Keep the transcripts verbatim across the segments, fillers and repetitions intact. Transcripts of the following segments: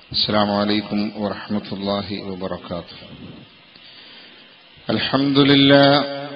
السلام عليكم ورحمة الله وبركاته. الحمد لله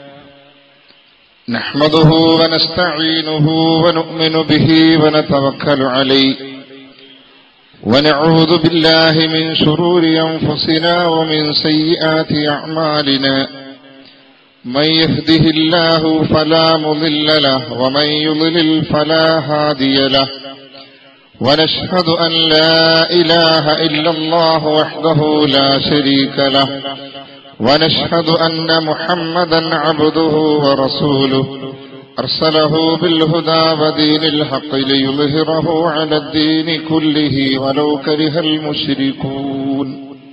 نحمده ونستعينه ونؤمن به ونتوكل عليه ونعوذ بالله من شرور أنفسنا ومن سيئات أعمالنا من يهده الله فلا مضل له ومن يضلل فلا هادي له ونشهد أن لا إله إلا الله وحده لا شريك له ونشهد أن محمدا عبده ورسوله أرسله بالهدى ودين الحق ليظهره على الدين كله ولو كره المشركون.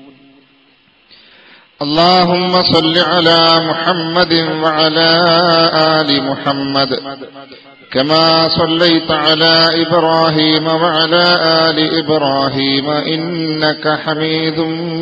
اللهم صل على محمد وعلى آل محمد كما صليت على إبراهيم وعلى آل إبراهيم إنك حميد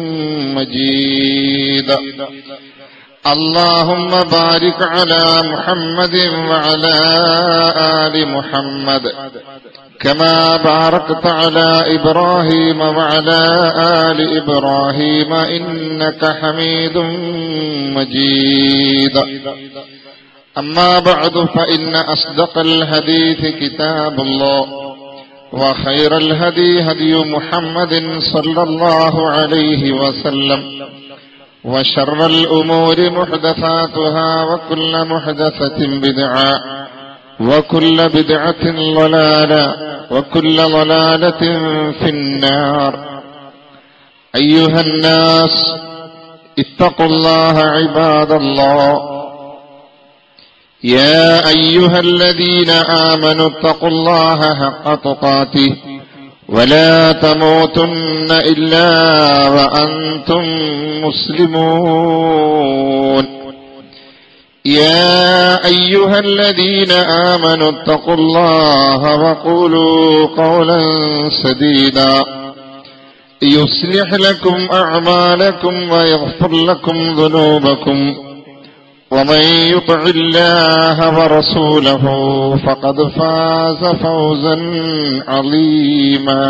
مجيد. اللهم بارك على محمد وعلى آل محمد كما باركت على إبراهيم وعلى آل إبراهيم إنك حميد مجيد. أما بعد فإن أصدق الحديث كتاب الله وخير الهدي هدي محمد صلى الله عليه وسلم وشر الأمور محدثاتها وكل محدثة بدعة وكل بدعة ضلالة وكل ضلالة في النار. أيها الناس اتقوا الله عباد الله. يا أيها الذين آمنوا اتقوا الله حق تقاته ولا تموتن إلا وأنتم مسلمون. يا أيها الذين آمنوا اتقوا الله وقولوا قولا سديدا يصلح لكم أعمالكم ويغفر لكم ذنوبكم ومن يطع الله ورسوله فقد فاز فوزا عظيما.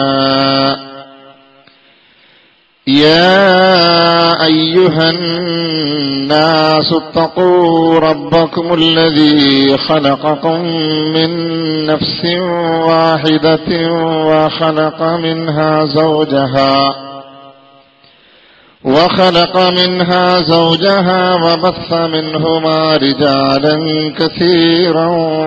يا أيها الناس اتقوا ربكم الذي خلقكم من نفس واحدة وخلق منها زوجها وخلق منها زوجها وبث منهما رجالا كثيرا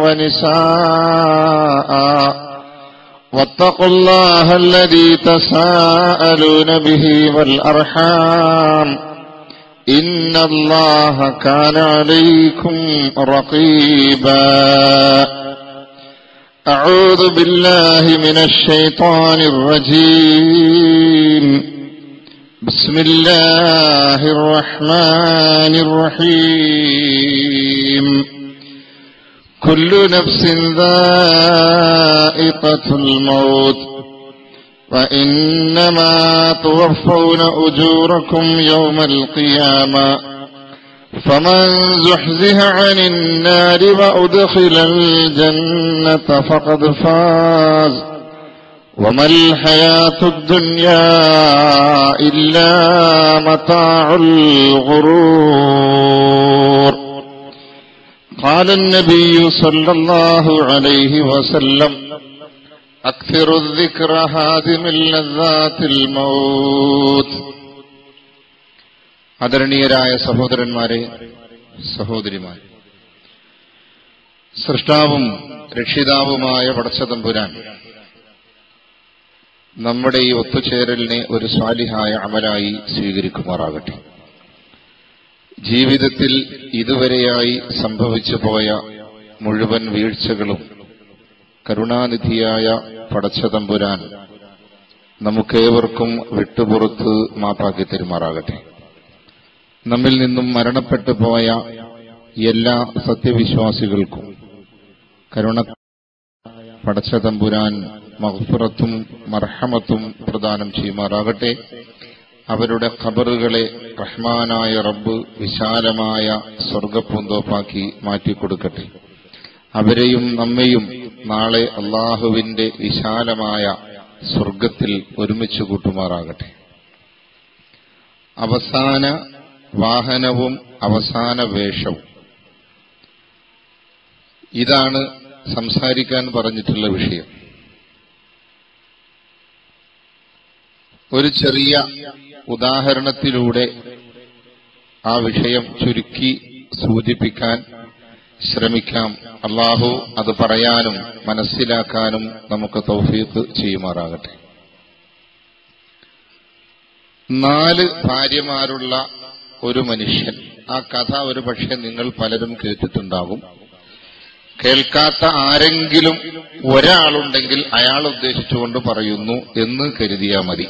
ونساء واتقوا الله الذي تساءلون به والأرحام إن الله كان عليكم رقيبا. أعوذ بالله من الشيطان الرجيم. بسم الله الرحمن الرحيم. كل نفس ذائقة الموت وإنما توفون أجوركم يوم القيامة فمن زحزح عن النار وأدخل الجنة فقد فاز وما الحياة الدنيا إلا متاع الغرور. قال النبي صلى الله عليه وسلم أكثر الذكر هادم اللذات الموت. ആദരണീയരായ സഹോദരന്മാരെ, സഹോദരിമാരെ, സൃഷ്ടാവും രക്ഷിതാവുമായ പടച്ചതമ്പുരാൻ നമ്മുടെ ഈ ഒത്തുചേരലിനെ ഒരു സ്വാലിഹായ അമലായി സ്വീകരിക്കുമാറാകട്ടെ. ജീവിതത്തിൽ ഇതുവരെയായി സംഭവിച്ചു പോയ മുഴുവൻ വീഴ്ചകളും കരുണാനിധിയായ പടച്ചതമ്പുരാൻ നമുക്കേവർക്കും വിട്ടുപുറത്ത് മാപ്പാക്കി തരുമാറാകട്ടെ. നമ്മിൽ നിന്നും മരണപ്പെട്ടു പോയ എല്ലാ സത്യവിശ്വാസികൾക്കും കരുണ പടച്ചതമ്പുരാൻ മഗ്ഫിറത്തും മർഹമത്തും പ്രദാനം ചെയ്യുമാറാകട്ടെ. അവരുടെ ഖബറുകളെ റഹ്മാനായ റബ്ബ് വിശാലമായ സ്വർഗപ്പൂന്തോപ്പാക്കി മാറ്റിക്കൊടുക്കട്ടെ. അവരെയും നമ്മെയും നാളെ അള്ളാഹുവിന്റെ വിശാലമായ സ്വർഗത്തിൽ ഒരുമിച്ച് കൂട്ടുമാറാകട്ടെ. അവസാന വാഹനവും അവസാന വേഷവും, ഇതാണ് സംസാരിക്കാൻ പറഞ്ഞിട്ടുള്ള വിഷയം. ഒരു ചെറിയ ഉദാഹരണത്തിലൂടെ ആ വിഷയം ചുരുക്കി സൂചിപ്പിക്കാൻ ശ്രമിക്കാം. അല്ലാഹു അത് പറയാനും മനസ്സിലാക്കാനും നമുക്ക് തൗഫീഖ് ചെയ്യുമാറാകട്ടെ. നാല് ഭാര്യമാരുള്ള ഒരു മനുഷ്യൻ, ആ കഥ ഒരു പക്ഷേ നിങ്ങൾ പലരും കേട്ടിട്ടുണ്ടാകും. കേൾക്കാത്ത ആരെങ്കിലും ഒരാളുണ്ടെങ്കിൽ അയാൾ ഉദ്ദേശിച്ചുകൊണ്ട് പറയുന്നു എന്ന് കരുതിയാൽ മതി.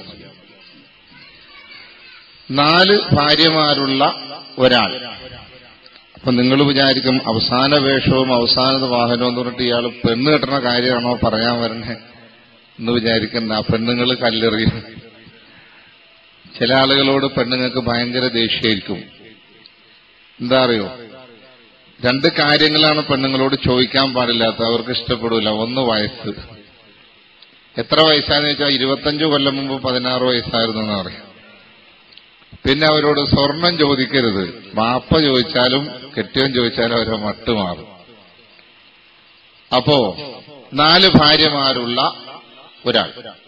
നാല് ഭാര്യമാരുള്ള ഒരാൾ. അപ്പൊ നിങ്ങൾ വിചാരിക്കും അവസാന വേഷവും അവസാന വാഹനവും എന്ന് പറഞ്ഞിട്ട് ഇയാൾ പെണ്ണ് കെട്ടുന്ന കാര്യമാണോ പറയാൻ വരണേ എന്ന് വിചാരിക്കുന്ന. ആ പെണ്ണുങ്ങൾ കല്ലെറിയും. ചില ആളുകളോട് പെണ്ണുങ്ങൾക്ക് ഭയങ്കര ദേഷ്യമായിരിക്കും. എന്താ അറിയോ, രണ്ട് കാര്യങ്ങളാണ് പെണ്ണുങ്ങളോട് ചോദിക്കാൻ പാടില്ലാത്ത, അവർക്ക് ഇഷ്ടപ്പെടില്ല. ഒന്ന് വയസ്സ്. എത്ര വയസ്സാന്ന് വെച്ചാൽ ഇരുപത്തഞ്ചു കൊല്ലം മുമ്പ് പതിനാറ് വയസ്സായിരുന്നു എന്ന് പറയും. പിന്നെ അവരോട് സ്വർണം ചോദിക്കരുത്. വാപ്പ ചോദിച്ചാലും കെട്ടിയവൻ ചോദിച്ചാലും അവരെ മട്ട് മാറും. അപ്പോ നാല് ഭാര്യമാരുള്ള ഒരാൾ,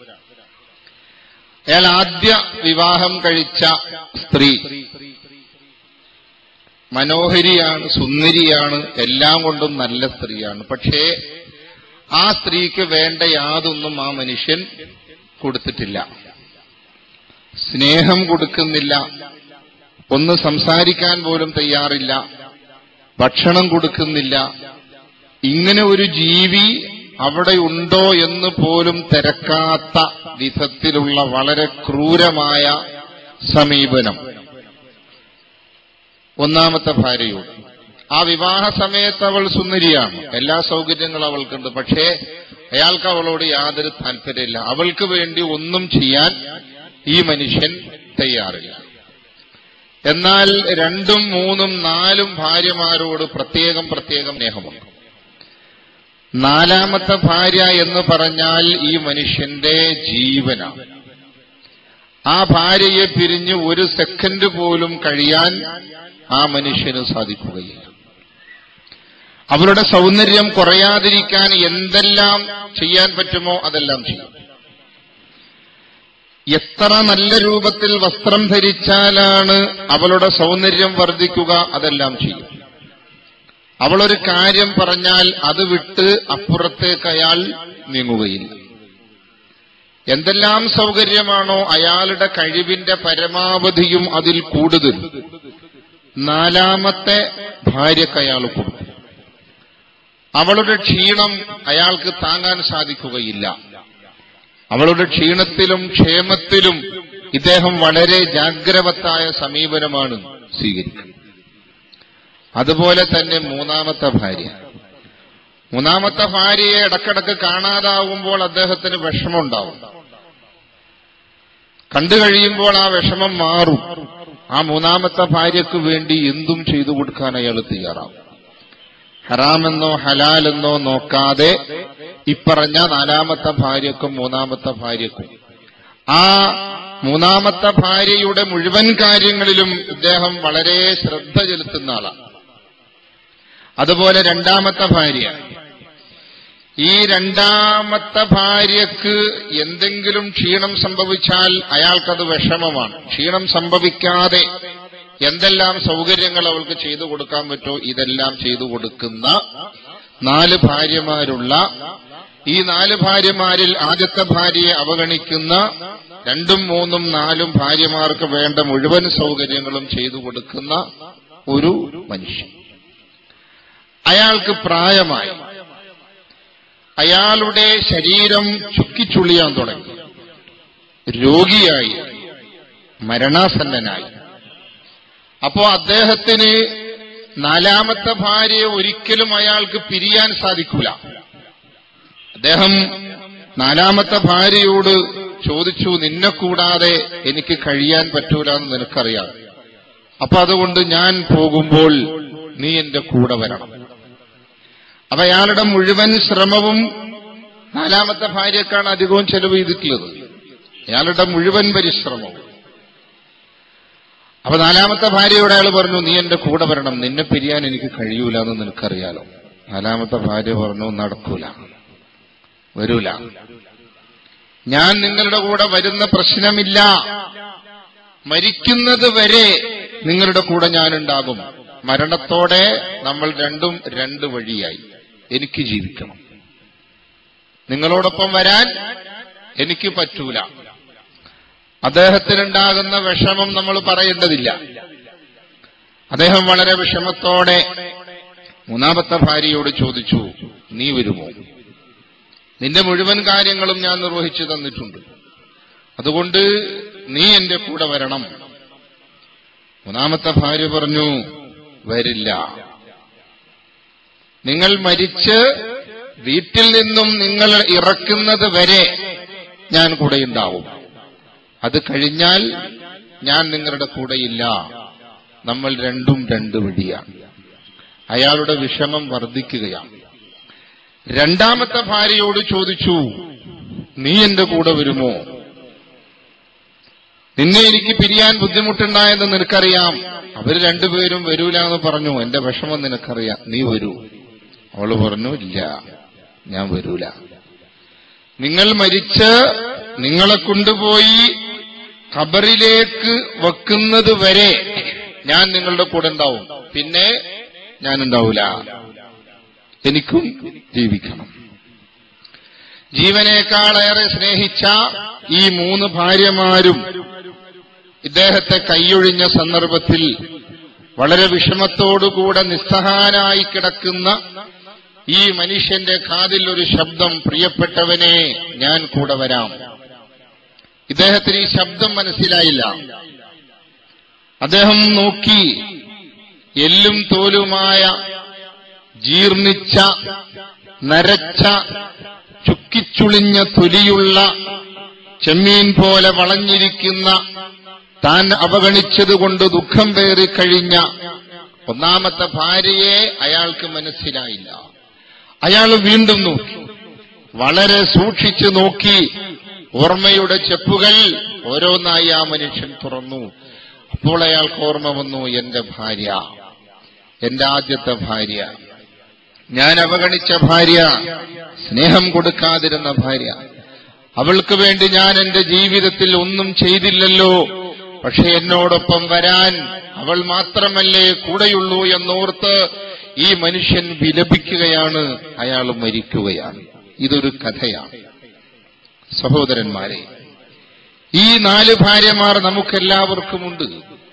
അയാൾ ആദ്യ വിവാഹം കഴിച്ച സ്ത്രീ മനോഹരിയാണ്, സുന്ദരിയാണ്, എല്ലാം കൊണ്ടും നല്ല സ്ത്രീയാണ്. പക്ഷേ ആ സ്ത്രീക്ക് വേണ്ട യാതൊന്നും ആ മനുഷ്യൻ കൊടുത്തിട്ടില്ല. സ്നേഹം കൊടുക്കുന്നില്ല, ഒന്ന് സംസാരിക്കാൻ പോലും തയ്യാറില്ല, ഭക്ഷണം കൊടുക്കുന്നില്ല. ഇങ്ങനെ ഒരു ജീവി അവിടെ ഉണ്ടോ എന്ന് പോലും തിരക്കാത്ത വിധത്തിലുള്ള വളരെ ക്രൂരമായ സമീപനം ഒന്നാമത്തെ ഭാര്യയോട്. ആ വിവാഹ സമയത്ത് അവൾ സുന്ദരിയാണ്, എല്ലാ സൗകര്യങ്ങളും അവൾക്കുണ്ട്. പക്ഷേ അയാൾക്ക് അവളോട് യാതൊരു താല്പര്യമില്ല. അവൾക്ക് വേണ്ടി ഒന്നും ചെയ്യാൻ ഈ മനുഷ്യൻ തയ്യാറില്ല. എന്നാൽ രണ്ടും മൂന്നും നാലും ഭാര്യമാരോട് പ്രത്യേകം പ്രത്യേകം സ്നേഹമുണ്ട്. നാലാമത്തെ ഭാര്യ എന്ന് പറഞ്ഞാൽ ഈ മനുഷ്യന്റെ ജീവനാണ്. ആ ഭാര്യയെ പിരിഞ്ഞ് ഒരു സെക്കൻഡ് പോലും കഴിയാൻ ആ മനുഷ്യന് സാധിക്കുകയില്ല. അവരുടെ സൗന്ദര്യം കുറയാതിരിക്കാൻ എന്തെല്ലാം ചെയ്യാൻ പറ്റുമോ അതെല്ലാം ചെയ്യും. എത്ര നല്ല രൂപത്തിൽ വസ്ത്രം ധരിച്ചാലാണ് അവളുടെ സൗന്ദര്യം വർദ്ധിക്കുക അതെല്ലാം ചെയ്യും. അവളൊരു കാര്യം പറഞ്ഞാൽ അത് വിട്ട് അപ്പുറത്തേക്ക് അയാൾ നീങ്ങുകയില്ല. എന്തെല്ലാം സൗകര്യമാണോ അയാളുടെ കഴിവിന്റെ പരമാവധിയും അതിൽ കൂടുതൽ നാലാമത്തെ ഭാര്യക്ക് അയാൾ കൊടുക്കും. അവളുടെ ക്ഷീണം അയാൾക്ക് താങ്ങാൻ സാധിക്കുകയില്ല. അവളുടെ ക്ഷീണത്തിലും ക്ഷേമത്തിലും ഇദ്ദേഹം വളരെ ജാഗ്രവത്തായ സമീപനമാണ് സ്വീകരിക്കുന്നത്. അതുപോലെ തന്നെ മൂന്നാമത്തെ ഭാര്യ. മൂന്നാമത്തെ ഭാര്യയെ ഇടക്കിടക്ക് കാണാതാവുമ്പോൾ അദ്ദേഹത്തിന് വിഷമമുണ്ടാവും. കണ്ടു കഴിയുമ്പോൾ ആ വിഷമം മാറും. ആ മൂന്നാമത്തെ ഭാര്യയ്ക്ക് വേണ്ടി എന്തും ചെയ്തു കൊടുക്കാൻ അയാൾ തയ്യാറാവും. ഹറാമെന്നോ ഹലാലെന്നോ നോക്കാതെ ഇപ്പറഞ്ഞ നാലാമത്തെ ഭാര്യക്കും മൂന്നാമത്തെ ഭാര്യക്കും ആ മൂന്നാമത്തെ ഭാര്യയുടെ മുഴുവൻ കാര്യങ്ങളിലും ഇദ്ദേഹം വളരെ ശ്രദ്ധ ചെലുത്തുന്ന ആളാണ്. അതുപോലെ രണ്ടാമത്തെ ഭാര്യ, ഈ രണ്ടാമത്തെ ഭാര്യക്ക് എന്തെങ്കിലും ക്ഷീണം സംഭവിച്ചാൽ അയാൾക്കത് വിഷമമാണ്. ക്ഷീണം സംഭവിക്കാതെ എന്തെല്ലാം സൗകര്യങ്ങൾ അവൾക്ക് ചെയ്തു കൊടുക്കാൻ പറ്റുമോ ഇതെല്ലാം ചെയ്തു കൊടുക്കുന്ന നാല് ഭാര്യമാരുള്ള ഈ നാല് ഭാര്യമാരിൽ ആദ്യത്തെ ഭാര്യയെ അവഗണിക്കുന്ന രണ്ടും മൂന്നും നാലും ഭാര്യമാർക്ക് വേണ്ട മുഴുവൻ സൗകര്യങ്ങളും ചെയ്തു കൊടുക്കുന്ന ഒരു മനുഷ്യൻ. അയാൾക്ക് പ്രായമായി, അയാളുടെ ശരീരം ചുക്കിച്ചുളിയാൻ തുടങ്ങി, രോഗിയായി, മരണാസന്നനായി. അപ്പോ അദ്ദേഹത്തിന് നാലാമത്തെ ഭാര്യയെ ഒരിക്കലും അയാൾക്ക് പിരിയാൻ സാധിക്കൂല. അദ്ദേഹം നാലാമത്തെ ഭാര്യയോട് ചോദിച്ചു, നിന്നെ കൂടാതെ എനിക്ക് കഴിയാൻ പറ്റൂല എന്ന് നിനക്കറിയാം. അപ്പൊ അതുകൊണ്ട് ഞാൻ പോകുമ്പോൾ നീ എന്റെ കൂടെ വരണം. അപ്പൊ അയാളുടെ മുഴുവൻ ശ്രമവും നാലാമത്തെ ഭാര്യക്കാണ് അധികവും ചെലവ് ചെയ്തിട്ടുള്ളത്, അയാളുടെ മുഴുവൻ പരിശ്രമവും. അപ്പൊ നാലാമത്തെ ഭാര്യയോട് അയാൾ പറഞ്ഞു, നീ എന്റെ കൂടെ വരണം, നിന്നെ പിരിയാൻ എനിക്ക് കഴിയൂല എന്ന് നിനക്കറിയാലോ. നാലാമത്തെ ഭാര്യ പറഞ്ഞു, നടക്കൂല, വരൂല, ഞാൻ നിങ്ങളുടെ കൂടെ വരുന്ന പ്രശ്നമില്ല, മരിക്കുന്നത് വരെ നിങ്ങളുടെ കൂടെ ഞാനുണ്ടാകും. മരണത്തോടെ നമ്മൾ രണ്ടും രണ്ട് വഴിയായി. എനിക്ക് ജീവിക്കണം, നിങ്ങളോടൊപ്പം വരാൻ എനിക്ക് പറ്റൂല. അദ്ദേഹത്തിനുണ്ടാകുന്ന വിഷമം നമ്മൾ പറയേണ്ടതില്ല. അദ്ദേഹം വളരെ വിഷമത്തോടെ മൂന്നാമത്തെ ഭാര്യയോട് ചോദിച്ചു, നീ വരുമോ? നിന്റെ മുഴുവൻ കാര്യങ്ങളും ഞാൻ നിർവഹിച്ചു തന്നിട്ടുണ്ട്, അതുകൊണ്ട് നീ എന്റെ കൂടെ വരണം. മൂന്നാമത്തെ ഭാര്യ പറഞ്ഞു, വരില്ല, നിങ്ങൾ മരിച്ച് വീട്ടിൽ നിന്നും നിങ്ങൾ ഇറക്കുന്നത് വരെ ഞാൻ കൂടെയുണ്ടാവും, അത് കഴിഞ്ഞാൽ ഞാൻ നിങ്ങളുടെ കൂടെയില്ല, നമ്മൾ രണ്ടും രണ്ട് വഴിയാണ്. അയാളുടെ വിഷമം വർദ്ധിക്കുകയാണ്. രണ്ടാമത്തെ ഭാര്യയോട് ചോദിച്ചു, നീ എന്റെ കൂടെ വരുമോ? നിന്നെ എനിക്ക് പിരിയാൻ ബുദ്ധിമുട്ടുണ്ടായെന്ന് നിനക്കറിയാം. അവർ രണ്ടുപേരും വരൂല എന്ന് പറഞ്ഞു. എന്റെ വിഷമം നിനക്കറിയാം, നീ വരൂ. അവള് പറഞ്ഞു, ഇല്ല, ഞാൻ വരൂല. നിങ്ങൾ മരിച്ച് നിങ്ങളെ കൊണ്ടുപോയി ഖബറിലേക്ക് വെക്കുന്നത് വരെ ഞാൻ നിങ്ങളുടെ കൂടെ ഉണ്ടാവും, പിന്നെ ഞാനുണ്ടാവൂല, എനിക്കും ജീവിക്കണം. ജീവനേക്കാളേറെ സ്നേഹിച്ച ഈ മൂന്ന് ഭാര്യമാരും ഇദ്ദേഹത്തെ കൈയൊഴിഞ്ഞ സന്ദർഭത്തിൽ വളരെ വിഷമത്തോടുകൂടെ നിസ്സഹായനായി കിടക്കുന്ന ഈ മനുഷ്യന്റെ കാതിൽ ഒരു ശബ്ദം, പ്രിയപ്പെട്ടവനെ, ഞാൻ കൂടെ വരാം. ഇദ്ദേഹത്തിന് ഈ ശബ്ദം മനസ്സിലായില്ല. അദ്ദേഹം നോക്കി, എല്ലും തോലുമായ ജീർണിച്ച നരച്ച ചുക്കിച്ചുളിഞ്ഞ തൊലിയുള്ള ചെമ്മീൻ പോലെ വളഞ്ഞിരിക്കുന്ന, താൻ അവഗണിച്ചതുകൊണ്ട് ദുഃഖം പേറിക്കഴിഞ്ഞ ഒന്നാമത്തെ ഭാര്യയെ അയാൾക്ക് മനസ്സിലായില്ല. അയാൾ വീണ്ടും നോക്കി, വളരെ സൂക്ഷിച്ചു നോക്കി. ഓർമ്മയുടെ ചെപ്പുകൾ ഓരോന്നായി ആ മനുഷ്യൻ തുറന്നു. അപ്പോൾ അയാൾക്ക് ഓർമ്മ വന്നു, എന്റെ ഭാര്യ, എന്റെ ആദ്യത്തെ ഭാര്യ, ഞാൻ അവഗണിച്ച ഭാര്യ, സ്നേഹം കൊടുക്കാതിരുന്ന ഭാര്യ, അവൾക്ക് വേണ്ടി ഞാൻ എന്റെ ജീവിതത്തിൽ ഒന്നും ചെയ്തില്ലല്ലോ. പക്ഷെ എന്നോടൊപ്പം വരാൻ അവൾ മാത്രമല്ലേ കൂടെയുള്ളൂ എന്നോർത്ത് ഈ മനുഷ്യൻ വിലപിക്കുകയാണ്. അയാൾ മരിക്കുകയാണ്. ഇതൊരു കഥയാണ്. സഹോദരന്മാരെ, ഈ നാല് ഭാര്യമാർ നമുക്കെല്ലാവർക്കുമുണ്ട്.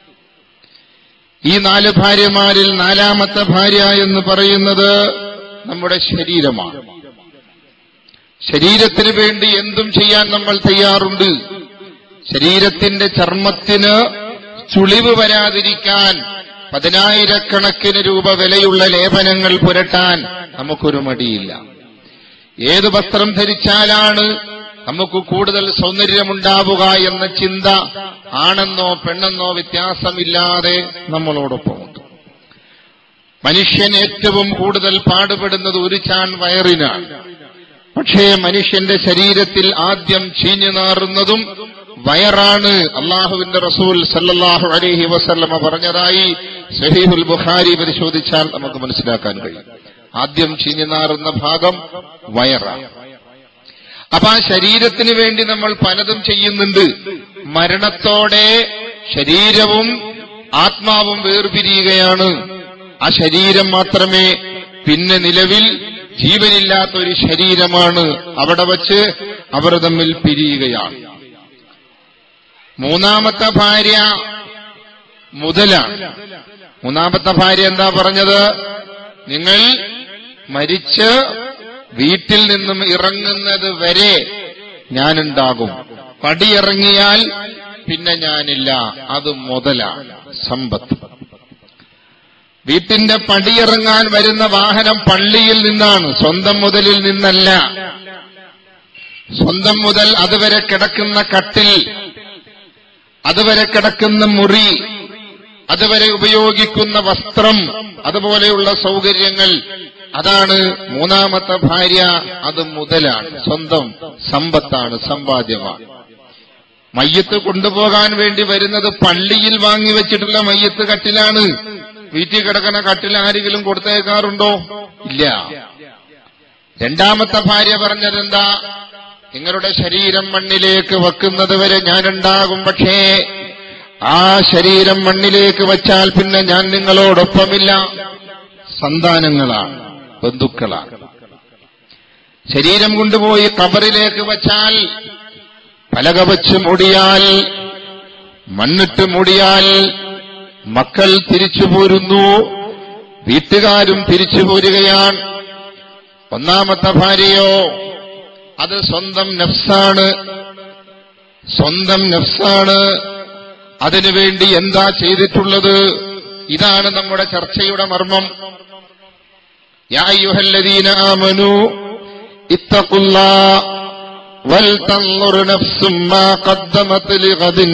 ഈ നാല് ഭാര്യമാരിൽ നാലാമത്തെ ഭാര്യ എന്ന് പറയുന്നത് നമ്മുടെ ശരീരമാണ്. ശരീരത്തിന് വേണ്ടി എന്തും ചെയ്യാൻ നമ്മൾ തയ്യാറുണ്ട്. ശരീരത്തിന്റെ ചർമ്മത്തിന് ചുളിവ് വരാതിരിക്കാൻ പതിനായിരക്കണക്കിന് രൂപ വിലയുള്ള ലേപനങ്ങൾ പുരട്ടാൻ നമുക്കൊരു മടിയില്ല. ഏത് വസ്ത്രം ധരിച്ചാലാണ് നമുക്ക് കൂടുതൽ സൗന്ദര്യമുണ്ടാവുക എന്ന ചിന്ത ആണെന്നോ പെണ്ണെന്നോ വ്യത്യാസമില്ലാതെ നമ്മളോടൊപ്പമുണ്ട്. മനുഷ്യൻ ഏറ്റവും കൂടുതൽ പാടുപെടുന്നത് ഒരു ചാൺ വയറിനാണ്. പക്ഷേ മനുഷ്യന്റെ ശരീരത്തിൽ ആദ്യം ചീഞ്ഞു നാറുന്നതും വയറാണ്. അള്ളാഹുവിന്റെ റസൂൽ സല്ലല്ലാഹു അലൈഹി വസല്ലമ പറഞ്ഞതായി സഹീഹുൽ ബുഖാരി പരിശോധിച്ചാൽ നമുക്ക് മനസ്സിലാക്കാൻ കഴിയും. ആദ്യം ചീഞ്ഞു നാറുന്ന ഭാഗം വയറാണ്. അപ്പൊ ആ ശരീരത്തിന് വേണ്ടി നമ്മൾ പലതും ചെയ്യുന്നുണ്ട്. മരണത്തോടെ ശരീരവും ആത്മാവും വേർപിരിയുകയാണ്. ആ ശരീരം മാത്രമേ പിന്നെ നിലവിൽ ജീവനില്ലാത്തൊരു ശരീരമാണ്. അവിടെ വച്ച് അവർ തമ്മിൽ പിരിയുകയാണ്. മൂന്നാമത്തെ ഭാര്യ മുതലാണ്. മൂന്നാമത്തെ ഭാര്യ എന്താ പറഞ്ഞത്? നിങ്ങൾ മരിച്ച് വീട്ടിൽ നിന്നും ഇറങ്ങുന്നത് വരെ ഞാനുണ്ടാകും, പടിയിറങ്ങിയാൽ പിന്നെ ഞാനില്ല. അത് മുതലാണ്, സമ്പത്ത്. വീട്ടിന്റെ പടിയിറങ്ങാൻ വരുന്ന വാഹനം പള്ളിയിൽ നിന്നാണ്, സ്വന്തം മുതലിൽ നിന്നല്ല. സ്വന്തം മുതൽ അതുവരെ കിടക്കുന്ന കട്ടിൽ, അതുവരെ കിടക്കുന്ന മുറി, അതുവരെ ഉപയോഗിക്കുന്ന വസ്ത്രം, അതുപോലെയുള്ള സൗകര്യങ്ങൾ, അതാണ് മൂന്നാമത്തെ ഭാര്യ. അത് മുതലാണ്, സ്വന്തം സമ്പത്താണ്, സമ്പാദ്യമാണ്. മയ്യത്ത് കൊണ്ടുപോകാൻ വേണ്ടി വരുന്നത് പള്ളിയിൽ വാങ്ങിവെച്ചിട്ടുള്ള മയ്യത്ത് കട്ടിലാണ്. വീട്ടിൽ കിടക്കുന്ന കട്ടിൽ ആരെങ്കിലും കൊടുത്തേക്കാറുണ്ടോ? ഇല്ല. രണ്ടാമത്തെ ഭാര്യ പറഞ്ഞതെന്താ? നിങ്ങളുടെ ശരീരം മണ്ണിലേക്ക് വെക്കുന്നത് വരെ ഞാനുണ്ടാകും, പക്ഷേ ആ ശരീരം മണ്ണിലേക്ക് വച്ചാൽ പിന്നെ ഞാൻ നിങ്ങളോടൊപ്പമില്ല. സന്താനങ്ങളാണ്, ബന്ധുക്കളാണ്. ശരീരം കൊണ്ടുപോയി ഖബറിലേക്ക് വച്ചാൽ, പലക വച്ച് മൂടിയാൽ, മണ്ണിട്ട് മൂടിയാൽ മക്കൾ തിരിച്ചു പോരുന്നു, വീട്ടുകാരും തിരിച്ചു പോരുകയാണ്. ഒന്നാമത്തെ ഭാര്യയോ അത് സ്വന്തം നഫ്സാണ്, സ്വന്തം നഫ്സാണ്. അതിനുവേണ്ടി എന്താ ചെയ്തിട്ടുള്ളത്? ഇതാണ് നമ്മുടെ ചർച്ചയുടെ മർമ്മം. യാ അയ്യുഹല്ലദീന ആമനൂ ഇത്തഖുല്ലാഹ വൽതൻദുർ നഫ്സും മാ ഖദ്ദമത് ലിഗദിൻ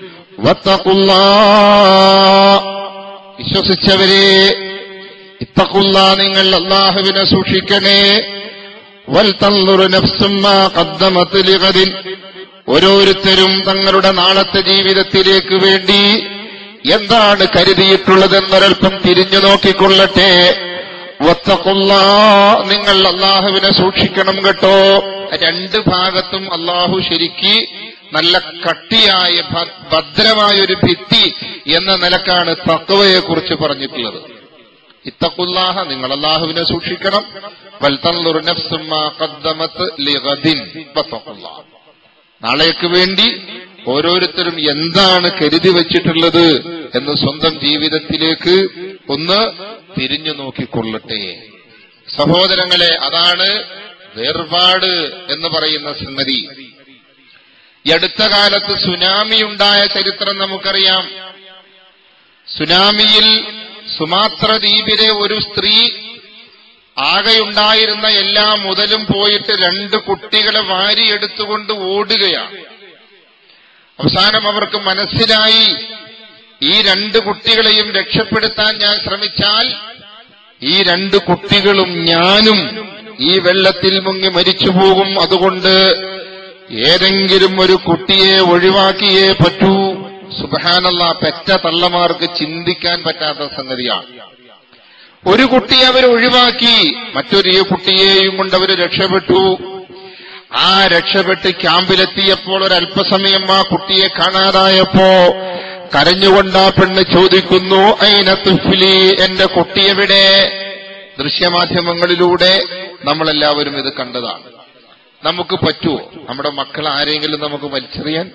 വത്തഖുല്ലാഹ. വിശ്വസിച്ചവരെ, ഇത്തഖുല്ലാഹ, നിങ്ങൾ അല്ലാഹുവിനെ സൂക്ഷിക്കണേ. വൽതൻദുർ നഫ്സും മാ ഖദ്ദമത് ലിഗദിൻ, ഓരോരുത്തരും തങ്ങളുടെ നാളത്തെ ജീവിതത്തിലേക്ക് വേണ്ടി എന്താണ് കരുതിയിട്ടുള്ളതെന്നൊരൽപ്പം തിരിഞ്ഞു നോക്കിക്കൊള്ളട്ടെ. വത്തഖുല്ലാഹ, നിങ്ങൾ അല്ലാഹുവിനെ സൂക്ഷിക്കണം കേട്ടോ. രണ്ട് ഭാഗത്തും അല്ലാഹു ശരിക്ക് നല്ല കട്ടിയായ ഭദ്രമായ ഒരു ഭിത്തി എന്ന നിലക്കാണ് തഖ്വയെക്കുറിച്ച് പറഞ്ഞിട്ടുള്ളത്. ഇത്തഖുല്ലാഹ, നിങ്ങൾ അല്ലാഹുവിനെ സൂക്ഷിക്കണം. വൽതൻദുർ നഫ്സും മാ ഖദ്ദമത് ലിഗദിൻ വത്തഖുല്ലാഹ, നാളേക്ക് വേണ്ടി ഓരോരുത്തരും എന്താണ് കരുതി വച്ചിട്ടുള്ളത് എന്ന് സ്വന്തം ജീവിതത്തിലേക്ക് ഒന്ന് തിരിഞ്ഞു നോക്കിക്കൊള്ളട്ടെ. സഹോദരങ്ങളെ, അതാണ് വേർപാട് എന്ന് പറയുന്ന സംഗതി. ഈ അടുത്ത കാലത്ത് സുനാമി ഉണ്ടായ ചരിത്രം നമുക്കറിയാം. സുനാമിയിൽ സുമാത്ര ദ്വീപിലെ ഒരു സ്ത്രീ ആകെയുണ്ടായിരുന്ന എല്ലാ മുതലും പോയിട്ട് രണ്ട് കുട്ടികളെ വാരിയെടുത്തുകൊണ്ട് ഓടുകയാണ്. അവസാനം അവർക്ക് മനസ്സിലായി, ഈ രണ്ട് കുട്ടികളെയും രക്ഷപ്പെടുത്താൻ ഞാൻ ശ്രമിച്ചാൽ ഈ രണ്ട് കുട്ടികളും ഞാനും ഈ വെള്ളത്തിൽ മുങ്ങി മരിച്ചുപോകും. അതുകൊണ്ട് ഏതെങ്കിലും ഒരു കുട്ടിയെ ഒഴിവാക്കിയേ പറ്റൂ. സുബ്ഹാനല്ലാഹ്, പെറ്റ തള്ളമാർക്ക് ചിന്തിക്കാൻ പറ്റാത്ത സംഗതിയാണ്. ഒരു കുട്ടിയെ അവർ ഒഴിവാക്കി, മറ്റൊരു കുട്ടിയെയും കൊണ്ട് അവർ രക്ഷപ്പെട്ടു. ആ രക്ഷപ്പെട്ട് ക്യാമ്പിലെത്തിയപ്പോൾ ഒരല്പസമയം ആ കുട്ടിയെ കാണാതായപ്പോ കരഞ്ഞുകൊണ്ട് ആ പെണ്ണ് ചോദിക്കുന്നു, ഐന തുഫ്ലി, എന്റെ കുട്ടിയെവിടെ? ദൃശ്യമാധ്യമങ്ങളിലൂടെ നമ്മളെല്ലാവരും ഇത് കണ്ടതാണ്. നമുക്ക് പറ്റുമോ നമ്മുടെ മക്കൾ ആരെങ്കിലും നമുക്ക് വലിച്ചെറിയാൻ?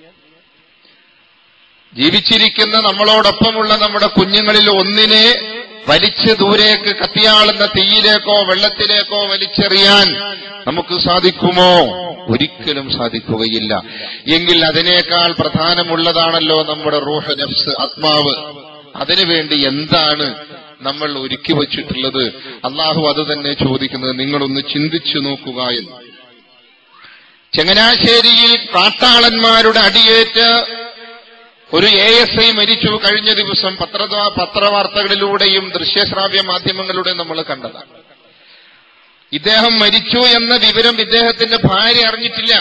ജീവിച്ചിരിക്കുന്ന നമ്മളോടൊപ്പമുള്ള നമ്മുടെ കുഞ്ഞുങ്ങളിൽ ഒന്നിനെ വലിച്ച് ദൂരേക്ക് കത്തിയാളുന്ന തീയിലേക്കോ വെള്ളത്തിലേക്കോ വലിച്ചെറിയാൻ നമുക്ക് സാധിക്കുമോ? ഒരിക്കലും സാധിക്കുകയില്ല. എങ്കിൽ അതിനേക്കാൾ പ്രധാനമുള്ളതാണല്ലോ നമ്മുടെ റൂഹ്, നഫ്സ്, ആത്മാവ്. അതിനുവേണ്ടി എന്താണ് നമ്മൾ ഒരുക്കി വച്ചിട്ടുള്ളത്? അള്ളാഹു അത് തന്നെ ചോദിക്കുന്നത്. നിങ്ങളൊന്ന് ചിന്തിച്ചു നോക്കുക എന്ന്. ചങ്ങനാശ്ശേരിയിൽ കാട്ടാളന്മാരുടെ അടിയേറ്റ് ഒരു എ എസ് ഐ മരിച്ചു. കഴിഞ്ഞ ദിവസം പത്ര പത്രവാർത്തകളിലൂടെയും ദൃശ്യശ്രാവ്യ മാധ്യമങ്ങളിലൂടെയും നമ്മൾ കണ്ടതാണ്. ഇദ്ദേഹം മരിച്ചു എന്ന വിവരം ഇദ്ദേഹത്തിന്റെ ഭാര്യ അറിഞ്ഞിട്ടില്ല.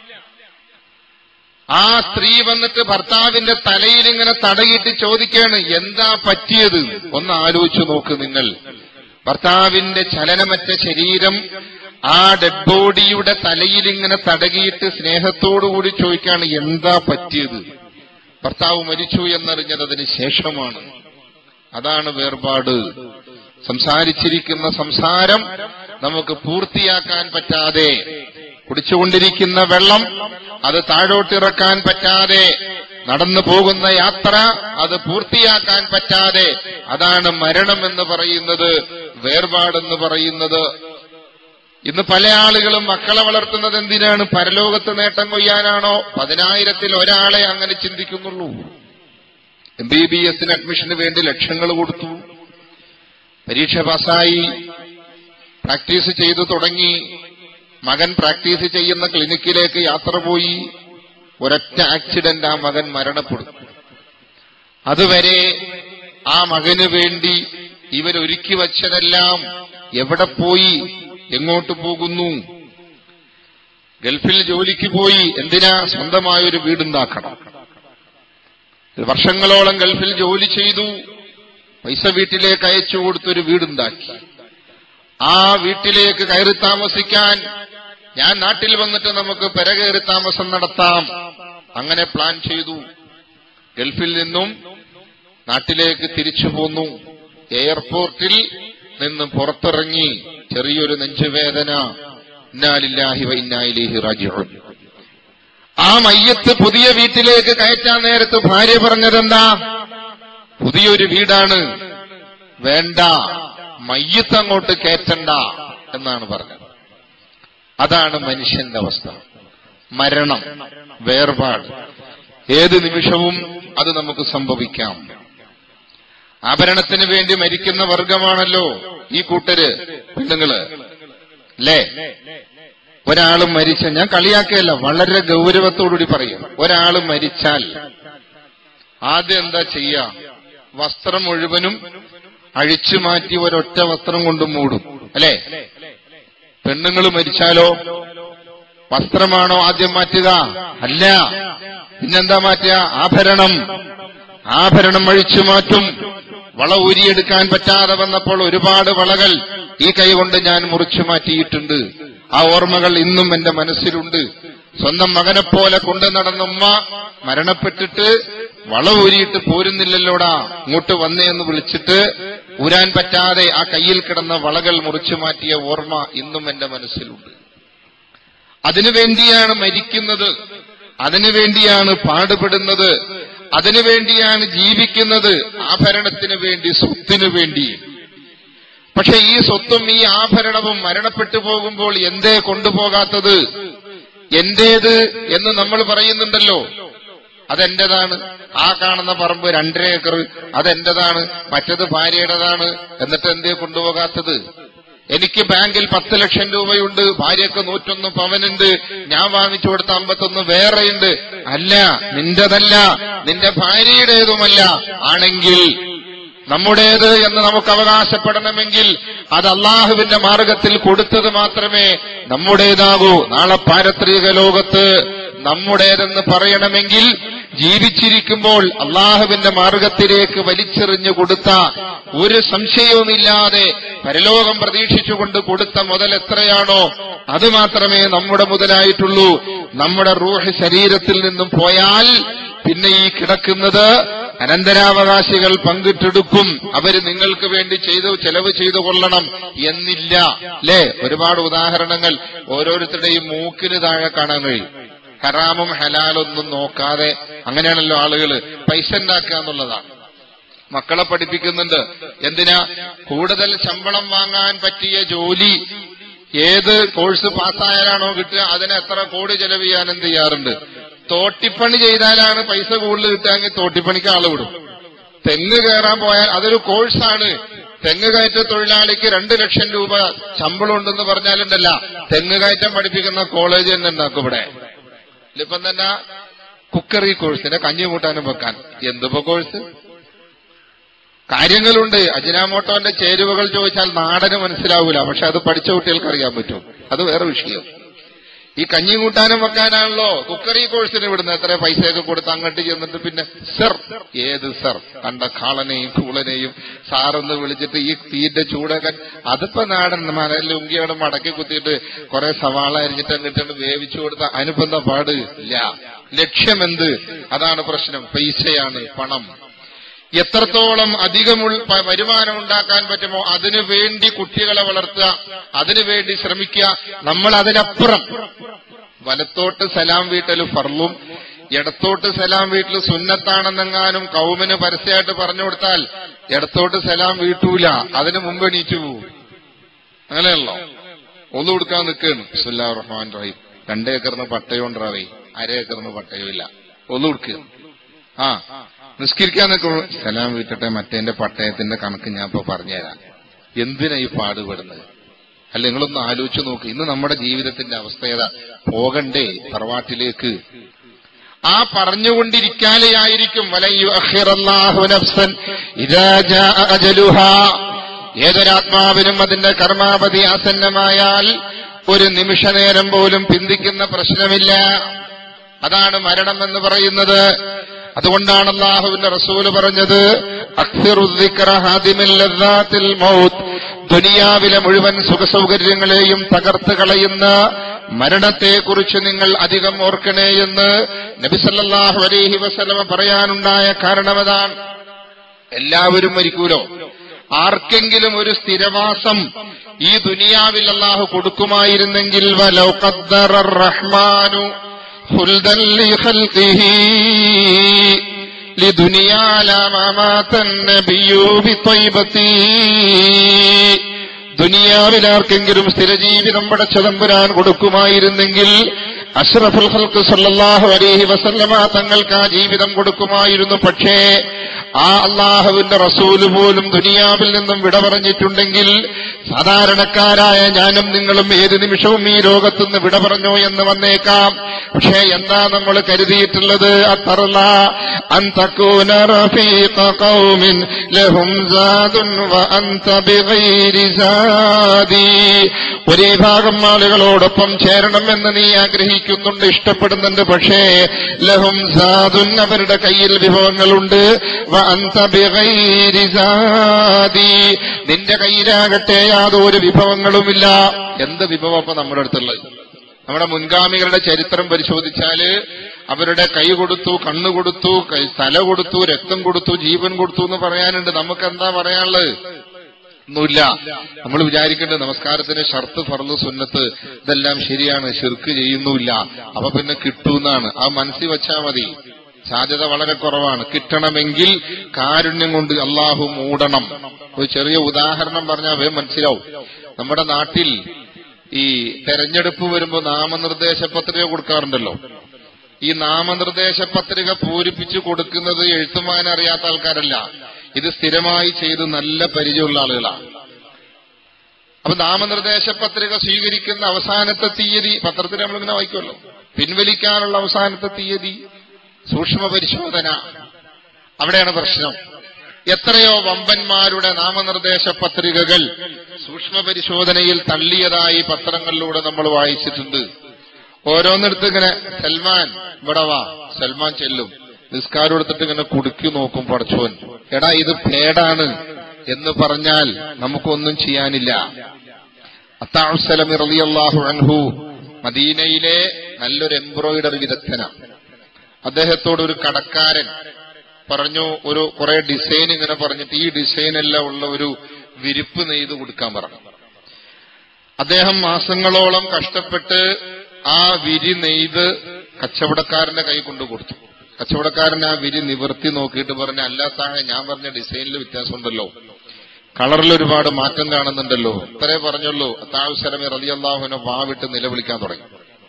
ആ സ്ത്രീ വന്നിട്ട് ഭർത്താവിന്റെ തലയിൽ ഇങ്ങനെ തടയിട്ട് ചോദിക്കുകയാണ്, എന്താ പറ്റിയത്? ഒന്ന് ആലോചിച്ചു നോക്ക് നിങ്ങൾ. ഭർത്താവിന്റെ ചലനമറ്റ ശരീരം ആ ഡെഡ് ബോഡിയുടെ തലയിൽ ഇങ്ങനെ തടകിയിട്ട് സ്നേഹത്തോടുകൂടി ചോദിക്കുകയാണ്, എന്താ പറ്റിയത്? ഭർത്താവ് മരിച്ചു എന്നറിഞ്ഞത് അതിന് ശേഷമാണ്. അതാണ് വേർപാട്. സംസാരിച്ചിരിക്കുന്ന സംസാരം നമുക്ക് പൂർത്തിയാക്കാൻ പറ്റാതെ, കുടിച്ചുകൊണ്ടിരിക്കുന്ന വെള്ളം അത് താഴോട്ടിറക്കാൻ പറ്റാതെ, നടന്നു പോകുന്ന യാത്ര അത് പൂർത്തിയാക്കാൻ പറ്റാതെ, അതാണ് മരണം എന്ന് പറയുന്നത്, വേർപാടെന്ന് പറയുന്നത്. ഇന്ന് പല ആളുകളും മക്കളെ വളർത്തുന്നത് എന്തിനാണ്? പരലോകത്ത് നേട്ടം കൊയ്യാനാണോ? പതിനായിരത്തിൽ ഒരാളെ അങ്ങനെ ചിന്തിക്കുന്നുള്ളൂ. എം ബി ബി എസിന് അഡ്മിഷന് വേണ്ടി ലക്ഷങ്ങൾ കൊടുത്തു, പരീക്ഷ പാസ്സായി, പ്രാക്ടീസ് ചെയ്തു തുടങ്ങി. മകൻ പ്രാക്ടീസ് ചെയ്യുന്ന ക്ലിനിക്കിലേക്ക് യാത്ര പോയി. ഒരൊറ്റ ആക്സിഡന്റ്, ആ മകൻ മരണപ്പെടും. അതുവരെ ആ മകന് വേണ്ടി ഇവരൊരുക്കി വച്ചതെല്ലാം എവിടെ പോയി, എങ്ങോട്ട് പോകുന്നു? ഗൾഫിൽ ജോലിക്ക് പോയി. എന്തിനാ? സ്വന്തമായൊരു വീടുണ്ടാക്കണം. വർഷങ്ങളോളം ഗൾഫിൽ ജോലി ചെയ്തു, പൈസ വീട്ടിലേക്ക് അയച്ചു കൊടുത്തൊരു വീടുണ്ടാക്കി. ആ വീട്ടിലേക്ക് കയറി താമസിക്കാൻ ഞാൻ നാട്ടിൽ വന്നിട്ട് നമുക്ക് പെരകയറി താമസം നടത്താം, അങ്ങനെ പ്ലാൻ ചെയ്തു. ഗൾഫിൽ നിന്നും നാട്ടിലേക്ക് തിരിച്ചു പോന്നു. എയർപോർട്ടിൽ നിന്ന് പുറത്തിറങ്ങി, ചെറിയൊരു നെഞ്ചുവേദന. ഇന്നാ ലില്ലാഹി വ ഇന്നാ ഇലൈഹി റാജിഊൻ. ആ മയ്യത്ത് പുതിയ വീട്ടിലേക്ക് കയറ്റാൻ നേരത്ത് ഭാര്യ പറഞ്ഞതെന്താ? പുതിയൊരു വീടാണ്, വേണ്ട, മയ്യത്ത് അങ്ങോട്ട് കയറ്റണ്ട എന്നാണ് പറഞ്ഞത്. അതാണ് മനുഷ്യന്റെ അവസ്ഥ. മരണം, വേർപാട് ഏത് നിമിഷവും അത് നമുക്ക് സംഭവിക്കാം. ആഭരണത്തിന് വേണ്ടി മരിക്കുന്ന വർഗമാണല്ലോ ഈ കൂട്ടര് പെണ്ണുങ്ങള്, അല്ലേ? ഒരാളും മരിച്ച, ഞാൻ കളിയാക്കുകയല്ല, വളരെ ഗൗരവത്തോടുകൂടി പറയും. ഒരാൾ മരിച്ചാൽ ആദ്യം എന്താ ചെയ്യാ? വസ്ത്രം മുഴുവനും അഴിച്ചു മാറ്റി ഒരൊറ്റ വസ്ത്രം കൊണ്ട് മൂടും, അല്ലേ? പെണ്ണുങ്ങൾ മരിച്ചാലോ വസ്ത്രമാണോ ആദ്യം മാറ്റുക? അല്ല, പിന്നെന്താ മാറ്റുക? ആഭരണം. ആഭരണം അഴിച്ചു മാറ്റും. വള ഊരിയെടുക്കാൻ പറ്റാതെ വന്നപ്പോൾ ഒരുപാട് വളകൾ ഈ കൈ കൊണ്ട് ഞാൻ മുറിച്ചു മാറ്റിയിട്ടുണ്ട്. ആ ഓർമ്മകൾ ഇന്നും എന്റെ മനസ്സിലുണ്ട്. സ്വന്തം മകനെപ്പോലെ കൊണ്ടു നടന്ന ഉമ്മ മരണപ്പെട്ടിട്ട് വള ഊരിയിട്ട് പോരുന്നില്ലല്ലോടാ, ഇങ്ങോട്ട് വന്നേ എന്ന് വിളിച്ചിട്ട് ഊരാൻ പറ്റാതെ ആ കയ്യിൽ കിടന്ന വളകൾ മുറിച്ചു മാറ്റിയ ഓർമ്മ ഇന്നും എന്റെ മനസ്സിലുണ്ട്. അതിനുവേണ്ടിയാണ് മരിക്കുന്നത്, അതിനുവേണ്ടിയാണ് പാടുപെടുന്നത്, അതിനുവേണ്ടിയാണ് ജീവിക്കുന്നത്. ആഭരണത്തിന് വേണ്ടി, സ്വത്തിനു വേണ്ടി. പക്ഷെ ഈ സ്വത്തും ഈ ആഭരണവും മരണപ്പെട്ടു പോകുമ്പോൾ എന്തേ കൊണ്ടുപോകാത്തത്? എന്റേത് എന്ന് നമ്മൾ പറയുന്നുണ്ടല്ലോ. അതെന്റേതാണ്. ആ കാണുന്ന പറമ്പ് രണ്ടര ഏക്കർ അതെന്റേതാണ്, മറ്റത് ഭാര്യയുടേതാണ്. എന്നിട്ട് എന്തേ കൊണ്ടുപോകാത്തത്? എനിക്ക് ബാങ്കിൽ പത്ത് ലക്ഷം രൂപയുണ്ട്, ഭാര്യക്ക് നൂറ്റൊന്ന് പവനുണ്ട്, ഞാൻ വാങ്ങിച്ചു കൊടുത്ത അമ്പത്തൊന്ന് വേറെയുണ്ട്. അല്ല, നിന്റേതല്ല, നിന്റെ ഭാര്യയുടേതുമല്ല. ആണെങ്കിൽ നമ്മുടേത് എന്ന് നമുക്ക് അവകാശപ്പെടണമെങ്കിൽ അത് അള്ളാഹുവിന്റെ മാർഗത്തിൽ കൊടുത്തത് മാത്രമേ നമ്മുടേതാകൂ. നാളെ പാരത്രിക ലോകത്ത് നമ്മുടേതെന്ന് പറയണമെങ്കിൽ ജീവിച്ചിരിക്കുമ്പോൾ അള്ളാഹുവിന്റെ മാർഗത്തിലേക്ക് വലിച്ചെറിഞ്ഞു കൊടുത്ത, ഒരു സംശയവുമില്ലാതെ പരലോകം പ്രതീക്ഷിച്ചുകൊണ്ട് കൊടുത്ത മുതൽ എത്രയാണോ അത് മാത്രമേ നമ്മുടെ മുതലായിട്ടുള്ളൂ. നമ്മുടെ റൂഹ് ശരീരത്തിൽ നിന്നും പോയാൽ പിന്നെ ഈ കിടക്കുന്നത് അനന്തരാവകാശികൾ പങ്കിട്ടെടുക്കും. അവര് നിങ്ങൾക്ക് വേണ്ടി ചെയ്തു ചെലവ് ചെയ്തു കൊള്ളണം എന്നില്ല, അല്ലേ? ഒരുപാട് ഉദാഹരണങ്ങൾ ഓരോരുത്തരുടെയും മൂക്കിന് താഴെ കാണാൻ കഴിയും. ഹറാമും ഹലാലൊന്നും നോക്കാതെ അങ്ങനെയാണല്ലോ ആളുകൾ പൈസ ഉണ്ടാക്കുക എന്നുള്ളതാണ്. മക്കളെ പഠിപ്പിക്കുന്നുണ്ട്. എന്തിനാ? കൂടുതൽ ശമ്പളം വാങ്ങാൻ പറ്റിയ ജോലി ഏത് കോഴ്സ് പാസ്സായാലാണോ കിട്ടുക അതിന് എത്ര കോടി ചെലവ് ചെയ്യാൻ എന്ത് ചെയ്യാറുണ്ട്? തോട്ടിപ്പണി ചെയ്താലാണ് പൈസ കൂടുതൽ കിട്ടുകയെങ്കിൽ തോട്ടിപ്പണിക്ക് ആള് വിടും. തെങ്ങ് കയറാൻ പോയാൽ അതൊരു കോഴ്സാണ്. തെങ്ങ് കയറ്റ തൊഴിലാളിക്ക് രണ്ടു ലക്ഷം രൂപ ശമ്പളം ഉണ്ടെന്ന് പറഞ്ഞാലുണ്ടല്ല, തെങ്ങ് കയറ്റം പഠിപ്പിക്കുന്ന കോളേജ് തന്നെ ഉണ്ടാക്കും ഇവിടെ. ഇപ്പം തന്നെ കുക്കറി കോഴ്സിനെ കഞ്ഞി കൂട്ടാനും വെക്കാൻ എന്തിപ്പോ കോഴ്സ്? കാര്യങ്ങളുണ്ട്. അജിനാമോട്ടോന്റെ ചേരുവകൾ ചോദിച്ചാൽ നാടന് മനസ്സിലാവൂല, പക്ഷെ അത് പഠിച്ച കുട്ടികൾക്ക് അറിയാൻ പറ്റും. അത് വേറെ വിഷയം. ഈ കഞ്ഞി കൂട്ടാനും വെക്കാനാണല്ലോ കുക്കറി കോഴ്സിന് വിടുന്നത്. എത്ര പൈസയൊക്കെ കൊടുത്ത് അങ്ങോട്ട് ചെന്നിട്ട് പിന്നെ സർ, ഏത് സർ? കണ്ട കാളനെയും കൂളനെയും സാറെന്ന് വിളിച്ചിട്ട് ഈ തീന്റെ ചൂടൊക്കെ അതിപ്പോ നാടൻ ലുങ്കിയോടെ മടക്കി കുത്തിയിട്ട് കുറെ സവാള അരിഞ്ഞിട്ട് അങ്ങോട്ട് വേവിച്ചു കൊടുത്ത അനുബന്ധ പാട് ഇല്ല. ലക്ഷ്യമെന്ത്? അതാണ് പ്രശ്നം. പൈസയാണ്, പണം. എത്രത്തോളം അധികം വരുമാനം ഉണ്ടാക്കാൻ പറ്റുമോ അതിനു വേണ്ടി കുട്ടികളെ വളർത്തുക, അതിനുവേണ്ടി ശ്രമിക്കുക. നമ്മൾ അതിനപ്പുറം വലത്തോട്ട് സലാം വീട്ടൽ ഫർളും ഇടത്തോട്ട് സലാം വീട്ടിൽ സുന്നത്താണെന്നെങ്ങാനും കൗമിന് പരസ്യമായിട്ട് പറഞ്ഞു കൊടുത്താൽ ഇടത്തോട്ട് സലാം വീട്ടൂല, അതിനു മുമ്പ് എണീച്ചു പോവും. അങ്ങനെയല്ലോ ഒന്നു കൊടുക്കാൻ നിൽക്കുകയാണ്. ബിസ്മില്ലാഹിർ റഹ്മാനിർ റഹീം. രണ്ടേക്കറിന് പട്ടയുണ്ടാവേ, അരേക്കറിന് പട്ടയുമില്ല, ഒന്നു കൊടുക്കുക. ആ നിസ്കരിക്കാൻ നിൽക്കുള്ളൂ, സലാം വീട്ടിട്ടെ മറ്റേന്റെ പട്ടയത്തിന്റെ കണക്ക് ഞാൻ ഇപ്പൊ പറഞ്ഞുതരാം. എന്തിനാ ഈ പാടുപെടുന്നത്? അല്ല, നിങ്ങളൊന്ന് ആലോചിച്ച് നോക്ക്. ഇന്ന് നമ്മുടെ ജീവിതത്തിന്റെ അവസ്ഥ ഏതാ? പോകണ്ടേ തറവാട്ടിലേക്ക്? ആ പറഞ്ഞുകൊണ്ടിരിക്കാതെയായിരിക്കും വലൻ യുഅഖിറല്ലാഹു നഫ്സൻ ഇദാ ജാഅ അജലുഹാ. ഏതൊരാത്മാവിനും അതിന്റെ കർമാവധി ആസന്നമായാൽ ഒരു നിമിഷനേരം പോലും പിന്തിക്കുന്ന പ്രശ്നമില്ല. അതാണ് മരണം എന്ന് പറയുന്നത്. അതുകൊണ്ടാണ് അല്ലാഹുവിന്റെ റസൂല് പറഞ്ഞത്, അക്സിറു ദിക്റ ഹാദിമിൽ ലദ്ദാത്തിൽ മൗത്ത്. ദുനിയാവിലെ മുഴുവൻ സുഖസൗകര്യങ്ങളെയും തകർത്ത് കളയുന്ന മരണത്തെക്കുറിച്ച് നിങ്ങൾ അധികം ഓർക്കണേ എന്ന് നബി സല്ലല്ലാഹു അലൈഹി വസല്ലമ പറയാനുണ്ടായ കാരണമതാണ്. എല്ലാവരും മരിക്കൂലോ? ആർക്കെങ്കിലും ഒരു സ്ഥിരവാസം ഈ ദുനിയാവിൽ അല്ലാഹു കൊടുക്കുമായിരുന്നെങ്കിൽ വലൗ ഖദ്ദറ റഹ്മാനു ഖുൽദൻ ലിഖൽഖിഹി ലിദുനിയാ ലാ മാമാതൻ നബിയു ബിതൈബതി. ദുനിയാവിൽ ആർക്കെങ്കിലും സ്ഥിരജീവിതം പടച്ചതമ്പുരാൻ കൊടുക്കുമായിരുന്നെങ്കിൽ അഷ്റഫുൽ ഖൽഖ് സല്ലല്ലാഹു അലൈഹി വസല്ലമ തങ്ങൾക്ക് ആ ജീവിതം കൊടുക്കുമായിരുന്നു. പക്ഷേ ആ അല്ലാഹുവിന്റെ റസൂല് പോലും ദുനിയാവിൽ നിന്നും വിട പറഞ്ഞിട്ടുണ്ടെങ്കിൽ സാധാരണക്കാരായ ഞാനും നിങ്ങളും ഏത് നിമിഷവും ഈ ലോകത്തുനിന്ന് വിട പറഞ്ഞോ എന്ന് വന്നേക്കാം. പക്ഷേ എന്താ നമ്മൾ കരുതിയിട്ടുള്ളത്? അത്തർല അൻ തകൂന റഫീഖ ഖൗമിൻ ലഹും സാദുൻ വ അൻത ബിഗൈരി സാദി. ഒരേ ഭാഗം ആളുകളോടൊപ്പം ചേരണം എന്ന് നീ ആഗ്രഹിക്കുന്നുണ്ട്, ഇഷ്ടപ്പെടുന്നുണ്ട്. പക്ഷേ ലഹും സാദുൻ, അവരുടെ കയ്യിൽ വിഭവങ്ങളുണ്ട്. വ അൻത ബിഗൈരി സാദി, നിന്റെ കയ്യിലാകട്ടെ യാതൊരു വിഭവങ്ങളുമില്ല. എന്ത് വിഭവം അപ്പൊ നമ്മുടെ അടുത്തുള്ളത്? നമ്മുടെ മുൻഗാമികളുടെ ചരിത്രം പരിശോധിച്ചാല് അവരുടെ കൈ കൊടുത്തു, കണ്ണു കൊടുത്തു, തല കൊടുത്തു, രക്തം കൊടുത്തു, ജീവൻ കൊടുത്തു എന്ന് പറയാനുണ്ട്. നമുക്ക് എന്താ പറയാനുള്ളത്? ഒന്നുമില്ല. നമ്മൾ വിചാരിക്കേണ്ടത് നമസ്കാരത്തിന് ഷർത്ത്, ഫർള്, സുന്നത്ത് ഇതെല്ലാം ശരിയാണ്, ശിർക്ക് ചെയ്യുന്നുമില്ല, അപ്പൊ പിന്നെ കിട്ടൂന്നാണ്. ആ മനസ്സിൽ വെച്ചാൽ മതി. സാധ്യത വളരെ കുറവാണ്. കിട്ടണമെങ്കിൽ കാരുണ്യം കൊണ്ട് അള്ളാഹു മൂടണം. ഒരു ചെറിയ ഉദാഹരണം പറഞ്ഞാൽ വേഗം മനസ്സിലാവും. നമ്മുടെ നാട്ടിൽ ഈ തെരഞ്ഞെടുപ്പ് വരുമ്പോ നാമനിർദ്ദേശ പത്രിക കൊടുക്കാറുണ്ടല്ലോ. ഈ നാമനിർദ്ദേശ പത്രിക പൂരിപ്പിച്ചു കൊടുക്കുന്നത് എഴുത്തുമാൻ അറിയാത്ത ആൾക്കാരല്ല, ഇത് സ്ഥിരമായി ചെയ്ത് നല്ല പരിചയമുള്ള ആളുകളാണ്. അപ്പൊ നാമനിർദ്ദേശ പത്രിക സ്വീകരിക്കുന്ന അവസാനത്തെ തീയതി പത്രത്തിൽ നമ്മളിങ്ങനെ വായിക്കുമല്ലോ, പിൻവലിക്കാനുള്ള അവസാനത്തെ തീയതി, സൂക്ഷ്മ പരിശോധന. അവിടെയാണ് പ്രശ്നം. എത്രയോ വമ്പന്മാരുടെ നാമനിർദ്ദേശ പത്രികകൾ സൂക്ഷ്മ പരിശോധനയിൽ തള്ളിയതായി പത്രങ്ങളിലൂടെ നമ്മൾ വായിച്ചിട്ടുണ്ട്. ഓരോന്നിടത്ത് ഇങ്ങനെ സൽമാൻ ഇവിടെ വാ, സൽമാൻ ചെല്ലും, നിസ്കാരം എടുത്തിട്ട് ഇങ്ങനെ കുടുക്കി നോക്കും. പടച്ചോൻ, എടാ ഇത് പേടാണ് എന്ന് പറഞ്ഞാൽ നമുക്കൊന്നും ചെയ്യാനില്ല. അത്താഉ സലമി റളിയല്ലാഹു അൻഹു മദീനയിലെ നല്ലൊരു എംബ്രോയിഡറി വിദഗ്ധനാണ്. അദ്ദേഹത്തോട് ഒരു കടക്കാരൻ പറഞ്ഞു, ഒരു കുറെ ഡിസൈൻ ഇങ്ങനെ പറഞ്ഞിട്ട് ഈ ഡിസൈൻ എല്ലാം ഉള്ള ഒരു വിരിപ്പ് നെയ്ത് കൊടുക്കാൻ പറഞ്ഞു. അദ്ദേഹം മാസങ്ങളോളം കഷ്ടപ്പെട്ട് ആ വിരി നെയ്ത് കച്ചവടക്കാരന്റെ കൈ കൊണ്ടു കൊടുത്തു. കച്ചവടക്കാരൻ ആ വിരി നിവർത്തി നോക്കിയിട്ട് പറഞ്ഞ, അല്ല താഴെ ഞാൻ പറഞ്ഞ ഡിസൈനിൽ വ്യത്യാസമുണ്ടല്ലോ, കളറിൽ ഒരുപാട് മാറ്റം കാണുന്നുണ്ടല്ലോ. ഇത്രേ പറഞ്ഞുള്ളൂ. അത്താഉ സലമി റളിയല്ലാഹു അൻഹു വാവിട്ട് നിലവിളിക്കാൻ തുടങ്ങി.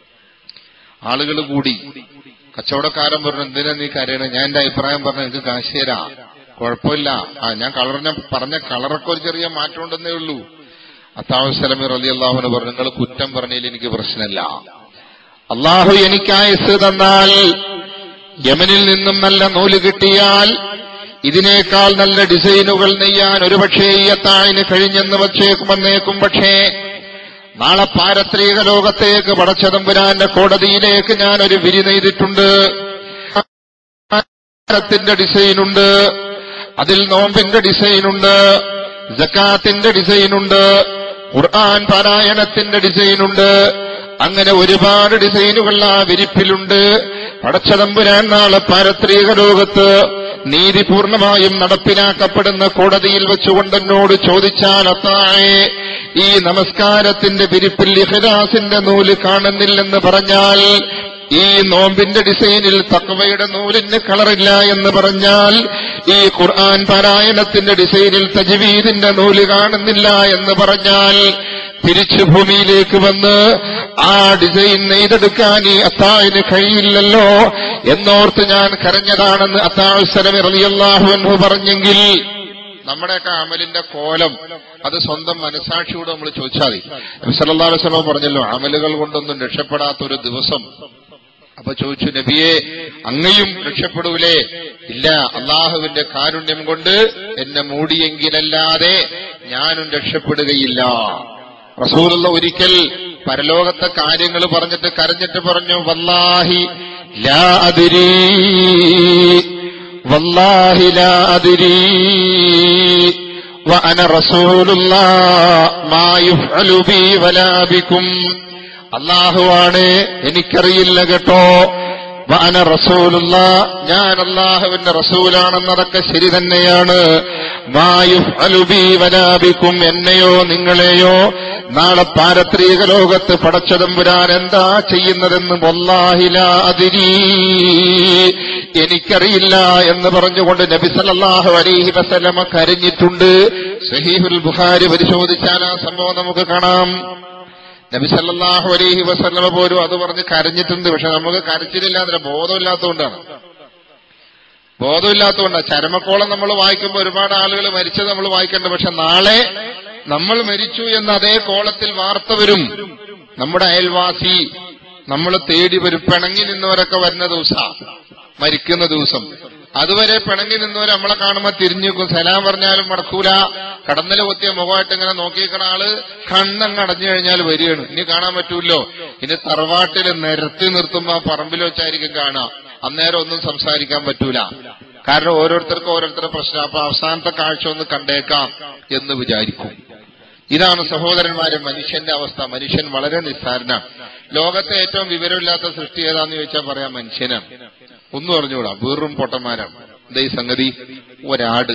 ആളുകൾ കൂടി. കച്ചവടക്കാരൻ പറഞ്ഞു, എന്തിനാ നീ കരയണേ? ഞാൻ എന്റെ അഭിപ്രായം പറഞ്ഞ എനിക്ക് കാശ് തരാ, കുഴപ്പമില്ല. ആ ഞാൻ കളറിനെ പറഞ്ഞ കളറൊക്കെ ഒരു ചെറിയ മാറ്റം ഉണ്ടെന്നേ ഉള്ളൂ. അത്താഉ സലമി റളിയല്ലാഹു അൻഹു പറഞ്ഞു, നിങ്ങൾ കുറ്റം പറഞ്ഞതിൽ എനിക്ക് പ്രശ്നമില്ല. അള്ളാഹു എനിക്ക് ആയുസ് തന്നാൽ, യമനിൽ നിന്നും നല്ല നൂല് കിട്ടിയാൽ ഇതിനേക്കാൾ നല്ല ഡിസൈനുകൾ നെയ്യാൻ ഒരുപക്ഷേ ഈ അത്താഴിന് കഴിഞ്ഞെന്ന് വച്ചേക്കും വന്നേക്കും. പക്ഷേ നാളെ പാരത്രിക ലോകത്തേക്ക് പടച്ചതമ്പുരാന്റെ കോടതിയിലേക്ക് ഞാൻ ഒരു വിരി നെയ്തിട്ടുണ്ട്. ത്തിന്റെ ഡിസൈനുണ്ട്, അതിൽ നോമ്പിന്റെ ഡിസൈനുണ്ട്, സക്കാത്തിന്റെ ഡിസൈനുണ്ട്, ഖുർആൻ പാരായണത്തിന്റെ ഡിസൈനുണ്ട്. അങ്ങനെ ഒരുപാട് ഡിസൈനുകൾ ആ വിരിപ്പിലുണ്ട്. പടച്ചതമ്പുരാൻ നാളെ പാരത്രിക ലോകത്ത് നീതി പൂർണ്ണമായും നടപ്പിലാക്കപ്പെടുന്ന കോടതിയിൽ വെച്ചുകൊണ്ട് എന്നോട് ചോദിച്ചാൽ, അത്താഴെ ഈ നമസ്കാരത്തിന്റെ വിരിപ്പിൽ ഇഖ്ലാസിന്റെ നൂല് കാണുന്നില്ലെന്ന് പറഞ്ഞാൽ, ഈ നോമ്പിന്റെ ഡിസൈനിൽ തഖ്വയുടെ നൂലിന് കളറില്ല എന്ന് പറഞ്ഞാൽ, ഈ ഖുർആൻ പാരായണത്തിന്റെ ഡിസൈനിൽ തജ്വീദിന്റെ നൂല് കാണുന്നില്ല എന്ന് പറഞ്ഞാൽ, തിരിച്ചു ഭൂമിയിലേക്ക് വന്ന് ആ ഡിസൈൻ നെയ്തെടുക്കാൻ ഈ അത്താഴിന് കഴിയില്ലല്ലോ എന്നോർത്ത് ഞാൻ കരഞ്ഞതാണെന്ന് അത്താഉ സലമി റളിയല്ലാഹു അൻഹു പറഞ്ഞെങ്കിൽ, നമ്മുടെയൊക്കെ അമലിന്റെ കോലം അത് സ്വന്തം മനസാക്ഷിയോട് നമ്മൾ ചോദിച്ചാൽ മതി. നബി സല്ലല്ലാഹു അലൈഹി വസല്ലം പറഞ്ഞല്ലോ, അമലുകൾ കൊണ്ടൊന്നും രക്ഷപ്പെടാത്തൊരു ദിവസം അപ്പൊ ചോദിച്ചു, നബിയെ അങ്ങയും രക്ഷപ്പെടൂലേ? ഇല്ല, അള്ളാഹുവിന്റെ കാരുണ്യം കൊണ്ട് എന്നെ മൂടിയെങ്കിലല്ലാതെ ഞാനും രക്ഷപ്പെടുകയില്ല. റസൂലുള്ള ഒരിക്കൽ പരലോകത്തെ കാര്യങ്ങൾ പറഞ്ഞിട്ട് കരഞ്ഞിട്ട് പറഞ്ഞു, വല്ലാഹി ലാ അദ്രീ വല്ലാഹി ലാ അദ്രീ വഅന റസൂലുള്ളാഹ് മാ യുഫ്അലു ബി വലാ ബികും. അല്ലാഹുവാണ്, എനിക്കറിയില്ല കേട്ടോ. വഅന റസൂലുള്ളാഹ്, ഞാൻ അല്ലാഹുവിന്റെ റസൂലാണെന്നതൊക്കെ ശരി തന്നെയാണ്. മാ യുഫ്അലു ബി വലാ ബികും, എന്നെയോ നിങ്ങളെയോ നാളെ പാരത്രിക ലോകത്ത് പടച്ചതമ്പുരാൻ എന്താ ചെയ്യുന്നതെന്ന് വല്ലാഹി ലാ അദ്രീ, എനിക്കറിയില്ല എന്ന് പറഞ്ഞുകൊണ്ട് നബി സല്ലല്ലാഹു അലൈഹി വസല്ലമ കരഞ്ഞിട്ടുണ്ട്. സഹീഹുൽ ബുഖാരി പരിശോധിച്ചാൽ ആ സംഭവം നമുക്ക് കാണാം. നബി സല്ലല്ലാഹു അലൈഹി വസല്ലമ പോലും അത് പറഞ്ഞ് കരഞ്ഞിട്ടുണ്ട്. പക്ഷെ നമുക്ക് കരച്ചിലില്ലാതെ ബോധമില്ലാത്തതുകൊണ്ടാണ് ബോധമില്ലാത്തതുകൊണ്ടാണ് ചരമക്കോളം നമ്മൾ വായിക്കുമ്പോൾ ഒരുപാട് ആളുകൾ മരിച്ചത് നമ്മൾ വായിക്കേണ്ട. പക്ഷെ നാളെ നമ്മൾ മരിച്ചു എന്ന അതേ കോളത്തിൽ വാർത്ത വരും. നമ്മുടെ അയൽവാസി നമ്മൾ തേടി വരും. പിണങ്ങി നിന്നവരൊക്കെ വരുന്ന ദിവസം, മരിക്കുന്ന ദിവസം. അതുവരെ പിണങ്ങി നിന്നവർ നമ്മളെ കാണുമ്പോ തിരിഞ്ഞു നിൽക്കും. സലാം പറഞ്ഞാലും മടക്കൂല. കടന്നല് കൊത്തിയ മുഖമായിട്ട് ഇങ്ങനെ നോക്കിയിരിക്കണ ആള് കണ്ണങ്ങ് അടഞ്ഞു കഴിഞ്ഞാൽ വരികയാണ്. ഇനി കാണാൻ പറ്റൂല്ലോ. ഇനി തറവാട്ടിൽ നിരത്തി നിർത്തുമ്പോ പറമ്പിൽ വെച്ചായിരിക്കും കാണാം. അന്നേരം ഒന്നും സംസാരിക്കാൻ പറ്റൂല. കാരണം ഓരോരുത്തർക്കും ഓരോരുത്തരുടെ പ്രശ്നം. അപ്പൊ അവസാനത്തെ കാഴ്ച ഒന്ന് കണ്ടേക്കാം എന്ന് വിചാരിക്കും. ഇതാണ് സഹോദരന്മാരെ മനുഷ്യന്റെ അവസ്ഥ. മനുഷ്യൻ വളരെ നിസ്സാരനാണ്. ലോകത്തെ ഏറ്റവും വിവരമില്ലാത്ത സൃഷ്ടി ഏതാന്ന് ചോദിച്ചാൽ പറയാം മനുഷ്യനാണ്. ഒന്നും അറിഞ്ഞുകൂടാ, വെറും പൊട്ടന്മാരാണ്. എന്താ ഈ സംഗതി? ഒരാട്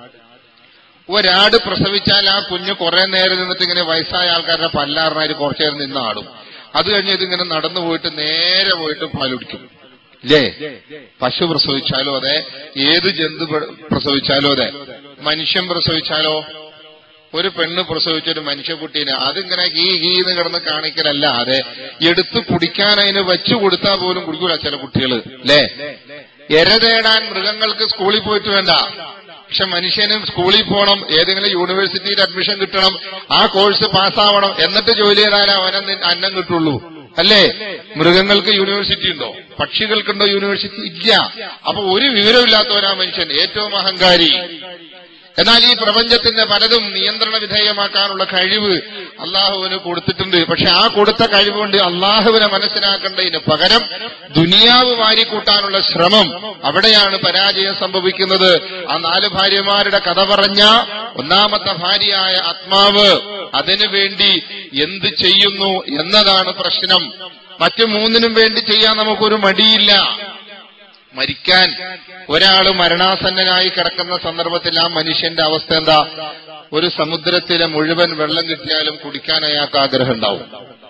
ഒരാട് പ്രസവിച്ചാൽ ആ കുഞ്ഞ് കുറെ നേരം നിന്നിട്ട് ഇങ്ങനെ വയസ്സായ ആൾക്കാരുടെ പല്ലാറിനായി കുറച്ചു നേരം നിന്ന് ആടും. അത് കഴിഞ്ഞ് ഇതിങ്ങനെ നടന്നു പോയിട്ട് നേരെ പോയിട്ട് പാലുടിക്കും. ഇല്ലേ? പശു പ്രസവിച്ചാലോ അതെ, ഏത് ജന്തു പ്രസവിച്ചാലോ അതെ. മനുഷ്യൻ പ്രസവിച്ചാലോ, ഒരു പെണ്ണ് പ്രസവിച്ചൊരു മനുഷ്യക്കുട്ടീനെ അതിങ്ങനെ ഗീ ഗീന്ന് കിടന്ന് കാണിക്കലല്ല, അതെ എടുത്ത് കുടിക്കാൻ അതിന് വെച്ചു കൊടുത്താൽ പോലും കുടിക്കൂല ചില കുട്ടികൾ. അല്ലേ? എര തേടാൻ മൃഗങ്ങൾക്ക് സ്കൂളിൽ പോയിട്ട് വേണ്ട. പക്ഷെ മനുഷ്യനും സ്കൂളിൽ പോകണം, ഏതെങ്കിലും യൂണിവേഴ്സിറ്റിയിൽ അഡ്മിഷൻ കിട്ടണം, ആ കോഴ്സ് പാസ്സാവണം, എന്നിട്ട് ജോലി ചെയ്താലേ അവനെ അന്നം കിട്ടുള്ളൂ. അല്ലേ? മൃഗങ്ങൾക്ക് യൂണിവേഴ്സിറ്റി ഉണ്ടോ? പക്ഷികൾക്കുണ്ടോ യൂണിവേഴ്സിറ്റി? ഇല്ല. അപ്പൊ ഒരു വിവരമില്ലാത്തവരാ മനുഷ്യൻ, ഏറ്റവും അഹങ്കാരി. എന്നാൽ ഈ പ്രപഞ്ചത്തിന്റെ പലതും നിയന്ത്രണ വിധേയമാക്കാനുള്ള കഴിവ് അള്ളാഹുവിന് കൊടുത്തിട്ടുണ്ട്. പക്ഷെ ആ കൊടുത്ത കഴിവുകൊണ്ട് അള്ളാഹുവിനെ മനസ്സിലാക്കേണ്ടതിന് പകരം ദുനിയാവ് വാരിക്കൂട്ടാനുള്ള ശ്രമം, അവിടെയാണ് പരാജയം സംഭവിക്കുന്നത്. ആ നാല് ഭാര്യമാരുടെ കഥ പറഞ്ഞ ഒന്നാമത്തെ ഭാര്യയായ ആത്മാവ് അതിനുവേണ്ടി എന്ത് ചെയ്യുന്നു എന്നതാണ് പ്രശ്നം. മറ്റു മൂന്നിനും വേണ്ടി ചെയ്യാൻ നമുക്കൊരു മടിയില്ല. മരിക്കാൻ ഒരാള് മരണാസന്നനായി കിടക്കുന്ന സന്ദർഭത്തിൽ ആ മനുഷ്യന്റെ അവസ്ഥ എന്താ? ഒരു സമുദ്രത്തിലെ മുഴുവൻ വെള്ളം കിട്ടിയാലും കുടിക്കാൻ അയാൾക്ക് ആഗ്രഹം ഉണ്ടാവും.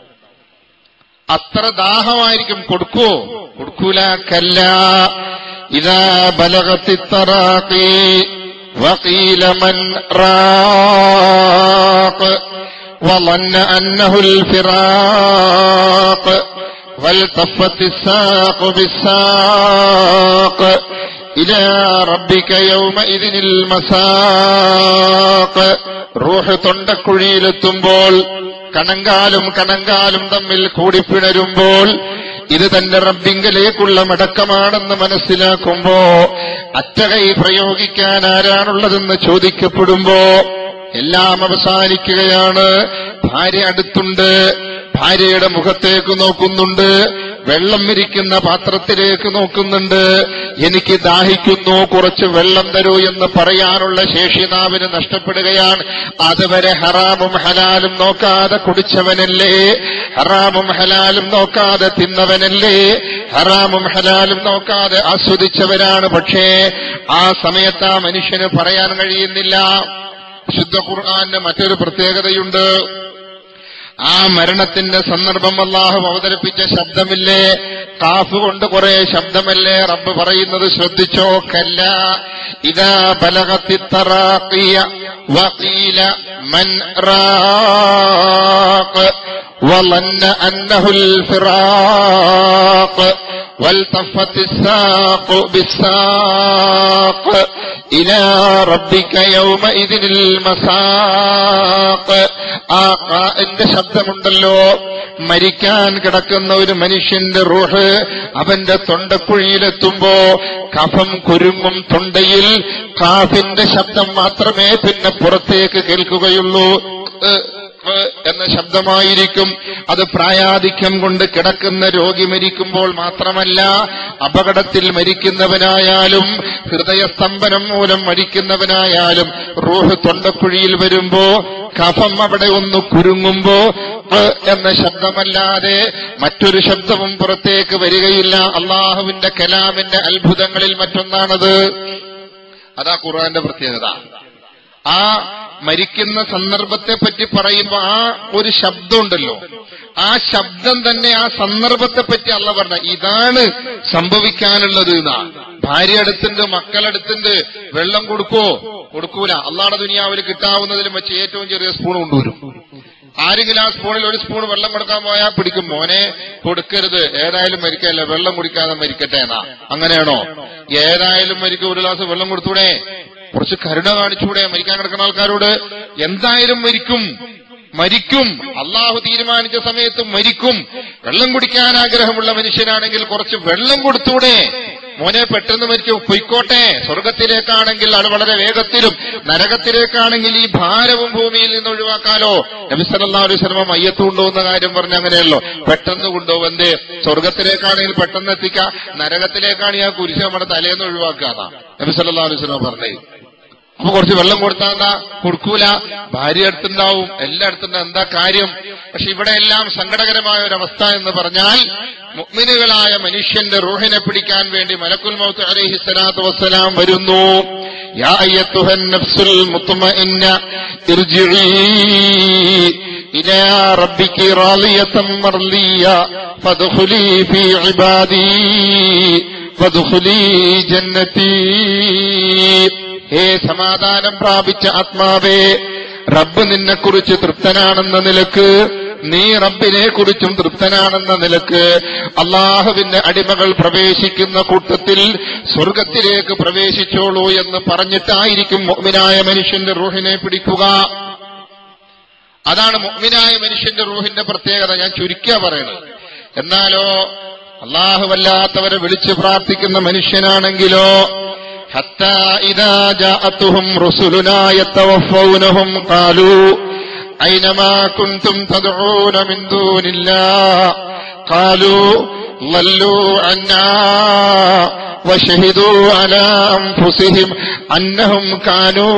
അത്ര ദാഹമായിരിക്കും. കൊടുക്കുവോ? കൊടുക്കൂല. കല്ലാ ഇദാ ബലഗത്തി തറാഖി വഖീല മൻ റാഖ് വളന്ന അന്നഹുൽ ഫിറാഖ് والتفت الساق بالساق إلى ربك يومئذ المساق. റൂഹ് തൊണ്ടക്കുഴിയിലെത്തുമ്പോൾ, കണങ്കാലും കണങ്കാലും തമ്മിൽ കൂടിപ്പിണരുമ്പോൾ, ഇത് തന്റെ റബ്ബിങ്കലേക്കുള്ള മടക്കമാണെന്ന് മനസ്സിലാക്കുമ്പോ, അറ്റകൈ പ്രയോഗിക്കാൻ ആരാണുള്ളതെന്ന് ചോദിക്കപ്പെടുമ്പോ എല്ലാം അവസാനിക്കുകയാണ്. ഭാര്യ അടുത്തുണ്ട്, ഭാര്യയുടെ മുഖത്തേക്ക് നോക്കുന്നുണ്ട്, വെള്ളം ഇരിക്കുന്ന പാത്രത്തിലേക്ക് നോക്കുന്നുണ്ട്. എനിക്ക് ദാഹിക്കുന്നു, കുറച്ച് വെള്ളം തരൂ എന്ന് പറയാനുള്ള ശേഷി നാവിന് നഷ്ടപ്പെടുകയാണ്. അതുവരെ ഹറാമും ഹലാലും നോക്കാതെ കുടിച്ചവനല്ലേ, ഹറാമും ഹലാലും നോക്കാതെ തിന്നവനല്ലേ, ഹറാമും ഹലാലും നോക്കാതെ ആസ്വദിച്ചവരാണ്. പക്ഷേ ആ സമയത്ത് ആ മനുഷ്യന് പറയാൻ കഴിയുന്നില്ല. ശുദ്ധ ഖുർആന്റെ മറ്റൊരു പ്രത്യേകതയുണ്ട്. ആ മരണത്തിന്റെ സന്ദർഭം അല്ലാഹു അവതരിപ്പിച്ച ശബ്ദമില്ലേ, കാഫ് കൊണ്ട് കുറെ ശബ്ദമല്ലേ റബ്ബ് പറയുന്നത്? ശ്രദ്ധിച്ചോ. കല്ല ഇദാ ബലഗത്തി തറാഖിയ വഖീല മൻ റാഖ് വലന്ന അന്നഹുൽ ഫിറാഖ് വൽതഫത്തി الساق بالساق إلى ربك يومئذ المساق. ആ ഖാഇന്റെ ശബ്ദമുണ്ടല്ലോ, മരിക്കാൻ കിടക്കുന്ന ഒരു മനുഷ്യന്റെ റൂഹ് അവന്റെ തൊണ്ടക്കുഴിയിലെത്തുമ്പോ കഫം കുരുങ്ങും തൊണ്ടയിൽ. ഖാഫിന്റെ ശബ്ദം മാത്രമേ പിന്നെ പുറത്തേക്ക് കേൾക്കുകയുള്ളൂ. എന്ന ശബ്ദമായിരിക്കും. അത് പ്രായാധിക്യം കൊണ്ട് കിടക്കുന്ന രോഗി മരിക്കുമ്പോൾ മാത്രമല്ല, അപകടത്തിൽ മരിക്കുന്നവനായാലും ഹൃദയസ്തംഭനം മൂലം മരിക്കുന്നവനായാലും റൂഹ് തൊണ്ടക്കുഴിയിൽ വരുമ്പോ കഫം അവിടെ ഒന്ന് കുരുങ്ങുമ്പോ എന്ന ശബ്ദമല്ലാതെ മറ്റൊരു ശബ്ദവും പുറത്തേക്ക് വരികയില്ല. അള്ളാഹുവിന്റെ കലാമിന്റെ അത്ഭുതങ്ങളിൽ മറ്റൊന്നാണത്. അതാ ഖുർആന്റെ പ്രത്യേകത. ആ മരിക്കുന്ന സന്ദർഭത്തെ പറ്റി പറയുമ്പോ ആ ഒരു ശബ്ദമുണ്ടല്ലോ, ആ ശബ്ദം തന്നെ ആ സന്ദർഭത്തെ പറ്റി അള്ളാഹ് പറഞ്ഞ ഇതാണ് സംഭവിക്കാനുള്ളത് എന്നാ. ഭാര്യ അടുത്തുണ്ട്, മക്കളടുത്തുണ്ട്, വെള്ളം കൊടുക്കോ? കൊടുക്കൂല. അള്ളാഹുടെ ദുനിയാവിൽ കിട്ടാവുന്നതിലും വെച്ച് ഏറ്റവും ചെറിയ സ്പൂൺ കൊണ്ടുവരും. ആരെങ്കിലും ആ സ്പൂണിൽ ഒരു സ്പൂൺ വെള്ളം കൊടുക്കാൻ പോയാൽ പിടിക്കും. മോനെ കൊടുക്കരുത്, ഏതായാലും മരിക്കല്ല, വെള്ളം കുടിക്കാതെ മരിക്കട്ടെ എന്നാ. അങ്ങനെയാണോ? ഏതായാലും മരിക്കും, ഒരു ഗ്ലാസ് വെള്ളം കൊടുത്തൂടെ? കുറച്ച് കരുണ കാണിച്ചൂടെ മരിക്കാൻ കിടക്കുന്ന ആൾക്കാരോട്? എന്തായാലും മരിക്കും, മരിക്കും. അള്ളാഹു തീരുമാനിച്ച സമയത്ത് മരിക്കും. വെള്ളം കുടിക്കാൻ ആഗ്രഹമുള്ള മനുഷ്യനാണെങ്കിൽ കുറച്ച് വെള്ളം കൊടുത്തൂടെ? മോനെ പെട്ടെന്ന് മരിക്കും, പൊയ്ക്കോട്ടെ. സ്വർഗത്തിലേക്കാണെങ്കിൽ അത് വളരെ വേഗത്തിലും, നരകത്തിലേക്കാണെങ്കിൽ ഈ ഭാരവും ഭൂമിയിൽ നിന്ന് ഒഴിവാക്കാലോ. നബി സല്ലല്ലാഹു അലൈഹി വസല്ലം മയ്യത്ത് കൊണ്ടുപോകുന്ന കാര്യം പറഞ്ഞ അങ്ങനെയല്ലോ, പെട്ടെന്ന് കൊണ്ടുപോകും. എന്തേ? സ്വർഗത്തിലേക്കാണെങ്കിൽ പെട്ടെന്ന് എത്തിക്കാം, നരകത്തിലേക്കാണ് ആ കുരിശ് നമ്മുടെ തലേന്ന് ഒഴിവാക്കാന്നാ നബി സല്ലല്ലാഹു അലൈഹി വസല്ലം പറഞ്ഞേ. അപ്പൊ കുറച്ച് വെള്ളം കൊടുത്താൽ എന്താ? കൊടുക്കൂല. ഭാര്യ അടുത്തുണ്ടാവും, എല്ലായിടത്തുണ്ടാവും. എന്താ കാര്യം? പക്ഷെ ഇവിടെ എല്ലാം സങ്കടകരമായ ഒരവസ്ഥ എന്ന് പറഞ്ഞാൽ, മുഅ്മിനുകളായ മനുഷ്യന്റെ റൂഹിനെ പിടിക്കാൻ വേണ്ടി മലക്കുൽ മൗത്ത് അലൈഹി സ്വലാത്തു വസ്സലാം വരുന്നു. യാ അയ്യത്തുഹൻ നഫ്സുൽ മുത്മഇന്ന ഇർജിഇ ഇലാ റബ്ബികി റാളിയതൻ മർളിയ ഫദ്ഖുലി ഫീ ഇബാദി ഫദ്ഖുലി ജന്നതി. ഹേ സമാധാനം പ്രാപിച്ച ആത്മാവേ, റബ്ബ് നിന്നെക്കുറിച്ച് തൃപ്തനാണെന്ന നിലക്ക്, നീ റബ്ബിനെ കുറിച്ചും തൃപ്തനാണെന്ന നിലക്ക് അള്ളാഹുവിന്റെ അടിമകൾ പ്രവേശിക്കുന്ന കൂട്ടത്തിൽ സ്വർഗത്തിലേക്ക് പ്രവേശിച്ചോളൂ എന്ന് പറഞ്ഞിട്ടായിരിക്കും മുഅ്മിനായ മനുഷ്യന്റെ റൂഹിനെ പിടിക്കുക. അതാണ് മുഅ്മിനായ മനുഷ്യന്റെ റൂഹിന്റെ പ്രത്യേകത. ഞാൻ ചുരുക്കിയാ പറയുന്നത്. എന്നാലോ അള്ളാഹുവല്ലാത്തവരെ വിളിച്ചു പ്രാർത്ഥിക്കുന്ന മനുഷ്യനാണെങ്കിലോ, ഹത്താ ഇദാ ജാഅത്തുഹും റുസുലുനാ യതവഫൗനഹും ഖാലൂ അയ്നമാ കുൻതും തദ്ഊന മിൻ ദൂനില്ലാഹ് ഖാലൂ ളല്ലൂ അന്നാ വശഹിദൂ അലാ അൻഫുസിഹിം അന്നഹും കാനൂ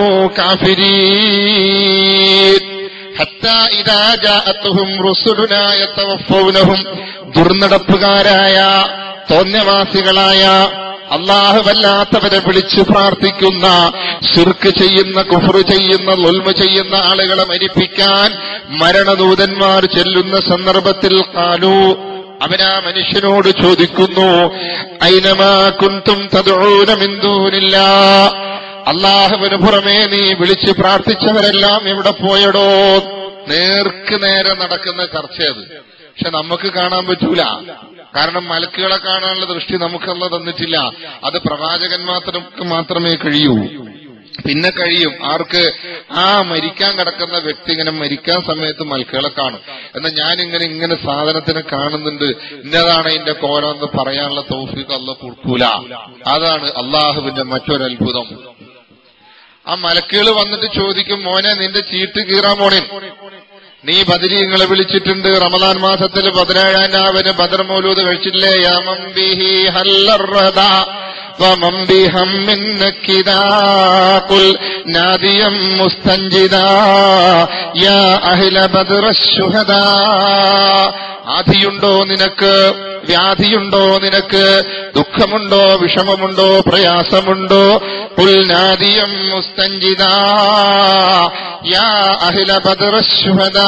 കാഫിരീൻ. ഹത്താ ഇദാ ജാഅത്തുഹും റുസുലുനാ യതവഫൗനഹും, ദുർനടപ്പുകാരായ തോന്യവാസികളായ അള്ളാഹുവല്ലാത്തവരെ വിളിച്ചു പ്രാർത്ഥിക്കുന്ന, ശിർക്ക് ചെയ്യുന്ന, കുഫ്ർ ചെയ്യുന്ന, ളുൽമ് ചെയ്യുന്ന ആളുകളെ മരിപ്പിക്കാൻ മരണദൂതന്മാർ ചെല്ലുന്ന സന്ദർഭത്തിൽ ഖാലൂ, അവനാ മനുഷ്യനോട് ചോദിക്കുന്നു, ഐനമാ കുൻതും തദ്ഊന മിൻ ദൂനില്ലാഹ്, അള്ളാഹുവിന് പുറമേ നീ വിളിച്ചു പ്രാർത്ഥിച്ചവരെല്ലാം എവിടെ പോയടോ? നേർക്ക് നേരെ നടക്കുന്ന ചർച്ചയത്. പക്ഷെ നമുക്ക് കാണാൻ പറ്റൂല. കാരണം മലക്കുകളെ കാണാനുള്ള ദൃഷ്ടി നമുക്കല്ല തന്നിട്ടില്ല. അത് പ്രവാചകന്മാർക്ക് മാത്രമേ കഴിയൂ. പിന്നെ കഴിയും ആർക്ക്? ആ മരിക്കാൻ കിടക്കുന്ന വ്യക്തി ഇങ്ങനെ മരിക്കാൻ സമയത്ത് മലക്കുകളെ കാണും. എന്നാൽ ഞാനിങ്ങനെ ഇങ്ങനെ സാധനത്തിനെ കാണുന്നുണ്ട്, ഇന്നതാണ് അതിന്റെ കോലെന്ന് പറയാനുള്ള തൗഫീഖ് അല്ലാഹു കൊടുക്കൂല. അതാണ് അള്ളാഹുവിന്റെ മറ്റൊരത്ഭുതം. ആ മലക്കുകൾ വന്നിട്ട് ചോദിക്കും, മോനെ നിന്റെ ചീട്ട് കീറാൻ പോണേ, നീ ബദരീങ്ങളെ വിളിച്ചിട്ടുണ്ട്, റമദാൻ മാസത്തിൽ പതിനേഴാം രാവിന് ബദർ മൗലൂദ് കഴിച്ചില്ലേ? യാ മംബിഹി ഹല്ലറദ വമം ബിഹമ്മിൻ നക്കിദാ ഖുൽ നാദിയം മുസ്തൻജിദാ യാ അഹ്ല ബദ്റശ് ശുഹദാ. ആധിയുണ്ടോ നിനക്ക്? വ്യാധിയുണ്ടോ നിനക്ക്? ദുഃഖമുണ്ടോ? വിഷമമുണ്ടോ? പ്രയാസമുണ്ടോ? ഖുൽ നാദിയം മുസ്തൻജിദാ യാ അഹ്ല ബദ്റശ് ശുഹദാ.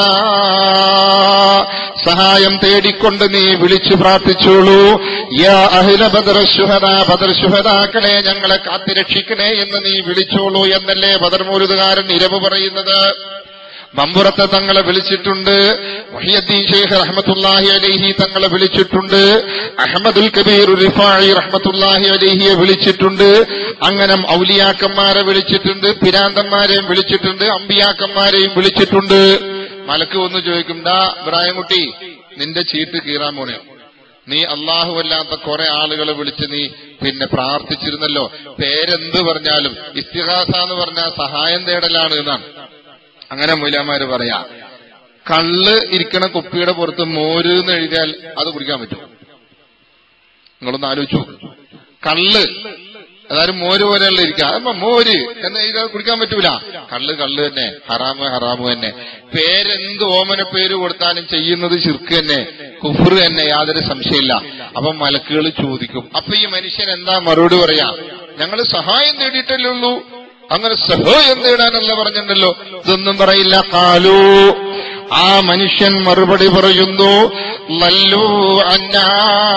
സഹായം തേടിക്കൊണ്ട് നീ വിളിച്ചു പ്രാർത്ഥിച്ചോളൂ. യാ അഹ്ല ബദ്റശ് ശുഹദാ, ബദർ ശുഹദാക്കളെ ഞങ്ങളെ കാത്തിരക്ഷിക്കണേ എന്ന് നീ വിളിച്ചോളൂ എന്നല്ലേ ബദർ മൗലൂദുകാരൻ ഇരവ് പറയുന്നത്. മമ്പുറത്തെ തങ്ങളെ വിളിച്ചിട്ടുണ്ട്, മുഹിയുദ്ദീൻ ശൈഖ് റഹ്മത്തുള്ളാഹി അലൈഹി തങ്ങളെ വിളിച്ചിട്ടുണ്ട്, അഹ്മദുൽ കബീർ റിഫായി റഹ്മത്തുള്ളാഹി അലൈഹിയെ വിളിച്ചിട്ടുണ്ട്. അങ്ങനെ ഔലിയാക്കന്മാരെ വിളിച്ചിട്ടുണ്ട്, പിരാന്തന്മാരെയും വിളിച്ചിട്ടുണ്ട്, അമ്പിയാക്കന്മാരെയും വിളിച്ചിട്ടുണ്ട്. മലക്ക് ഒന്ന് ചോദിക്കും, ഡാ ഇബ്രാഹിംകുട്ടി, നിന്റെ ചീട്ട് കീറാൻ പോണേ, നീ അല്ലാഹുവല്ലാത്ത കുറെ ആളുകളെ വിളിച്ച് നീ പിന്നെ പ്രാർത്ഥിച്ചിരുന്നല്ലോ, പേരെന്ത് പറഞ്ഞാലും ഇസ്തിഗാസ എന്ന് പറഞ്ഞാൽ സഹായം തേടലാണ് എന്നാണ്. അങ്ങനെ മൗലവിമാര് പറയാ, കള്ള് ഇരിക്കണ കുപ്പിയുടെ പുറത്ത് മോര് എന്ന് എഴുതിയാൽ അത് കുടിക്കാൻ പറ്റും? നിങ്ങളൊന്ന് ആലോചിച്ചു. കള്ള് അതായത് മോര് പോലെയുള്ള ഇരിക്കുക, അപ്പൊ മോര് എന്ന് എഴുതാൽ കുടിക്കാൻ പറ്റൂല. കള്ള് കള്ള് തന്നെ, ഹറാമ് ഹറാമ് തന്നെ. പേരെന്ത് ഓമന പേര് കൊടുത്താലും ചെയ്യുന്നത് ശിർക്ക് തന്നെ, കുഫ്ർ തന്നെ, യാതൊരു സംശയമില്ല. അപ്പൊ മലക്കുകൾ ചോദിക്കും, അപ്പൊ ഈ മനുഷ്യൻ എന്താ മറുപടി പറയാ? ഞങ്ങൾ സഹായം തേടിയിട്ടല്ലേ ഉള്ളൂ, അങ്ങനെ സഹായം തേടാനല്ല പറഞ്ഞിട്ടുണ്ടല്ലോ. ഇതൊന്നും പറയില്ല. കാലു, ആ മനുഷ്യൻ മറുപടി പറയുന്നു, ലല്ലു അന്നാ,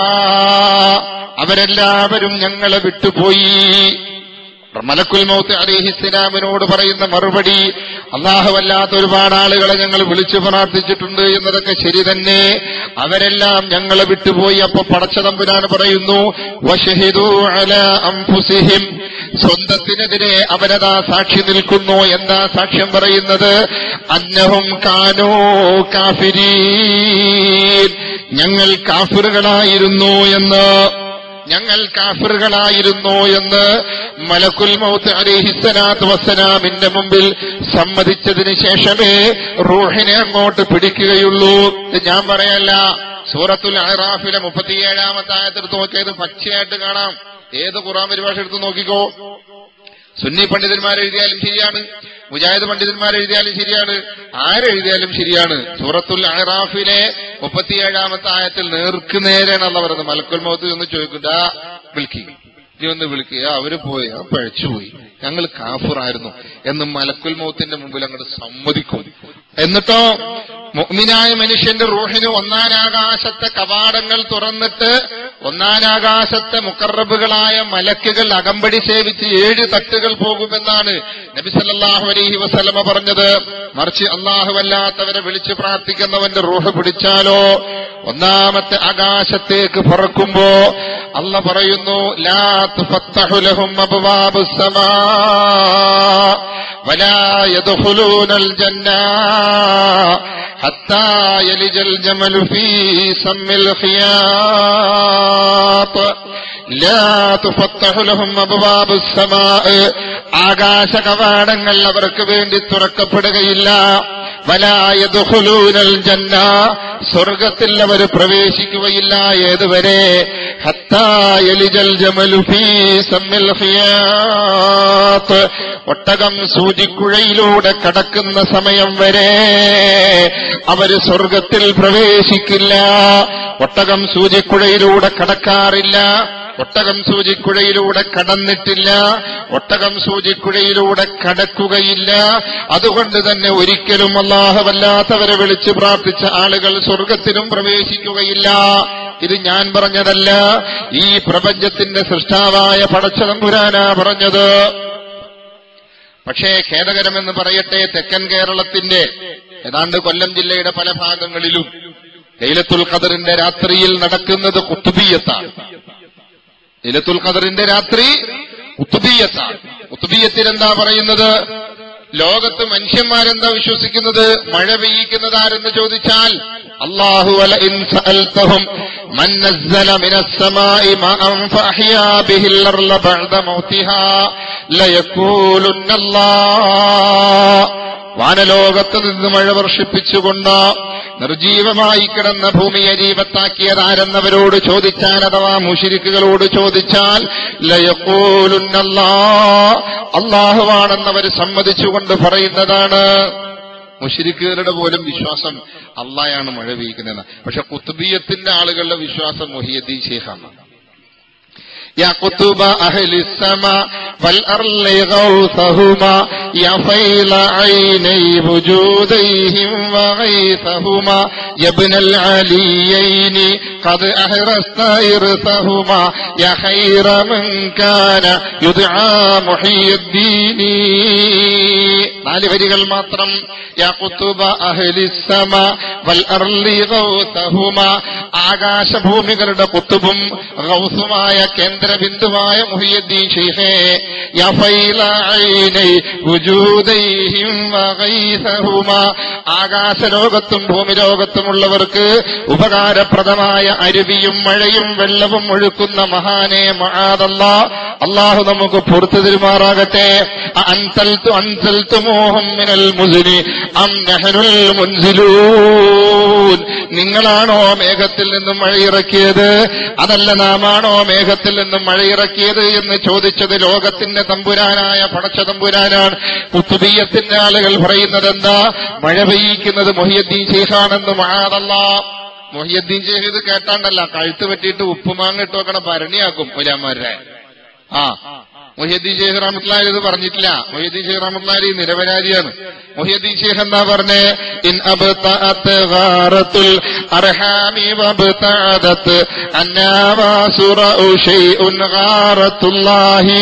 അവരെല്ലാവരും ഞങ്ങളെ വിട്ടുപോയി. മലക്കുൽ മൗത്ത് അലൈഹിസ്സലാമിനോട് പറയുന്ന മറുപടി, അല്ലാഹുവല്ലാത്ത ഒരുപാട് ആളുകളെ ഞങ്ങൾ വിളിച്ചു പ്രാർത്ഥിച്ചിട്ടുണ്ട് എന്നതൊക്കെ ശരി തന്നെ, അവരെല്ലാം ഞങ്ങളെ വിട്ടുപോയി. അപ്പൊ പടച്ചതമ്പുരാൻ പറയുന്നു, വശഹിദു അലാ അൻഫുസിഹിം, സ്വന്തത്തിനെതിരെ അവരതാ സാക്ഷി നിൽക്കുന്നു. എന്താ സാക്ഷ്യം പറയുന്നത്? അന്നഹും കാനൂ കാഫിരീൻ, ഞങ്ങൾ കാഫിറുകളായിരുന്നു എന്ന്, ഞങ്ങൾ കാഫിറുകളായിരുന്നു എന്ന് മലക്കുൽ മൗത്ത് അലൈഹിസ്സലാത്തു വസ്സലാമിന്റെ മുമ്പിൽ സമ്മതിച്ചതിന് ശേഷമേ റൂഹിനെ അങ്ങോട്ട് പിടിക്കുകയുള്ളൂ. ഞാൻ പറയല്ല, സൂറത്തുൽ അഅറാഫിലെ മുപ്പത്തിയേഴാമത്തെ ആയത്തെടുത്ത് നോക്കിയത് പച്ചയായിട്ട് കാണാം. ഏത് ഖുർആൻ പരിഭാഷ എടുത്ത് നോക്കിക്കോ, സുന്നി പണ്ഡിതന്മാരെഴുതിയാലും ശരിയാണ്, മുജാഹിദ് പണ്ഡിതന്മാരെഴുതിയാലും ശരിയാണ്, ആരെഴുതിയാലും ശരിയാണ്. സൂറത്തുൽ അഅറാഫിലെ മുപ്പത്തിയേഴാമത്തെ ആയത്തിൽ നേർക്ക് നേരെയാണല്ലോ പറയുന്നത്. മലക്കുൽ മൗത്ത് ഒന്ന് ചോദിക്കണ്ടാ, വിളിക്കുക, നീ ഒന്ന് വിളിക്കുക, അവര് പോയി, പഴച്ചുപോയി, ഞങ്ങൾ കാഫിറായിരുന്നു എന്ന് മലക്കുൽ മൗത്തിന്റെ മുമ്പിൽ അങ്ങോട്ട് സമ്മതിക്കും. എന്നിട്ടോ മുഅ്മിനായ മനുഷ്യന്റെ റൂഹിന് ഒന്നാനാകാശത്തെ കവാടങ്ങൾ തുറന്നിട്ട് ഒന്നാനാകാശത്തെ മുഖറബുകളായ മലക്കുകൾ അകമ്പടി സേവിച്ച് ഏഴ് തട്ടുകൾ പോകുമെന്നാണ് നബി സല്ലല്ലാഹു അലൈഹി വസല്ലമ പറഞ്ഞത്. മറിച്ച് അല്ലാഹുവല്ലാത്തവരെ വിളിച്ച് പ്രാർത്ഥിക്കുന്നവന്റെ റൂഹ് പിടിച്ചാലോ ഒന്നാമത്തെ ആകാശത്തേക്ക് പറക്കുമ്പോ അല്ലാഹ് പറയുന്നു, ലാ തുഫത്തഹു ലഹും അബ്വാബുസ് സമാ വലാ യദ്ഖുലൂനൽ ജന്ന ഹത്താ യലിജൽ ജമലു ഫീ സമ്മിൽ ഖിയാത്ത്. ലാ തുഫത്തഹു ലഹും അബ്വാബുസ് സമാ, ആകാശ കവാടങ്ങൾ അവർക്ക് വേണ്ടി തുറക്കപ്പെടുകയില്ല. വലാ യദ്ഖുലൂനൽ ജന്ന, സ്വർഗത്തിൽ അവർ പ്രവേശിക്കുകയില്ല. ഏതുവരെ? ഹത്താ യലിജൽ ജമലു ഫീ സമ്മിൽ ഖിയാത്ത്, ഒട്ടകം സൂചിക്കുഴയിലൂടെ കടക്കുന്ന സമയം വരെ അവര് സ്വർഗത്തിൽ പ്രവേശിക്കില്ല. ഒട്ടകം സൂചിക്കുഴയിലൂടെ കടക്കാറില്ല, ഒട്ടകം സൂചിക്കുഴയിലൂടെ കടന്നിട്ടില്ല, ഒട്ടകം സൂചിക്കുഴയിലൂടെ കടക്കുകയില്ല. അതുകൊണ്ട് തന്നെ ഒരിക്കലും അല്ലാഹുവല്ലാത്തവരെ വിളിച്ച് പ്രാർത്ഥിച്ച ആളുകൾ സ്വർഗത്തിലും പ്രവേശിക്കുകയില്ല. ഇത് ഞാൻ പറഞ്ഞതല്ല, ഈ പ്രപഞ്ചത്തിന്റെ സൃഷ്ടാവായ പടച്ചതമ്പുരാനാ പറഞ്ഞത്. പക്ഷേ ഖേദകരമെന്ന് പറയട്ടെ, തെക്കൻ കേരളത്തിന്റെ ഏതാണ്ട് കൊല്ലം ജില്ലയുടെ പല ഭാഗങ്ങളിലും ലൈലത്തുൽ ഖദറിന്റെ രാത്രിയിൽ നടക്കുന്നത് ഖുത്ബിയ്യത്താണ്. ലൈലത്തുൽ ഖദറിന്റെ രാത്രി ഖുത്ബിയ്യത്താണ്. ഖുത്ബിയ്യത്തിൽ എന്താ പറയുന്നത്? ലോകത്ത് മനുഷ്യന്മാരെന്താ വിശ്വസിക്കുന്നത്? മഴ പെയ്യിക്കുന്നത് ആരെന്ന് ചോദിച്ചാൽ അല്ലാഹു വല ഇൻ സഅൽതഹും മൻ നസ്സല മിനസ് സമാഇ മഅൻ ഫഅഹ്യാ ബിഹിൽ അർള ബഅദ മൗതിഹാ ലയഖൂലുന്നല്ലാഹ്. വാനലോകത്ത് നിന്ന് മഴ വർഷിപ്പിച്ചുകൊണ്ട് നിർജീവമായി കിടന്ന ഭൂമിയെ ജീവത്താക്കിയതാരെന്നവരോട് ചോദിച്ചാൽ, അഥവാ മുശ്രിക്കുകളോട് ചോദിച്ചാൽ ലയഖൂലുന്നല്ലാഹ്, അല്ലാഹുവാണെന്നവർ സമ്മതിച്ചുകൊണ്ട് പറയുന്നതാണ്. മുശ്രിക്കുകളുടെ പോലും വിശ്വാസം അല്ലാഹയാണ് മഴ പെയ്യിക്കുന്നതെന്ന്. പക്ഷെ ഖുത്ബിയ്യത്തിന്റെ ആളുകളുടെ വിശ്വാസം മുഹിയുദ്ദീൻ ശൈഖാണ്. يا قطب أهل السماء والأرض غوثهما يا فيض عيني وجوديهم وغيثهما يا ابن العليين قد أحرست إرثهما يا خير من كان يدعى محي الدين. നാല് വരികൾ മാത്രം. യാ ഖുതുബ അഹ്ലിസ്സമ വൽ അർളി ഗൗസഹുമ, ആകാശഭൂമികളുടെ ഖുതുബും ഗൗസുമായ കേന്ദ്രബിന്ദുവായ മുഹിയുദ്ദീൻ ശൈഖേ. യാ ഫൈല ഐനൈ വുജൂദൈഹിം വഗൈസഹുമ, ആകാശലോകത്തും ഭൂമിലോകത്തുമുള്ളവർക്ക് ഉപകാരപ്രദമായ അരുവിയും മഴയും വെള്ളവും ഒഴുക്കുന്ന മഹാനെ മആദല്ലാ, അല്ലാഹു നമുക്ക് പുറത്തു തരുമാറാകട്ടെ. അൻസൽതു അൻസൽതുമൂഹും മിനൽ മുസ്നി അം നഹ്നുൽ മുൻസിലൂൻ, നിങ്ങളാണോ മേഘത്തിൽ നിന്നും മഴയിറക്കിയത്, അതല്ല നാമാണോ മേഘത്തിൽ നിന്നും മഴയിറക്കിയത് എന്ന് ചോദിച്ചത് ലോകത്തിന്റെ തമ്പുരാനായ പടച്ച തമ്പുരാനാണ്. ഖുതുബിയ്യത്തിന്റെ ആളുകൾ പറയുന്നത് എന്താ, മഴ പെയ്യിക്കുന്നത് മുഹിയുദ്ദീൻ ശൈഖാണെന്ന്. മആദല്ലാ, മുഹിയുദ്ദീൻ ശൈഖ് ഇത് കേട്ടാണ്ടല്ല, കഴുത്ത് പറ്റിയിട്ട് ഉപ്പുമാങ്ങ ഇട്ട് വെക്കണ ഭരണിയാക്കും ഉലമാരെ. ആ മുഹിയുദ്ദീൻ ശൈഖ് റഹ്മത്തുള്ളാഹി ഇത് പറഞ്ഞിട്ടില്ല. മുഹിയുദ്ദീൻ ശൈഖ് റഹ്മത്തുള്ളാഹി നിരപരാധിയാണ്. മുഹിയുദ്ദീൻ ശൈഖ് എന്താ പറഞ്ഞേ, ഇൻ അബ്തഅത് ഗാറത്തുൽ അർഹാമി വബ്തഅദത് അന്നാവാസുറഉ ശൈഉൻ ഗാറത്തുല്ലാഹി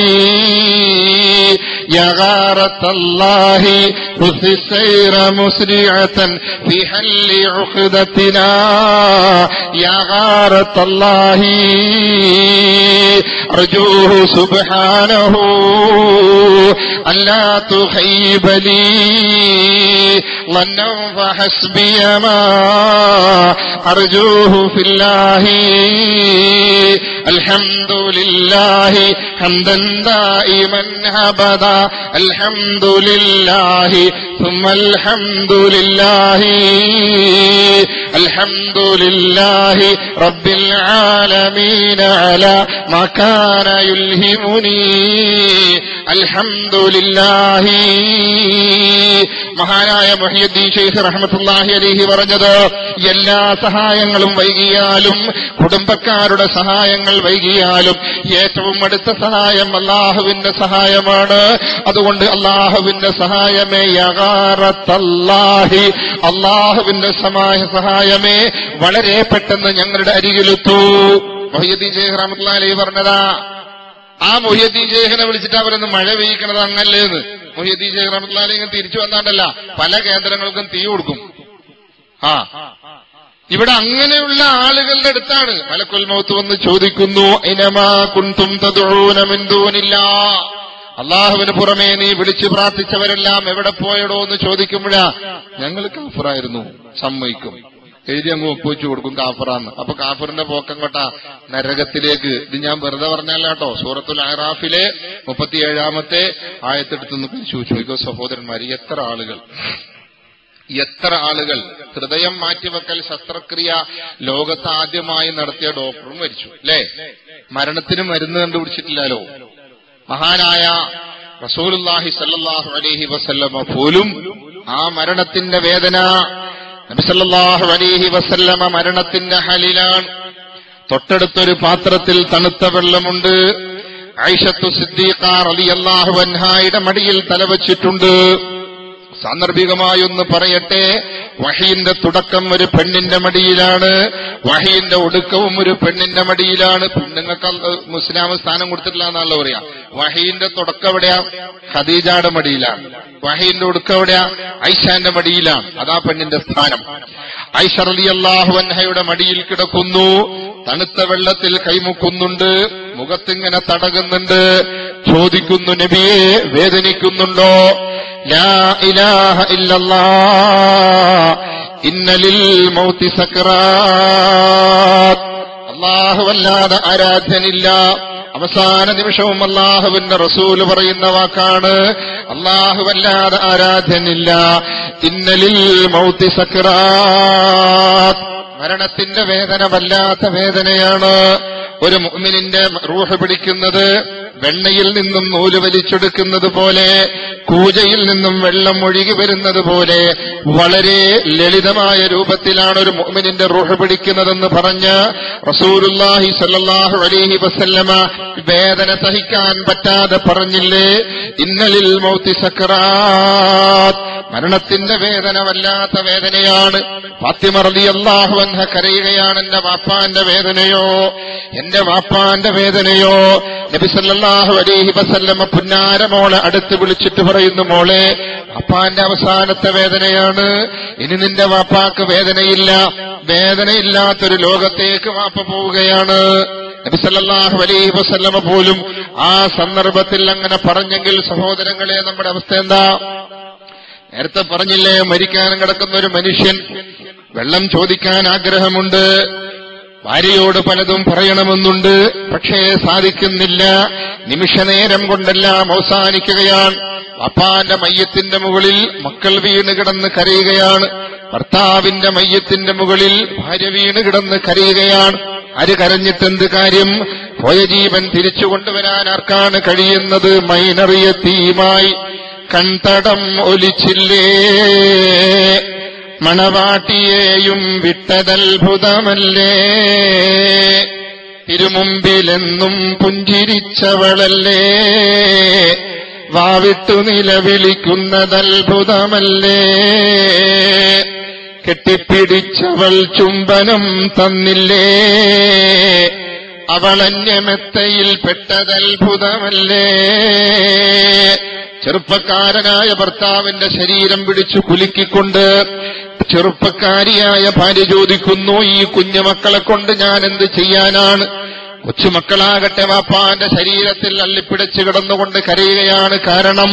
യാ ഗാറത്തല്ലാഹി ഹുസിസൈറ മുസ്രിഅതൻ ഫി ഹല്ലി ഉഖദതിനാ യാ ഗാറത്തല്ലാഹി അർജൂഹു സുബ്ഹാനഹു അല്ലാ തുഖൈബ ലി ظنا فحسبي ما أرجوه في الله الحمد لله حمدا دائما أبدا الحمد لله ثم الحمد لله الحمد لله رب العالمين على ما كان يلهمني الحمد لله. മഹാനായ മുഹിയുദ്ദീൻ ശൈഖ് റഹ്മത്തുള്ളാഹി അലൈഹി പറഞ്ഞത്, എല്ലാ സഹായങ്ങളും വൈകിയാലും, കുടുംബക്കാരുടെ സഹായങ്ങൾ വൈകിയാലും ഏറ്റവും അടുത്ത സഹായം അല്ലാഹുവിന്റെ സഹായമാണ്. അതുകൊണ്ട് അല്ലാഹുവിന്റെ സഹായമേ യഗാറത്തല്ലാഹി, അല്ലാഹുവിന്റെ സഹായമേ വളരെ പെട്ടെന്ന് ഞങ്ങളുടെ അരികിലെത്തൂ. മുഹിയുദ്ദീൻ ശൈഖ് റഹ്മത്തുള്ളാഹി അലൈഹി പറഞ്ഞതാ. ആ മുഹിയുദ്ദീൻ ശൈഖിനെ വിളിച്ചിട്ട് അവരൊന്ന് മഴ പെയ്യിക്കണത് അങ്ങല്ലേന്ന്. മുഹിയുദ്ദീൻ ശൈഖ് റഹ്മത്തുള്ളാഹി അലൈഹി തിരിച്ചു വന്നാണ്ടല്ല, പല കേന്ദ്രങ്ങൾക്കും തീ കൊടുക്കും. ആ ഇവിടെ അങ്ങനെയുള്ള ആളുകളുടെ അടുത്താണ് മലക്കുൽ മൗത്ത് വന്ന് ചോദിക്കുന്നു, ഇനമാ കുൻതും തദ്ഊന മിൻ ദൂനില്ലാഹ്, അല്ലാഹുവിന് പുറമേ നീ വിളിച്ചു പ്രാർത്ഥിച്ചവരെല്ലാം എവിടെ പോയടോ എന്ന് ചോദിക്കുമ്പോഴാ ഞങ്ങൾ കാഫിറായിരുന്നു, സമ്മതിക്കും, എഴുതി അങ്ങ് ഒപ്പുവെച്ചു കൊടുക്കും കാഫിറാന്ന്. അപ്പൊ കാഫിറിന്റെ പോക്കങ്ങോട്ട നരകത്തിലേക്ക്. ഇത് ഞാൻ വെറുതെ പറഞ്ഞല്ലാട്ടോ, സൂറത്തുൽ അഹ്റാഫിലെ മുപ്പത്തിയേഴാമത്തെ ആയത്തെടുത്തുനിന്ന് പരിശോധിച്ചു ചോദിക്കോ സഹോദരന്മാര്. എത്ര ആളുകൾ എത്ര ആളുകൾ ഹൃദയം മാറ്റിവെക്കൽ ശസ്ത്രക്രിയ ലോകത്ത് ആദ്യമായി നടത്തിയ ഡോക്ടറും മരിച്ചു അല്ലേ? മരണത്തിന് മരുന്ന് കണ്ടുപിടിച്ചിട്ടില്ലല്ലോ. മഹാനായ റസൂലുള്ളാഹി സ്വല്ലല്ലാഹു അലൈഹി വസല്ലമ പോലും ആ മരണത്തിന്റെ വേദന, നബി സല്ലല്ലാഹു അലൈഹി വസല്ലമ മരണത്തിന്റെ ഹലിലാണ്. തൊട്ടടുത്തൊരു പാത്രത്തിൽ തണുത്ത വെള്ളമുണ്ട്. ആയിഷത്തു സിദ്ദീഖ റളിയല്ലാഹു അൻഹായുടെ മടിയിൽ തലവച്ചിട്ടുണ്ട്. സാന്ദർഭികമായൊന്ന് പറയട്ടെ, വഹീന്റെ തുടക്കം ഒരു പെണ്ണിന്റെ മടിയിലാണ്, വഹീന്റെ ഒടുക്കവും ഒരു പെണ്ണിന്റെ മടിയിലാണ്. പെണ്ണുങ്ങൾക്ക് മുസ്ലിം സ്ഥാനം കൊടുത്തിട്ടില്ല എന്നാണല്ലോ പറയാ. വഹീന്റെ തുടക്കം എവിടെയാ? ഖദീജയുടെ മടിയിലാണ്. വഹീന്റെ ഒടുക്കം എവിടെയാ? ഐഷാന്റെ മടിയിലാണ്. അതാ പെണ്ണിന്റെ സ്ഥാനം. ഐഷ റളിയല്ലാഹു അൻഹയുടെ മടിയിൽ കിടക്കുന്നു, തണുത്ത വെള്ളത്തിൽ കൈമുക്കുന്നുണ്ട്, മുഖത്തിങ്ങനെ തടകുന്നുണ്ട്. ചോദിക്കുന്നു, നബിയെ വേദനിക്കുന്നുണ്ടോ? ലാ ഇലാഹ ഇല്ലല്ലാഹ് ഇന്ന ലിൽ മൗതി സക്രാത്ത്, അല്ലാഹുവല്ലാതെ ആരാധ്യനില്ല. അവസാന നിമിഷവും അല്ലാഹുവിന്റെ റസൂല് പറയുന്ന വാക്കാണ്, അല്ലാഹുവല്ലാതെ ആരാധ്യനില്ല. ഇന്ന ലിൽ മൗതി സക്രാത്ത്, മരണത്തിന്റെ വേദന വല്ലാത്ത വേദനയാണ്. ഒരു മുഅ്മിനിന്റെ റൂഹ് പിടിക്കുന്നത് വെണ്ണയിൽ നിന്നും നൂല് വലിച്ചെടുക്കുന്നത് പോലെ, കൂജയിൽ നിന്നും വെള്ളം ഒഴുകി വരുന്നത് പോലെ വളരെ ലളിതമായ രൂപത്തിലാണ് ഒരു മുഅ്മിനിന്റെ റൂഹ് പിടിക്കുന്നതെന്ന് പറഞ്ഞ് റസൂലുള്ളാഹി സ്വല്ലല്ലാഹു അലൈഹി വസല്ലമ വേദന സഹിക്കാൻ പറ്റാതെ പറഞ്ഞില്ലേ, ഇന്നലിൽ മൗതി സക്രാത്ത്, മരണത്തിന്റെ വേദന വല്ലാത്ത വേദനയാണ്. ഫാത്തിമ റളിയല്ലാഹു അൻഹ കരയുകയാണ്, എന്റെ വാപ്പാന്റെ വേദനയോ, എന്റെ വാപ്പാന്റെ വേദനയോ. നബി സല്ലല്ലാഹു അലൈഹി വസല്ലമ പുന്നാരമോളെ അടുത്ത് വിളിച്ചിട്ട് പറയുന്നു, മോളെ, വാപ്പാന്റെ അവസാനത്തെ വേദനയാണ്, ഇനി നിന്റെ വാപ്പാക്ക് വേദനയില്ല, വേദനയില്ലാത്തൊരു ലോകത്തേക്ക് വാപ്പ പോവുകയാണ്. നബി സല്ലല്ലാഹു അലൈഹി വസല്ലമ പോലും ആ സന്ദർഭത്തിൽ അങ്ങനെ പറഞ്ഞെങ്കിൽ സഹോദരങ്ങളെ, നമ്മുടെ അവസ്ഥ എന്താ? നേരത്തെ പറഞ്ഞില്ലേ, മരിക്കാൻ കിടക്കുന്ന ഒരു മനുഷ്യൻ, വെള്ളം ചോദിക്കാൻ ആഗ്രഹമുണ്ട്, ഭാര്യയോട് പലതും പറയണമെന്നുണ്ട്, പക്ഷേ സാധിക്കുന്നില്ല. നിമിഷനേരം കൊണ്ടെല്ലാം അവസാനിക്കുകയാണ്. വാപ്പാന്റെ മയ്യത്തിന്റെ മുകളിൽ മക്കൾ വീണ് കിടന്ന് കരയുകയാണ്, ഭർത്താവിന്റെ മയ്യത്തിന്റെ മുകളിൽ ഭാര്യ വീണ് കിടന്ന് കരയുകയാണ്. ആര് കരഞ്ഞിട്ടെന്ത് കാര്യം? പോയ ജീവൻ തിരിച്ചു കൊണ്ടുവരാൻ ആർക്കാണ് കഴിയുന്നത്? മൈനറിയ തീമായി കൺതടം ഒലിച്ചില്ലേ, മണവാട്ടിയെയും വിട്ടതത്ഭുതമല്ലേ, തിരുമുമ്പിലെന്നും പുഞ്ചിരിച്ചവളല്ലേ, വാവിട്ടു നിലവിളിക്കുന്നതത്ഭുതമല്ലേ, കെട്ടിപ്പിടിച്ചവൾ ചുംബനം തന്നില്ലേ, അവളന്യമെത്തയിൽ പെട്ടതത്ഭുതമല്ലേ. ചെറുപ്പക്കാരനായ ഭർത്താവിന്റെ ശരീരം പിടിച്ചു കുലുക്കിക്കൊണ്ട് ചെറുപ്പക്കാരിയായ ഭാര്യ ചോദിക്കുന്നു, ഈ കുഞ്ഞുമക്കളെ കൊണ്ട് ഞാൻ എന്ത് ചെയ്യാനാണ്? കൊച്ചുമക്കളാകട്ടെ വാപ്പാന്റെ ശരീരത്തിൽ അള്ളിപ്പിടിച്ചു കിടന്നുകൊണ്ട് കരയുകയാണ്. കാരണം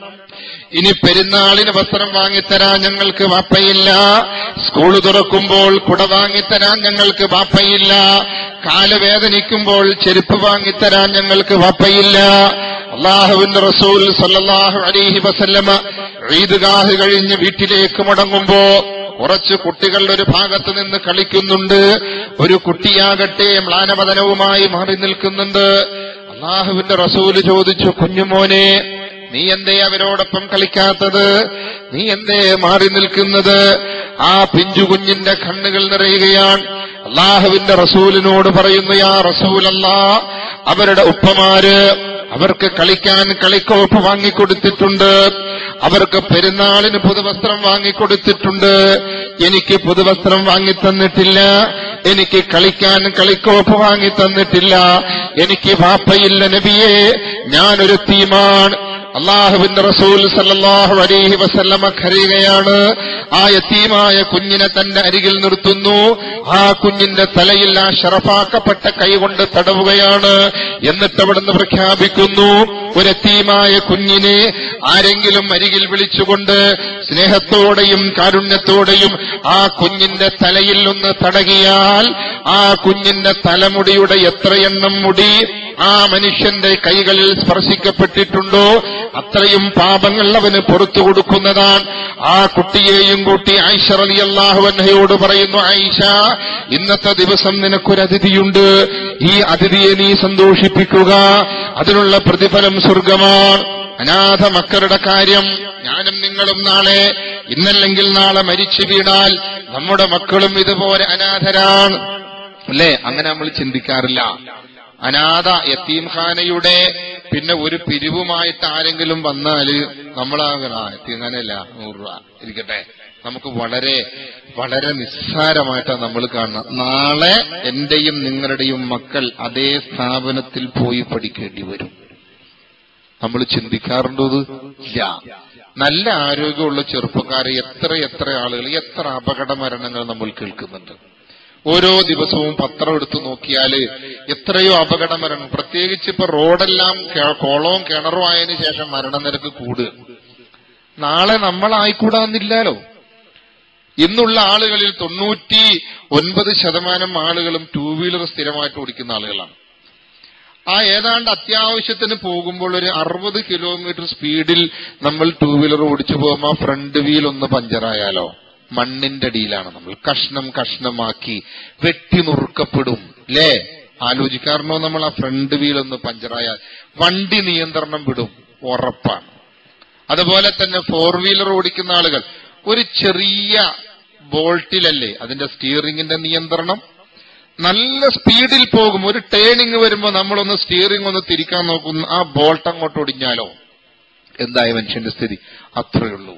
ഇനി പെരുന്നാളിന് വസ്ത്രം വാങ്ങിത്തരാൻ ഞങ്ങൾക്ക് വാപ്പയില്ല, സ്കൂള് തുറക്കുമ്പോൾ കുട വാങ്ങിത്തരാൻ ഞങ്ങൾക്ക് വാപ്പയില്ല, കാല് വേദനിക്കുമ്പോൾ ചെരുപ്പ് വാങ്ങിത്തരാൻ ഞങ്ങൾക്ക് വാപ്പയില്ല. അല്ലാഹുവിന്റെ റസൂൽ സല്ലല്ലാഹു അലൈഹി വസല്ലമ ഈദ്ഗാഹ് കഴിഞ്ഞ് വീട്ടിലേക്ക് മടങ്ങുമ്പോ കുറച്ച് കുട്ടികൾ ഒരു ഭാഗത്ത് നിന്ന് കളിക്കുന്നുണ്ട്, ഒരു കുട്ടിയാകട്ടെ മ്ലാനവദനവുമായി മാറി നിൽക്കുന്നുണ്ട്. അല്ലാഹുവിന്റെ റസൂല് ചോദിച്ചു, കുഞ്ഞുമോനെ, നീ എന്തേ അവരോടൊപ്പം കളിക്കാത്തത്? നീ എന്തേ മാറി നിൽക്കുന്നത്? ആ പിഞ്ചുകുഞ്ഞിന്റെ കണ്ണുകൾ നിറയുകയാണ്. അല്ലാഹുവിന്റെ റസൂലിനോട് പറയുന്നു, യാ റസൂലല്ലാഹ്, അവരുടെ ഉപ്പമാര് അവർക്ക് കളിക്കാൻ കളിക്കോപ്പ് വാങ്ങിക്കൊടുത്തിട്ടുണ്ട്, അവർക്ക് പെരുന്നാളിന് പുതുവസ്ത്രം വാങ്ങിക്കൊടുത്തിട്ടുണ്ട്, എനിക്ക് പുതുവസ്ത്രം വാങ്ങിത്തന്നിട്ടില്ല, എനിക്ക് കളിക്കാൻ കളിക്കോപ്പ് വാങ്ങിത്തന്നിട്ടില്ല, എനിക്ക് വാപ്പയില്ല നബിയേ, ഞാനൊരു യതീമാണ്. അല്ലാഹുവിന്റെ റസൂൽ സല്ലല്ലാഹു അലൈഹി വസല്ലമ കരയുകയാണ്. ആ യതീമായ കുഞ്ഞിനെ തന്റെ അരികിൽ നിർത്തുന്നു. ആ കുഞ്ഞിന്റെ തലയിൽ ആ ശറഫാക്കപ്പെട്ട കൈകൊണ്ട് തടവുകയാണ്. എന്നിട്ട് അവിടുന്ന് പ്രഖ്യാപിക്കുന്നു, ഒരു യതീമായ കുഞ്ഞിനെ ആരെങ്കിലും അരികിൽ വിളിച്ചുകൊണ്ട് സ്നേഹത്തോടെയും കാരുണ്യത്തോടെയും ആ കുഞ്ഞിന്റെ തലയിൽ ഒന്ന് തടകിയാൽ ആ കുഞ്ഞിന്റെ തലമുടിയുടെ എത്രയെണ്ണം മുടി ആ മനുഷ്യന്റെ കൈകളിൽ സ്പർശിക്കപ്പെട്ടിട്ടുണ്ടോ അത്രയും പാപങ്ങൾ അവന് പുറത്തു കൊടുക്കുന്നതാണ്. ആ കുട്ടിയെയും കൂട്ടി ആയിഷ റളിയല്ലാഹു അൻഹയോട് പറയുന്നു, ആയിഷ, ഇന്നത്തെ ദിവസം നിനക്കൊരു അതിഥിയുണ്ട്, ഈ അതിഥിയെ നീ സന്തോഷിപ്പിക്കുക, അതിനുള്ള പ്രതിഫലം സ്വർഗമാണ്. അനാഥ മക്കളുടെ കാര്യം ഞാനും നിങ്ങളും നാളെ ഇന്നല്ലെങ്കിൽ നാളെ മരിച്ചു വീണാൽ നമ്മുടെ മക്കളും ഇതുപോലെ അനാഥരാണ് അല്ലേ? അങ്ങനെ നമ്മൾ ചിന്തിക്കാറില്ല. അനാഥ യതീംഖാനയുടെ പിന്നെ ഒരു പിരിവുമായിട്ട് ആരെങ്കിലും വന്നാല് നമ്മളാകണ യതീംഖാനയല്ല, നൂറ് രൂപ ഇരിക്കട്ടെ, നമുക്ക് വളരെ വളരെ നിസ്സാരമായിട്ടാണ് നമ്മൾ കാണുന്നത്. നാളെ എന്റെയും നിങ്ങളുടെയും മക്കൾ അതേ സ്ഥാപനത്തിൽ പോയി പഠിക്കേണ്ടി വരും. നമ്മൾ ചിന്തിക്കാറുണ്ടോ? ഇല്ല. നല്ല ആരോഗ്യമുള്ള ചെറുപ്പക്കാരെ എത്ര എത്ര ആളുകൾ, എത്ര അപകട മരണങ്ങൾ നമ്മൾ കേൾക്കുന്നുണ്ട്. ഓരോ ദിവസവും പത്രം എടുത്തു നോക്കിയാല് എത്രയോ അപകട മരണം, പ്രത്യേകിച്ച് ഇപ്പൊ റോഡെല്ലാം കോളവും കിണറും ആയതിനു ശേഷം മരണനിരക്ക് കൂടുക. നാളെ നമ്മളായിക്കൂടാന്നില്ലല്ലോ. ഇന്നുള്ള ആളുകളിൽ തൊണ്ണൂറ്റി ഒൻപത് ശതമാനം ആളുകളും ടൂ വീലർ സ്ഥിരമായിട്ട് ഓടിക്കുന്ന ആളുകളാണ്. ആ ഏതാണ്ട് അത്യാവശ്യത്തിന് പോകുമ്പോൾ ഒരു അറുപത് കിലോമീറ്റർ സ്പീഡിൽ നമ്മൾ ടൂ വീലർ ഓടിച്ചു പോകുമ്പോൾ ഫ്രണ്ട് വീൽ ഒന്ന് പഞ്ചറായാലോ മണ്ണിന്റെ അടിയിലാണ് നമ്മൾ, കഷ്ണം കഷ്ണമാക്കി വെട്ടി നുറുക്കപ്പെടും അല്ലേ? ആലോചിക്കാറുണ്ടോ നമ്മൾ ആ ഫ്രണ്ട് വീലൊന്ന് പഞ്ചറായാൽ വണ്ടി നിയന്ത്രണം വിടും, ഉറപ്പാണ്. അതുപോലെ തന്നെ ഫോർ വീലർ ഓടിക്കുന്ന ആളുകൾ ഒരു ചെറിയ ബോൾട്ടിലല്ലേ അതിന്റെ സ്റ്റിയറിംഗിന്റെ നിയന്ത്രണം. നല്ല സ്പീഡിൽ പോകും, ഒരു ടേണിങ് വരുമ്പോ നമ്മളൊന്ന് സ്റ്റിയറിംഗ് ഒന്ന് തിരിക്കാൻ നോക്കുന്നു, ആ ബോൾട്ട് അങ്ങോട്ട് ഒടിഞ്ഞാലോ എന്തായ മനുഷ്യന്റെ സ്ഥിതി? അത്രയുള്ളൂ.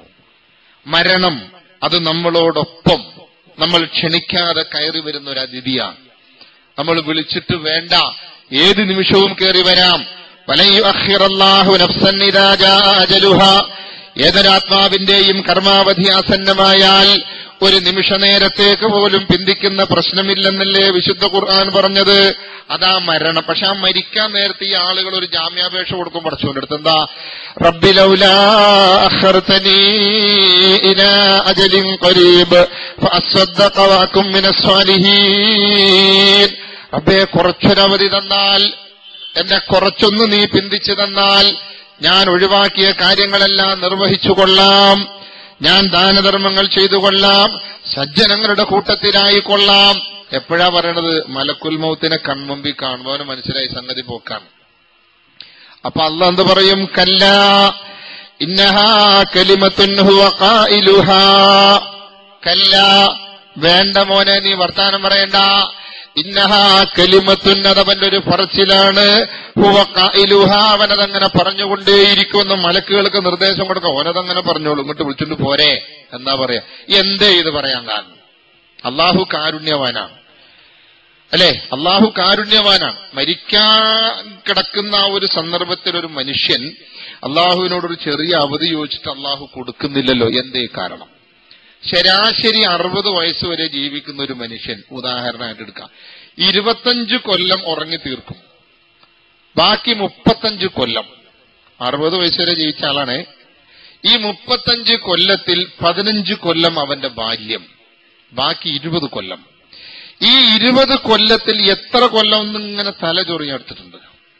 മരണം അത് നമ്മളോടൊപ്പം നമ്മൾ ക്ഷണിക്കാതെ കയറി വരുന്ന ഒരു അതിഥിയാണ്. നമ്മൾ വിളിച്ചിട്ട് വേണ്ട, ഏത് നിമിഷവും കയറി വരാം. വലയുഅഖിറല്ലാഹു നഫ്സൻ ഇദാ ജാഅ അജലുഹാ. ഏതൊരാത്മാവിന്റെയും കർമാവധി ആസന്നമായാൽ ഒരു നിമിഷ നേരത്തേക്ക് പോലും പിന്തിക്കുന്ന പ്രശ്നമില്ലെന്നല്ലേ വിശുദ്ധ ഖുർആൻ പറഞ്ഞത്. അതാ മരണം. പക്ഷെ ആ മരിക്കാൻ നേരത്തെ ഈ ആളുകൾ ഒരു ജാമ്യാപേക്ഷ കൊടുക്കും പടച്ചോന്റെ അടുത്ത്. എന്താ? റബ്ബി ലൗലാ അഖർതനീ ഇലാ അജലിൻ ഖരീബ് ഫഅസ്വദ്ദഖ വഅകും മിനസ് സ്വാലിഹീൻ. റബ്ബേ, കുറച്ചൊരവധി തന്നാൽ, എന്നെ കുറച്ചൊന്ന് നീ പിന്തിച്ചു തന്നാൽ ഞാൻ ഒഴിവാക്കിയ കാര്യങ്ങളെല്ലാം നിർവഹിച്ചുകൊള്ളാം, ഞാൻ ദാനധർമ്മങ്ങൾ ചെയ്തു കൊള്ളാം, സജ്ജനങ്ങളുടെ കൂട്ടത്തിലായിക്കൊള്ളാം. എപ്പോഴാ പറയണത്? മലക്കുൽ മൗത്തിനെ കൺമുമ്പിൽ കാണുമ്പോൾ മനസ്സിലായി സംഗതി പോക്കാണ്. അപ്പൊ അല്ലാഹ് എന്ത് പറയും? കല്ലാ ഇന്നഹാ കലിമത്തുൻ ഹുവ ഖായിലുഹാ. കല്ലാ, വേണ്ട മോനെ, നീ വർത്താനം പറയണ്ട. ഇന്നഹാ കലിമത്തുൻ, അതവന്റെ ഒരു പറച്ചിലാണ്. ഹുവ ഖായിലുഹാ, അവനതങ്ങനെ പറഞ്ഞുകൊണ്ടേയിരിക്കുമെന്ന് മലക്കുകൾക്ക് നിർദ്ദേശം കൊടുക്കുക. ഓനതങ്ങനെ പറഞ്ഞോളൂ, ഇങ്ങോട്ട് വിളിച്ചുകൊണ്ട് പോരെ എന്താ പറയാ? എന്തേ ഇത് പറയാൻ കാരണം? അള്ളാഹു കാരുണ്യവാനാണ്, അല്ലെ? അള്ളാഹു കാരുണ്യവാനാണ്. മരിക്കാൻ കിടക്കുന്ന ആ ഒരു സന്ദർഭത്തിൽ ഒരു മനുഷ്യൻ അള്ളാഹുവിനോടൊരു ചെറിയ അവധി ചോദിച്ചിട്ട് അള്ളാഹു കൊടുക്കുന്നില്ലല്ലോ. എന്തേ കാരണം? ശരാശരി അറുപത് വയസ്സ് വരെ ജീവിക്കുന്ന ഒരു മനുഷ്യൻ ഉദാഹരണമായിട്ട് എടുക്കാം. ഇരുപത്തഞ്ച് കൊല്ലം ഉറങ്ങി തീർക്കും, ബാക്കി മുപ്പത്തഞ്ച് കൊല്ലം. അറുപത് വയസ്സ് വരെ ജീവിച്ച ആളാണ്. ഈ മുപ്പത്തഞ്ച് കൊല്ലത്തിൽ പതിനഞ്ച് കൊല്ലം അവന്റെ ബാല്യം, ബാക്കി ഇരുപത് കൊല്ലം. ഈ ഇരുപത് കൊല്ലത്തിൽ എത്ര കൊല്ലം ഇങ്ങനെ തല ചൊറിഞ്ഞെടുത്തിട്ടുണ്ട്?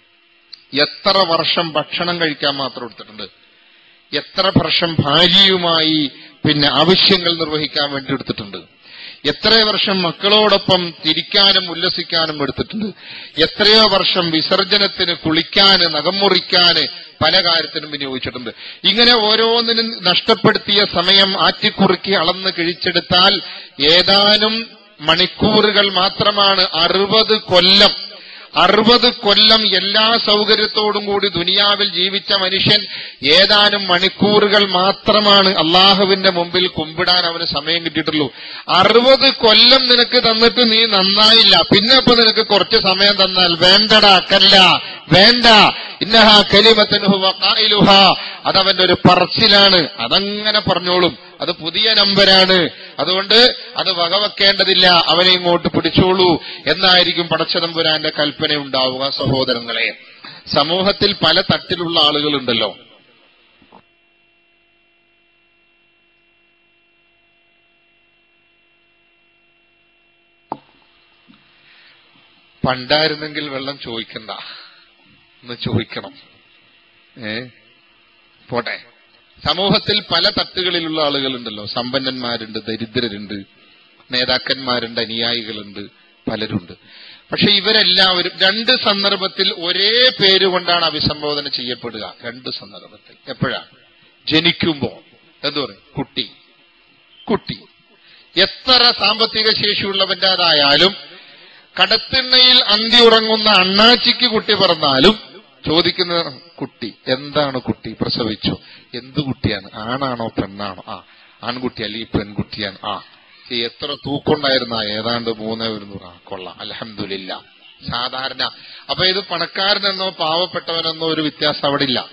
എത്ര വർഷം ഭക്ഷണം കഴിക്കാൻ മാത്രം എടുത്തിട്ടുണ്ട്? എത്ര വർഷം ഭാര്യയുമായി പിന്നെ ആവശ്യങ്ങൾ നിർവഹിക്കാൻ വേണ്ടി എടുത്തിട്ടുണ്ട്? എത്ര വർഷം മക്കളോടൊപ്പം തിരിക്കാനും ഉല്ലസിക്കാനും എടുത്തിട്ടുണ്ട്? എത്രയോ വർഷം വിസർജനത്തിന്, കുളിക്കാന്, നഖം മുറിക്കാന്, പല കാര്യത്തിനും വിനിയോഗിച്ചിട്ടുണ്ട്. ഇങ്ങനെ ഓരോന്നിനും നഷ്ടപ്പെടുത്തിയ സമയം ആറ്റിക്കുറുക്കി അളന്ന് കിഴിച്ചെടുത്താൽ ഏതാനും മണിക്കൂറുകൾ മാത്രമാണ്. അറുപത് കൊല്ലം അറുപത് കൊല്ലം എല്ലാ സൗകര്യത്തോടും കൂടി ദുനിയാവിൽ ജീവിച്ച മനുഷ്യൻ ഏതാനും മണിക്കൂറുകൾ മാത്രമാണ് അള്ളാഹുവിന്റെ മുമ്പിൽ കുമ്പിടാൻ അവന് സമയം കിട്ടിയിട്ടുള്ളൂ. അറുപത് കൊല്ലം നിനക്ക് തന്നിട്ട് നീ നന്നായില്ല, പിന്നെ ഇപ്പൊ നിനക്ക് കുറച്ച് സമയം തന്നാൽ വേണ്ടടാ, കല്ല, വേണ്ട. ഇന്നഹാ കലിമത്തുൻ ഹുവ ഖായിലുഹാ, അതവന്റെ ഒരു പറച്ചിലാണ്, അതങ്ങനെ പറഞ്ഞോളും. അത് പുതിയ നമ്പരാണ്, അതുകൊണ്ട് അത് വകവെക്കേണ്ടതില്ല, അവനെ ഇങ്ങോട്ട് പിടിച്ചോളൂ എന്നായിരിക്കും പടച്ചതമ്പുരാന്റെ കൽപ്പന ഉണ്ടാവുക. സഹോദരങ്ങളെ, സമൂഹത്തിൽ പല തട്ടിലുള്ള ആളുകളുണ്ടല്ലോ. പണ്ടായിരുന്നെങ്കിൽ വെള്ളം ചോദിക്കണ്ട, ഒന്ന് ചോദിക്കണം. ഏ പോട്ടെ. സമൂഹത്തിൽ പല തട്ടുകളിലുള്ള ആളുകളുണ്ടല്ലോ. സമ്പന്നന്മാരുണ്ട്, ദരിദ്രരുണ്ട്, നേതാക്കന്മാരുണ്ട്, അനുയായികളുണ്ട്, പലരുണ്ട്. പക്ഷെ ഇവരെല്ലാവരും രണ്ട് സന്ദർഭത്തിൽ ഒരേ പേരുകൊണ്ടാണ് അഭിസംബോധന ചെയ്യപ്പെടുക. രണ്ട് സന്ദർഭത്തിൽ. എപ്പോഴാണ്? ജനിക്കുമ്പോ എന്തു പറയും? കുട്ടി. കുട്ടി എത്ര സാമ്പത്തിക ശേഷിയുള്ളവന്റേതായാലും കടത്തിണ്ണയിൽ അന്തി ഉറങ്ങുന്ന അണ്ണാച്ചിക്ക് കുട്ടി പറഞ്ഞാലും ചോദിക്കുന്ന കുട്ടി. എന്താണ് കുട്ടി? പ്രസവിച്ചു. എന്ത് കുട്ടിയാണ്? ആണാണോ പെണ്ണാണോ? ആ ആൺകുട്ടി അല്ലെങ്കിൽ പെൺകുട്ടിയാണ്. ആ എത്ര തൂക്കുണ്ടായിരുന്ന? ഏതാണ്ട് മൂന്ന് ഒരുന്നൂറ്. ആ കൊള്ളാം, അൽഹംദുലില്ലാ. സാധാരണ. അപ്പൊ ഇത് പണക്കാരനെന്നോ പാവപ്പെട്ടവനെന്നോ ഒരു വ്യത്യാസം അവിടെ ഇല്ല.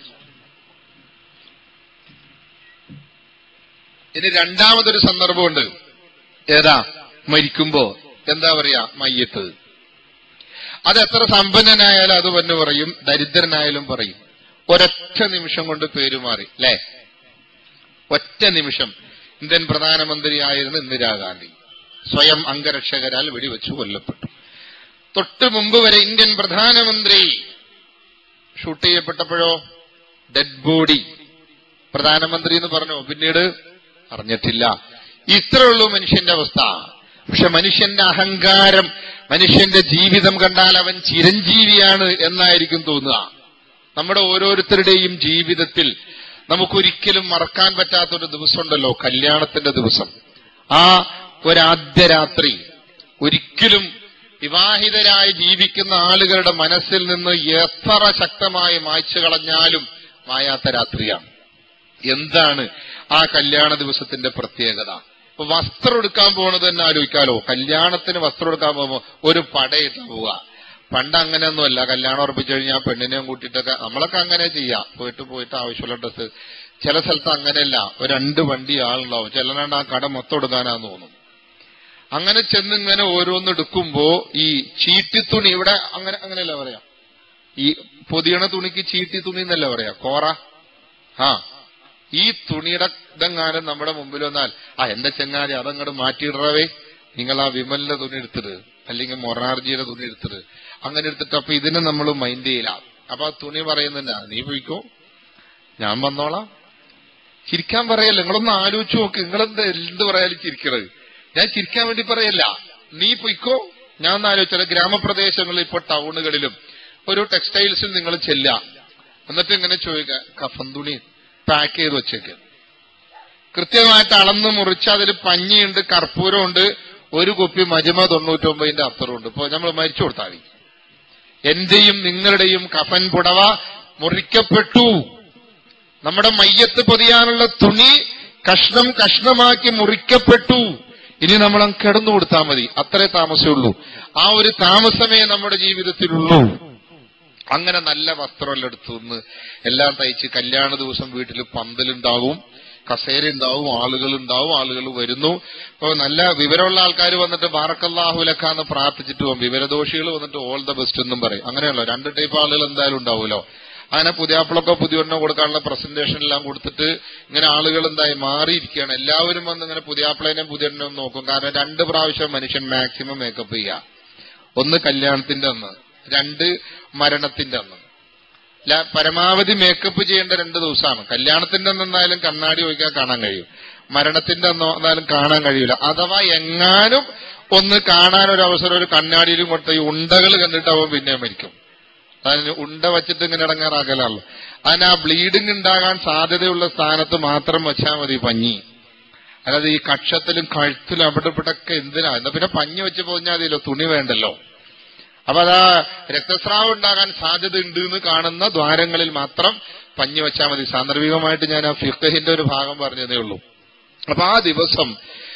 ഇനി രണ്ടാമതൊരു സന്ദർഭമുണ്ട്. ഏതാ? മരിക്കുമ്പോ എന്താ പറയാ? മയ്യത്ത്. അതെത്ര സമ്പന്നനായാലും അത് തന്നെ പറയും, ദരിദ്രനായാലും പറയും. ഒരൊറ്റ നിമിഷം കൊണ്ട് പേരുമാറി, അല്ലേ? ഒറ്റ നിമിഷം. ഇന്ത്യൻ പ്രധാനമന്ത്രിയായിരുന്ന ഇന്ദിരാഗാന്ധി സ്വയം അംഗരക്ഷകരാൽ വെടിവെച്ചു കൊല്ലപ്പെട്ടു. തൊട്ടു മുമ്പ് വരെ ഇന്ത്യൻ പ്രധാനമന്ത്രി ഷൂട്ട് ചെയ്യപ്പെട്ടപ്പോഴോ ഡെഡ് ബോഡി. പ്രധാനമന്ത്രി എന്ന് പറഞ്ഞു, പിന്നീട് അറിഞ്ഞിട്ടില്ല. ഇത്രയുള്ളൂ മനുഷ്യന്റെ അവസ്ഥ. പക്ഷെ മനുഷ്യന്റെ അഹങ്കാരം മനുഷ്യന്റെ ജീവിതം കണ്ടാൽ അവൻ ചിരഞ്ജീവിയാണ് എന്നായിരിക്കും തോന്നുക. നമ്മുടെ ഓരോരുത്തരുടെയും ജീവിതത്തിൽ നമുക്കൊരിക്കലും മറക്കാൻ പറ്റാത്തൊരു ദിവസമുണ്ടല്ലോ, കല്യാണത്തിന്റെ ദിവസം. ആ ഒരാദ്യ രാത്രി ഒരിക്കലും വിവാഹിതരായി ജീവിക്കുന്ന ആളുകളുടെ മനസ്സിൽ നിന്ന് എത്ര ശക്തമായി മായ്ച്ചു കളഞ്ഞാലും മായാത്ത രാത്രിയാണ്. എന്താണ് ആ കല്യാണ ദിവസത്തിന്റെ പ്രത്യേകത? ഇപ്പൊ വസ്ത്രം എടുക്കാൻ പോണത് തന്നെ ആലോചിക്കാലോ. കല്യാണത്തിന് വസ്ത്രം എടുക്കാൻ പോകുമ്പോ ഒരു പടയിട്ട് പോവുക. പണ്ട് അങ്ങനെയൊന്നുമല്ല. കല്യാണം ഉറപ്പിച്ചു കഴിഞ്ഞാൽ പെണ്ണിനെയും കൂട്ടിയിട്ടൊക്കെ നമ്മളൊക്കെ അങ്ങനെ ചെയ്യാം, പോയിട്ട് പോയിട്ട് ആവശ്യമുള്ള ഡ്രസ്സ്. ചില സ്ഥലത്ത് അങ്ങനെയല്ല, ഒരു രണ്ട് വണ്ടി ആളുണ്ടാവും, ചിലനാണ്ട് ആ കട മൊത്തം എടുക്കാനാന്ന് തോന്നും. അങ്ങനെ ചെന്നിങ്ങനെ ഓരോന്നെടുക്കുമ്പോ ഈ ചീട്ടിത്തുണി, ഇവിടെ അങ്ങനെ അങ്ങനെയല്ല പറയാ, ഈ പൊതിയണ തുണിക്ക് ചീട്ടി തുണി എന്നല്ല പറയാ, കോറ. ആ ഈ തുണിയുടെ ഇതെങ്ങാനും നമ്മുടെ മുമ്പിൽ വന്നാൽ, ആ എന്റെ ചെങ്ങാതി അതങ്ങോട്ട് മാറ്റിയിടറവേ, നിങ്ങൾ ആ വിമലിന്റെ തുണി എടുത്തിട്ട് അല്ലെങ്കിൽ മൊറാർജിയുടെ തുണി എടുത്തിട്ട് അങ്ങനെ എടുത്തിട്ട്, അപ്പൊ ഇതിനെ നമ്മൾ മൈൻഡ് ചെയ്യില്ല. അപ്പൊ ആ തുണി പറയുന്നില്ല, നീ പോയിക്കോ ഞാൻ വന്നോളാം. ചിരിക്കാൻ പറയല്ല, നിങ്ങളൊന്ന് ആലോചിച്ച് നോക്ക്. നിങ്ങളെന്ത് എന്ത് പറയാലും ചിരിക്കണത്. ഞാൻ ചിരിക്കാൻ വേണ്ടി പറയല്ല, നീ പൊയ്ക്കോ ഞാൻ ഒന്ന് ആലോചിച്ചാൽ. ഗ്രാമപ്രദേശങ്ങളിൽ ഇപ്പൊ ടൗണുകളിലും ഒരു ടെക്സ്റ്റൈൽസിൽ നിങ്ങൾ ചെല്ലുക, എന്നിട്ട് ഇങ്ങനെ ചോദിക്കുക, കഫൻ തുണി പാക്ക് ചെയ്ത് വെച്ചേക്ക്, കൃത്യമായിട്ട് അളന്ന് മുറിച്ച് അതിൽ പഞ്ഞിയുണ്ട്, കർപ്പൂരമുണ്ട്, ഒരു കുപ്പി മജ്മ തൊണ്ണൂറ്റൊമ്പതിന്റെ അത്തറുണ്ട്. ഇപ്പൊ നമ്മൾ മരിച്ചു കൊടുത്താൽ മതി. എന്റെയും നിങ്ങളുടെയും കഫൻ പുടവ മുറിക്കപ്പെട്ടു. നമ്മുടെ മയ്യത്ത് പൊതിയാനുള്ള തുണി കഷ്ണം കഷ്ണമാക്കി മുറിക്കപ്പെട്ടു. ഇനി നമ്മൾ കിടന്നു കൊടുത്താൽ മതി, അത്രേ താമസമുള്ളൂ. ആ ഒരു താമസമേ നമ്മുടെ ജീവിതത്തിലുള്ളൂ. അങ്ങനെ നല്ല വസ്ത്രമെല്ലാം എടുത്തു നിന്ന് എല്ലാം തയ്ച്ച് കല്യാണ ദിവസം വീട്ടിൽ പന്തലുണ്ടാവും, കസേര ഉണ്ടാവും, ആളുകൾ ഉണ്ടാവും, ആളുകൾ വരുന്നു. ഇപ്പൊ നല്ല വിവരമുള്ള ആൾക്കാർ വന്നിട്ട് ബാറക്കല്ലാഹു ലക എന്ന് പ്രാർത്ഥിച്ചിട്ട് പോകും. വിവരദോഷികൾ വന്നിട്ട് ഓൾ ദ ബെസ്റ്റ് എന്നും പറയും. അങ്ങനെയല്ലോ, രണ്ട് ടൈപ്പ് ആളുകൾ എന്തായാലും ഉണ്ടാവുമല്ലോ. അങ്ങനെ പുതിയാപ്പിളൊക്കെ പുതിയൊരെണ്ണ കൊടുക്കാനുള്ള പ്രസന്റേഷൻ എല്ലാം കൊടുത്തിട്ട് ഇങ്ങനെ ആളുകൾ എന്തായി മാറിയിരിക്കുകയാണ്. എല്ലാവരും വന്ന് ഇങ്ങനെ പുതിയാപ്പിളേനെയും പുതിയൊരെണ്ണം നോക്കും. കാരണം രണ്ട് പ്രാവശ്യം മനുഷ്യൻ മാക്സിമം മേക്കപ്പ് ചെയ്യുക. ഒന്ന് കല്യാണത്തിന്റെ അന്ന്, രണ്ട് മരണത്തിന്റെ അന്ന്. പരമാവധി മേക്കപ്പ് ചെയ്യേണ്ട രണ്ട് ദിവസമാണ്. കല്യാണത്തിന്റെ അന്ന് എന്തായാലും കണ്ണാടി ഒഴിക്കാൻ കാണാൻ കഴിയും, മരണത്തിന്റെ അന്ന് എന്തായാലും കാണാൻ കഴിയില്ല. അഥവാ എങ്ങാനും ഒന്ന് കാണാനൊരു അവസരം ഒരു കണ്ണാടിയിലും കൊടുത്ത ഈ ഉണ്ടകൾ കണ്ടിട്ടാവും പിന്നെ മരിക്കും. അതിന് ഉണ്ട വച്ചിട്ട് ഇങ്ങനെ ഇടങ്ങാറാക്കലാണല്ലോ. അതിന് ആ ബ്ലീഡിങ് ഉണ്ടാകാൻ സാധ്യതയുള്ള സ്ഥാനത്ത് മാത്രം വെച്ചാൽ മതി പഞ്ഞി. അല്ലാതെ ഈ കക്ഷത്തിലും കഴുത്തിലും അവിടെ ഇവിടൊക്കെ എന്തിനാ? എന്നാ പിന്നെ പഞ്ഞി വെച്ച് പോഞ്ഞാൽ മതിയല്ലോ, തുണി വേണ്ടല്ലോ. അപ്പൊ അതാ രക്തസ്രാവം ഉണ്ടാകാൻ സാധ്യത ഉണ്ട് എന്ന് കാണുന്ന ദ്വാരങ്ങളിൽ മാത്രം പഞ്ഞി വെച്ചാൽ മതി. സാന്ദർഭികമായിട്ട് ഞാൻ ആ ഫിഖ്ഹിന്റെ ഒരു ഭാഗം പറഞ്ഞതേ ഉള്ളൂ. അപ്പൊ ആ ദിവസം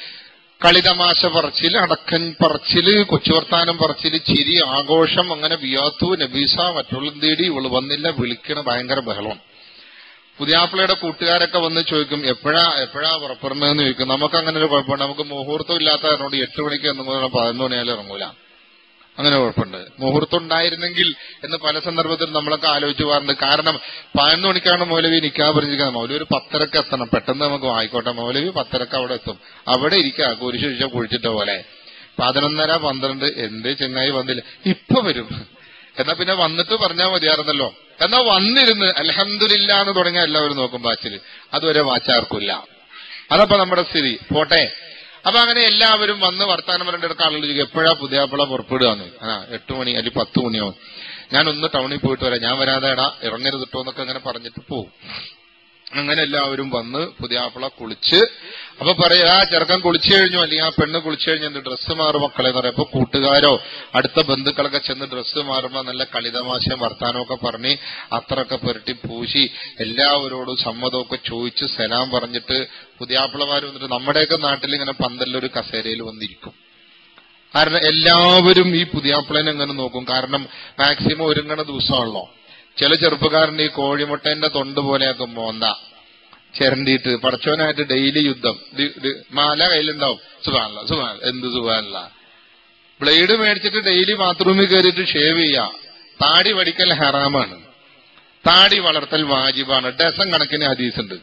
കളിതമാശ പറച്ചില്, അടക്കൻ പറച്ചില്, കൊച്ചുവർത്താനം പറച്ചില്, ചിരി, ആഘോഷം, അങ്ങനെ വിയാത്തു നബീസ മറ്റുള്ള തേടി ഇവള് വന്നില്ല, വിളിക്കണ ഭയങ്കര ബഹളം. പുതിയാപ്പിളയുടെ കൂട്ടുകാരൊക്കെ വന്ന് ചോദിക്കും, എപ്പോഴാ എപ്പോഴാ പുറപ്പെടുന്നതെന്ന് ചോദിക്കും. നമുക്ക് അങ്ങനെ ഒരു കുഴപ്പമുണ്ട്, നമുക്ക് മുഹൂർത്തം ഇല്ലാത്ത കാരണോട് എട്ട് മണിക്ക് എന്ന് പതിനൊന്ന് മണിയാലും ഇറങ്ങൂല. അങ്ങനെ കുഴപ്പമുണ്ട്. മുഹൂർത്തം ഉണ്ടായിരുന്നെങ്കിൽ എന്ന് പല സന്ദർഭത്തിൽ നമ്മളൊക്കെ ആലോചിച്ചു പോകാറുണ്ട്. കാരണം പതിനൊന്ന് മണിക്കാണ് മൗലവി നിക്കാ പറഞ്ഞിരിക്കുന്നത്. മൗലവി ഒരു പത്തരക്ക് എത്തണം, പെട്ടെന്ന് നമുക്ക് ആയിക്കോട്ടെ. മൗലവി പത്തരക്ക് അവിടെ എത്തും, അവിടെ ഇരിക്കുക കുരിശ് ശിക്ഷ കുഴിച്ചിട്ട പോലെ. പതിനൊന്നര പന്ത്രണ്ട് എന്ത് ചെങ്ങായി വന്നില്ല, ഇപ്പൊ വരും. എന്നാ പിന്നെ വന്നിട്ട് പറഞ്ഞാൽ മതിയായിരുന്നല്ലോ. എന്നാ വന്നിരുന്ന് അൽഹംദുലില്ലാ എന്ന് തുടങ്ങിയ എല്ലാവരും നോക്കും വാച്ചില്, അതുവരെ വാച്ചാർക്കില്ല. അതപ്പോ നമ്മുടെ സ്ഥിതി. പോട്ടെ. അപ്പൊ അങ്ങനെ എല്ലാവരും വന്ന് വർത്താനം പറയേണ്ട ആളുകൾ ചോദിക്കും, എപ്പോഴാ പുതിയാപ്പിള പുറപ്പെടുകയെന്ന്. ആ എട്ട് മണി അല്ലെങ്കിൽ പത്ത് മണിയാവും. ഞാൻ ഒന്ന് ടൗണിൽ പോയിട്ട് വരാം, ഞാൻ വരാതെ എടാ ഇറങ്ങരുത് കിട്ടോ എന്നൊക്കെ അങ്ങനെ പറഞ്ഞിട്ട് പോവും. അങ്ങനെ എല്ലാവരും വന്ന് പുതിയാപ്പിള കുളിച്ച്, അപ്പൊ പറയാ ആ ചെറുക്കൻ കുളിച്ചു കഴിഞ്ഞു അല്ലെങ്കിൽ ആ പെണ്ണ് കുളിച്ചു കഴിഞ്ഞു, എന്ത് ഡ്രസ്സ് മാറും മക്കളെ എന്ന് പറയാം. അപ്പൊ കൂട്ടുകാരോ അടുത്ത ബന്ധുക്കളൊക്കെ ചെന്ന് ഡ്രസ്സ് മാറുമ്പോ നല്ല കളിതമാശയും വർത്താനമൊക്കെ പറഞ്ഞ് അത്രയൊക്കെ പുരട്ടി പൂശി എല്ലാവരോടും സമ്മതമൊക്കെ ചോദിച്ച് സലാം പറഞ്ഞിട്ട് പുതിയാപ്പിളമാർ വന്നിട്ട് നമ്മുടെയൊക്കെ നാട്ടിൽ ഇങ്ങനെ പന്തലിലൊരു കസേരയിൽ വന്നിരിക്കും. കാരണം എല്ലാവരും ഈ പുതിയാപ്പിളനെ എങ്ങനെ നോക്കും. കാരണം മാക്സിമം ഒരുങ്ങണ ദിവസമാണല്ലോ. ചില ചെറുപ്പക്കാരന്റെ ഈ കോഴിമുട്ടേന്റെ തൊണ്ട് പോലെയൊക്കെ മോന്ത ചിരണ്ടിയിട്ട് പടച്ചോനായിട്ട് ഡെയിലി യുദ്ധം. മാല കയ്യിലുണ്ടാവും, സുഖാനല്ല സുഖാന എന്ത് സുഖാനല്ല. ബ്ലേഡ് മേടിച്ചിട്ട് ഡെയിലി ബാത്റൂമിൽ കയറിയിട്ട് ഷേവ് ചെയ്യാ. താടി വടിക്കൽ ഹറാമാണ്, താടി വളർത്തൽ വാജിബാണ്. ഡസൻ കണക്കിന് ഹദീസുണ്ട്.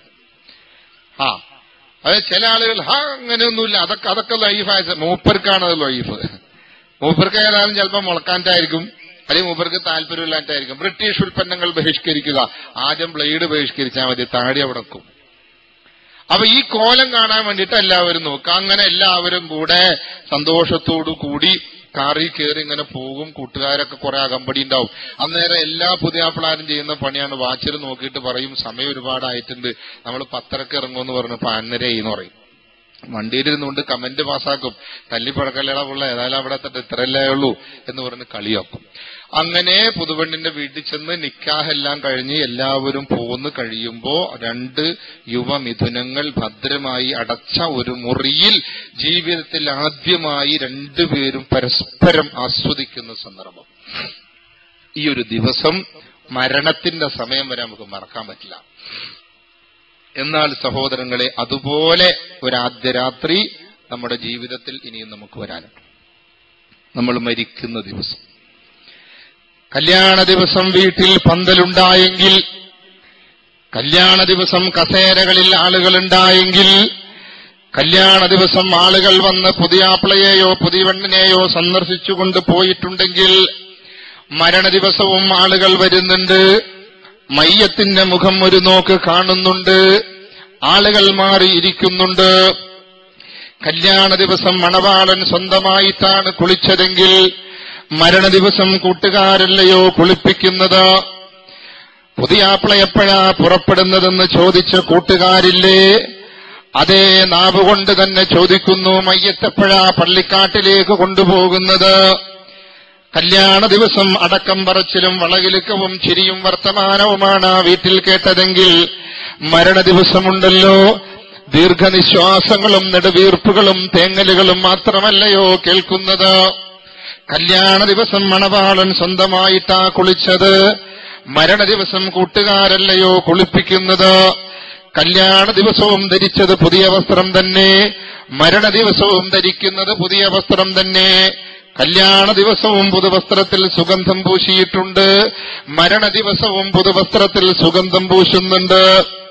ആ അത് ചില ആളുകൾ ഹാ അങ്ങനെയൊന്നുമില്ല, അതൊക്കെ അതൊക്കെ ലൈഫായ മൂപ്പർക്കാണ് അത് ലൈഫ്. മൂപ്പർക്ക് ഏതായാലും ചിലപ്പോൾ മുളക്കാൻ്റായിരിക്കും, അല്ലെങ്കിൽ മൂപ്പർക്ക് താല്പര്യമില്ലാണ്ടായിരിക്കും. ബ്രിട്ടീഷ് ഉൽപ്പന്നങ്ങൾ ബഹിഷ്കരിക്കുക, ആദ്യം ബ്ലേഡ് ബഹിഷ്കരിച്ചാൽ മതി, താടി അവിടെ വെക്കും. അപ്പൊ ഈ കോലം കാണാൻ വേണ്ടിയിട്ട് എല്ലാവരും നോക്കുക. അങ്ങനെ എല്ലാവരും കൂടെ സന്തോഷത്തോടു കൂടി കാറിൽ കയറി ഇങ്ങനെ പോകും. കൂട്ടുകാരൊക്കെ കുറെ അകമ്പടി ഉണ്ടാവും. അന്നേരം എല്ലാ പുതിയാപ്പിളാരും ചെയ്യുന്ന പണിയാണ് വാച്ചിൽ നോക്കിയിട്ട് പറയും സമയം ഒരുപാടായിട്ടുണ്ട്, നമ്മൾ പത്തരക്ക് ഇറങ്ങുമെന്ന് പറഞ്ഞു പതിനൊന്നര എന്ന് പറയും. വണ്ടിയിലിരുന്നുകൊണ്ട് കമന്റ് പാസ്സാക്കും, തല്ലിപ്പടക്കല്ലട പുള്ള ഏതായാലും അവിടെ എത്തട്ടെ ഇത്രയല്ലേ ഉള്ളൂ എന്ന് പറഞ്ഞ് കളിയാക്കും. അങ്ങനെ പുതുപെണ്ണിന്റെ വീട്ടിൽ ചെന്ന് നിക്കാഹെല്ലാം കഴിഞ്ഞ് എല്ലാവരും പോന്ന് കഴിയുമ്പോ രണ്ട് യുവമിഥുനങ്ങൾ ഭദ്രമായി അടച്ച ഒരു മുറിയിൽ ജീവിതത്തിൽ ആദ്യമായി രണ്ടുപേരും പരസ്പരം ആസ്വദിക്കുന്ന സന്ദർഭം. ഈ ഒരു ദിവസം മരണത്തിന്റെ സമയം വരെ നമുക്ക് മറക്കാൻ പറ്റില്ല. എന്നാൽ സഹോദരങ്ങളെ, അതുപോലെ ഒരാദ്യ രാത്രി നമ്മുടെ ജീവിതത്തിൽ ഇനിയും നമുക്ക് വരാനുണ്ട്. നമ്മൾ മരിക്കുന്ന ദിവസം, കല്യാണ ദിവസം വീട്ടിൽ പന്തലുണ്ടായെങ്കിൽ, കല്യാണ ദിവസം കസേരകളിൽ ആളുകളുണ്ടായെങ്കിൽ, കല്യാണ ദിവസം ആളുകൾ വന്ന് പുതിയാപ്പിളയെയോ പുതിയവണ്ണിനെയോ സന്ദർശിച്ചുകൊണ്ട് പോയിട്ടുണ്ടെങ്കിൽ, മരണ ദിവസവും ആളുകൾ വരുന്നുണ്ട്. മയ്യത്തിന്റെ മുഖം ഒരു നോക്ക് കാണുന്നുണ്ട്, ആളുകൾ മാറിയിരിക്കുന്നുണ്ട്. കല്യാണ ദിവസം മണവാളൻ സ്വന്തമായിട്ടാണ് കുളിച്ചതെങ്കിൽ, മരണ ദിവസം കൂട്ടുകാരല്ലയോ കുളിപ്പിക്കുന്നത്? പുതിയാപ്പിള എപ്പോഴാ പുറപ്പെടുന്നതെന്ന് ചോദിച്ച കൂട്ടുകാരില്ലേ? അതേ നാവുകൊണ്ട് തന്നെ ചോദിക്കുന്നു, മയ്യത്തെപ്പോഴാ പള്ളിക്കാട്ടിലേക്ക് കൊണ്ടുപോകുന്നത്? കല്യാണ ദിവസം അടക്കം പറച്ചിലും വളകിലുക്കവും ചിരിയും വർത്തമാനവുമാണ് ആ വീട്ടിൽ കേട്ടതെങ്കിൽ, മരണ ദിവസമുണ്ടല്ലോ ദീർഘനിശ്വാസങ്ങളും നെടുവീർപ്പുകളും തേങ്ങലുകളും മാത്രമല്ലയോ കേൾക്കുന്നത്? കല്യാണ ദിവസം മണവാളൻ സ്വന്തമായിട്ടാ കുളിച്ചത്, മരണ ദിവസം കൂട്ടുകാരല്ലയോ കുളിപ്പിക്കുന്നത്? കല്യാണ ദിവസവും ധരിച്ചത് പുതിയ വസ്ത്രം തന്നെ, മരണ ദിവസവും ധരിക്കുന്നത് പുതിയ വസ്ത്രം തന്നെ. കല്യാണ ദിവസവും പുതുവസ്ത്രത്തിൽ സുഗന്ധം പൂശിയിട്ടുണ്ട്, മരണ ദിവസവും പുതുവസ്ത്രത്തിൽ സുഗന്ധം പൂശുന്നുണ്ട്.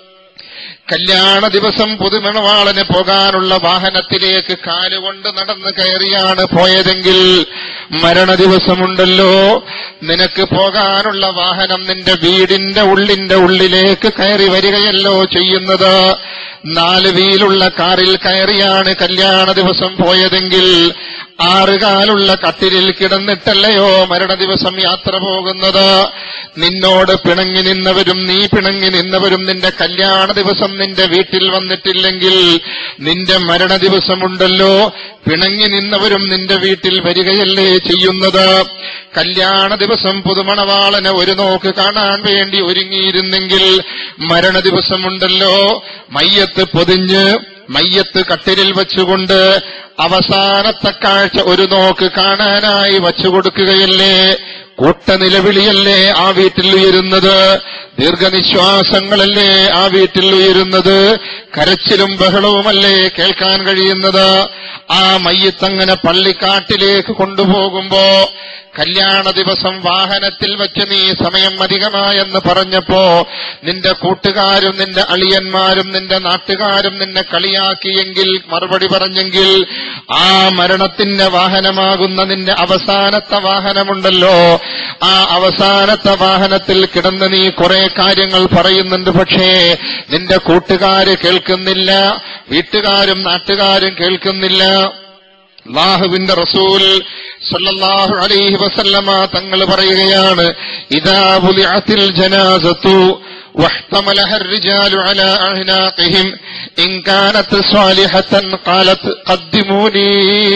കല്യാണ ദിവസം പുതുമണവാളന് പോകാനുള്ള വാഹനത്തിലേക്ക് കാലുകൊണ്ട് നടന്ന് കയറിയാണ് പോയതെങ്കിൽ, മരണ ദിവസമുണ്ടല്ലോ നിനക്ക് പോകാനുള്ള വാഹനം നിന്റെ വീടിന്റെ ഉള്ളിന്റെ ഉള്ളിലേക്ക് കയറി വരികയല്ലോ ചെയ്യുന്നത്. നാല് വീലുള്ള കാറിൽ കയറിയാണ് കല്യാണ ദിവസം പോയതെങ്കിൽ, ആറുകാലുള്ള കട്ടിലിൽ കിടന്നിട്ടല്ലയോ മരണ ദിവസം യാത്ര പോകുന്നത്. നിന്നോട് പിണങ്ങി നിന്നവരും നീ പിണങ്ങി നിന്നവരും നിന്റെ കല്യാണ ദിവസം നിന്റെ വീട്ടിൽ വന്നിട്ടില്ലെങ്കിൽ, നിന്റെ മരണ ദിവസമുണ്ടല്ലോ പിണങ്ങി നിന്നവരും നിന്റെ വീട്ടിൽ വരികയല്ലേ ചെയ്യുന്നത്. കല്യാണ ദിവസം പുതുമണവാളനെ ഒരു നോക്ക് കാണാൻ വേണ്ടി ഒരുങ്ങിയിരുന്നെങ്കിൽ, മരണ ദിവസമുണ്ടല്ലോ മയ്യത്ത് പൊതിഞ്ഞ് മയ്യത്ത് കട്ടിലിൽ വച്ചുകൊണ്ട് അവസാനത്തെ കാഴ്ച ഒരു നോക്ക് കാണാനായി വച്ചുകൊടുക്കുകയല്ലേ? കൂട്ടനിലവിളിയല്ലേ ആ വീട്ടിൽ ഉയരുന്നത്? ദീർഘനിശ്വാസങ്ങളല്ലേ ആ വീട്ടിൽ ഉയരുന്നത്? കരച്ചിലും ബഹളവുമല്ലേ കേൾക്കാൻ കഴിയുന്നത്? ആ മയ്യത്തങ്ങനെ പള്ളിക്കാട്ടിലേക്ക് കൊണ്ടുപോകുമ്പോ, കല്യാണ ദിവസം വാഹനത്തിൽ വെച്ച് നീ സമയം അധികമായെന്ന് പറഞ്ഞപ്പോ നിന്റെ കൂട്ടുകാരും നിന്റെ അളിയന്മാരും നിന്റെ നാട്ടുകാരും നിന്നെ കളിയാക്കിയെങ്കിൽ, മറുപടി പറഞ്ഞെങ്കിൽ, ആ മരണത്തിന്റെ വാഹനമാകുന്ന നിന്റെ അവസാനത്തെ വാഹനമുണ്ടല്ലോ, ആ അവസാനത്തെ വാഹനത്തിൽ കിടന്ന് നീ കുറെ കാര്യങ്ങൾ പറയുന്നുണ്ട്. പക്ഷേ നിന്റെ കൂട്ടുകാര് കേൾക്കുന്നില്ല, വീട്ടുകാരും നാട്ടുകാരും കേൾക്കുന്നില്ല. അല്ലാഹുവിന്റെ റസൂൽ സല്ലല്ലാഹു അലൈഹി വസല്ലമ തങ്ങൾ പറയുകയാണ്, ഇദാ ബുലിഅത്തിൽ ജനാസത്തു വഹ്തമലഹ الرجال على أعناقهم إن كانت صالحة قالت قدموني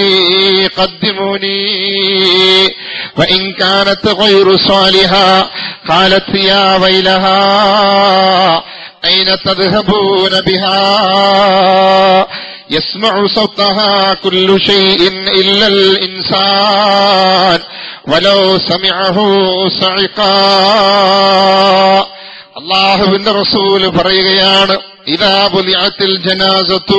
قدموني وإن كانت غير صالحة قالت يا ويلها أين تذهبون بها يسمع صوتها كل شيء إلا الإنسان ولو سمعه صعقا. അല്ലാഹുവിന്റെ റസൂല് പറയുകയാണ്, ഇദാ ബുലിഅത്തിൽ ജനാസത്തു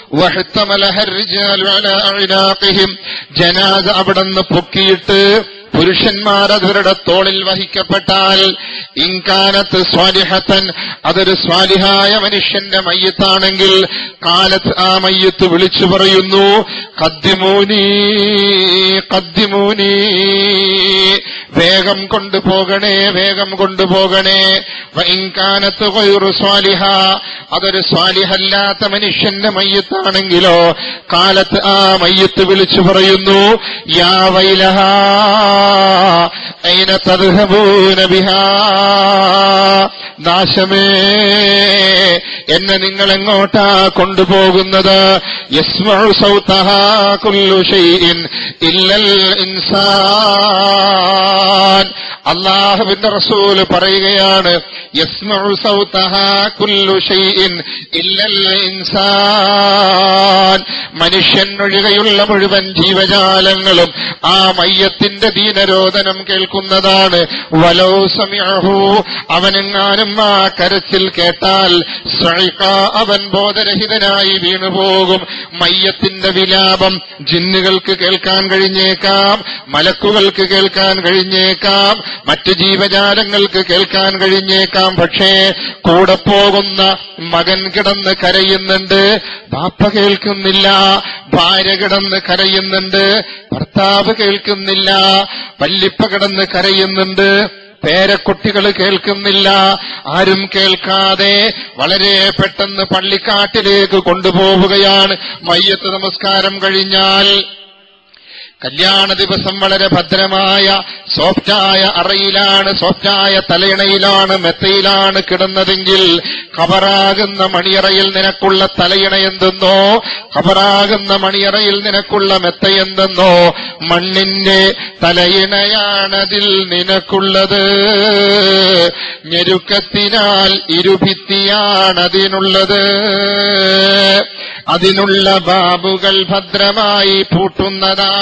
വഹ്തമലഹ الرجال على أعناقهم, ജനാസ അവിടുന്ന് പൊക്കിയിട്ട് പുരുഷന്മാർ അവരുടെ തോളിൽ വഹിക്കപ്പെട്ടാൽ ഇൻകാനത്ത് സ്വാലിഹത്തൻ, അതൊരു സ്വാലിഹായ മനുഷ്യന്റെ മയ്യത്താണെങ്കിൽ കാലത്ത് ആ മയ്യത്ത് വിളിച്ചു പറയുന്നു ഖദ്ദിമൂനി ഖദ്ദിമൂനി, വേഗം കൊണ്ടുപോകണേ വേഗം കൊണ്ടുപോകണേ. വഇൻകാനത്ത് ഗൈറു സ്വാലിഹ, അതൊരു സ്വാലിഹല്ലാത്ത മനുഷ്യന്റെ മയ്യത്താണെങ്കിലോ കാലത്ത് ആ മയ്യത്ത് വിളിച്ചു പറയുന്നു യാ വൈലഹാ ഐന തദ്ഹബൂന ബിഹാ, നാശമേ എന്നെ നിങ്ങൾ എങ്ങോട്ടാ കൊണ്ടുപോകുന്നത്. യസ്മഉ സൗതഹാ കുല്ലു ശൈഇൻ ഇല്ലൽ ഇൻസാൻ, അല്ലാഹുവിന്റെ റസൂല് പറയുകയാണ് യസ്മഉ സൗതഹാ കുല്ലു ശൈഇൻ ഇല്ലൽ ഇൻസാൻ, മനുഷ്യൻ ഒഴികെയുള്ള മുഴുവൻ ജീവജാലങ്ങളും ആ മയ്യത്തിന്റെ ദീനരോധനം കേൾക്കുന്നതാണ്. വലൗ സമിഅഹു, അവനെങ്ങാനും ആ കരച്ചിൽ കേട്ടാൽ സഇഖ, അവൻ ബോധരഹിതനായി വീണുപോകും. മയ്യത്തിന്റെ വിലാപം ജിന്നുകൾക്ക് കേൾക്കാൻ കഴിഞ്ഞേക്കാം, മലക്കുകൾക്ക് കേൾക്കാൻ കഴിഞ്ഞേക്കാം, മറ്റു ജീവജാലങ്ങൾക്ക് കേൾക്കാൻ കഴിഞ്ഞേക്കാം. പക്ഷേ കൂടെ പോകുന്ന മകൻ കിടന്ന് കരയുന്നുണ്ട്, ബാപ്പ കേൾക്കുന്നില്ല. ഭാര്യ കിടന്ന് കരയുന്നുണ്ട്, ഭർത്താവ് കേൾക്കുന്നില്ല. വല്ലിപ്പ കിടന്ന് കരയുന്നുണ്ട്, പേരക്കുട്ടികൾ കേൾക്കുന്നില്ല. ആരും കേൾക്കാതെ വളരെ പെട്ടെന്ന് പള്ളിക്കാട്ടിലേക്ക് കൊണ്ടുപോവുകയാണ്. മയ്യത്ത് നമസ്കാരം കഴിഞ്ഞാൽ കല്യാണ ദിവസം വളരെ ഭദ്രമായ സോഫ്റ്റായ അറയിലാണ്, സോഫ്റ്റായ തലയിണയിലാണ്, മെത്തയിലാണ് കിടന്നതെങ്കിൽ ഖബറാകുന്ന മണിയറയിൽ നിനക്കുള്ള തലയിണ എന്തെന്നോ, ഖബറാകുന്ന മണിയറയിൽ നിനക്കുള്ള മെത്തയെന്തെന്നോ, മണ്ണിന്റെ തലയിണയാണതിൽ നിനക്കുള്ളത്. ഞെരുക്കത്തിനാൽ ഇരുഭിത്തിയാണതിനുള്ളത്. അതിനുള്ള ബാബുകൾ ഭദ്രമായി പൂട്ടുന്നതാ,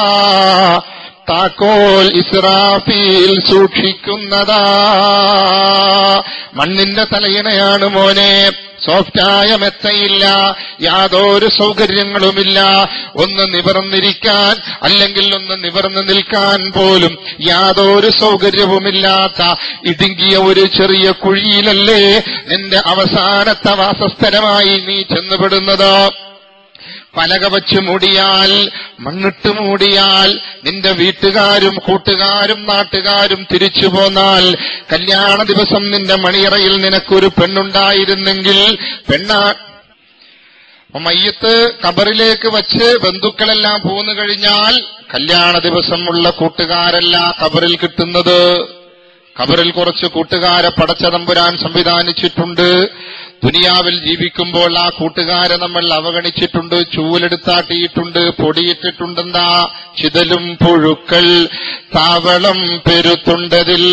താക്കോൽ ഇസ്രാഫീൽ സൂക്ഷിക്കുന്നതാ. മണ്ണിന്റെ തലയിണയാണ് മോനെ, സോഫ്റ്റായ മെത്തയില്ല, യാതൊരു സൗകര്യങ്ങളുമില്ല. ഒന്ന് നിവർന്നിരിക്കാൻ അല്ലെങ്കിൽ ഒന്ന് നിവർന്നു നിൽക്കാൻ പോലും യാതൊരു സൗകര്യവുമില്ലാത്ത ഇടുങ്ങിയ ഒരു ചെറിയ കുഴിയിലല്ലേ നിന്റെ അവസാനത്തെ വാസസ്ഥലമായി നീ ചെന്നുപെടുന്നത്. പലക വച്ച് മൂടിയാൽ, മണ്ണിട്ട് മൂടിയാൽ, നിന്റെ വീട്ടുകാരും കൂട്ടുകാരും നാട്ടുകാരും തിരിച്ചു പോന്നാൽ, കല്യാണ ദിവസം നിന്റെ മണിയറയിൽ നിനക്കൊരു പെണ്ണുണ്ടായിരുന്നെങ്കിൽ, പെണ്ണാ മയ്യത്ത് കബറിലേക്ക് വച്ച് ബന്ധുക്കളെല്ലാം പോന്നു കഴിഞ്ഞാൽ കല്യാണ ദിവസം ഉള്ള കൂട്ടുകാരല്ല കബറിൽ കിട്ടുന്നത്. കബറിൽ കുറച്ച് കൂട്ടുകാരെ പടച്ച തമ്പുരാൻ സംവിധാനിച്ചിട്ടുണ്ട്. ദുനിയാവിൽ ജീവിക്കുമ്പോൾ ആ കൂട്ടുകാരെ നമ്മൾ അവഗണിച്ചിട്ടുണ്ട്, ചൂലെടുത്താട്ടിയിട്ടുണ്ട്, പൊടിയിട്ടിട്ടുണ്ടെന്താ ചിതലും പുഴുക്കൾ താവളം പെരുത്തുണ്ടതിൽ.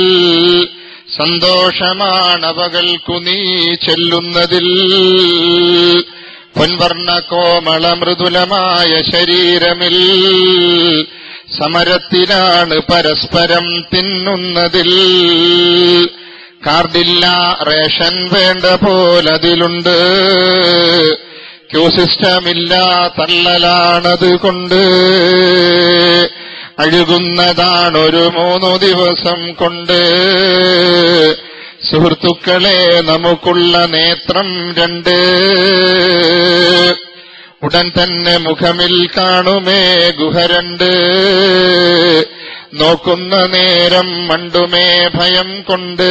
സന്തോഷമാണവകൾക്കു നീ ചെല്ലുന്നതിൽ. പൊൻവർണ്ണ കോമള മൃദുലമായ ശരീരമിൽ സമരത്തിലാണ് പരസ്പരം തിന്നുന്നതിൽ. കാർഡില്ല, റേഷൻ വേണ്ട പോലതിലുണ്ട്. ക്യൂ സിസ്റ്റമില്ല, തള്ളലാണത് കൊണ്ട്. അഴുകുന്നതാണൊരു മൂന്നു ദിവസം കൊണ്ട്. സുഹൃത്തുക്കളെ നമുക്കുള്ള നേത്രം രണ്ട്. ഉടൻ തന്നെ മുഖമിൽ കാണുമേ ഗുഹരണ്ട്. നോക്കുന്ന നേരം മണ്ടുമേ ഭയം കൊണ്ട്.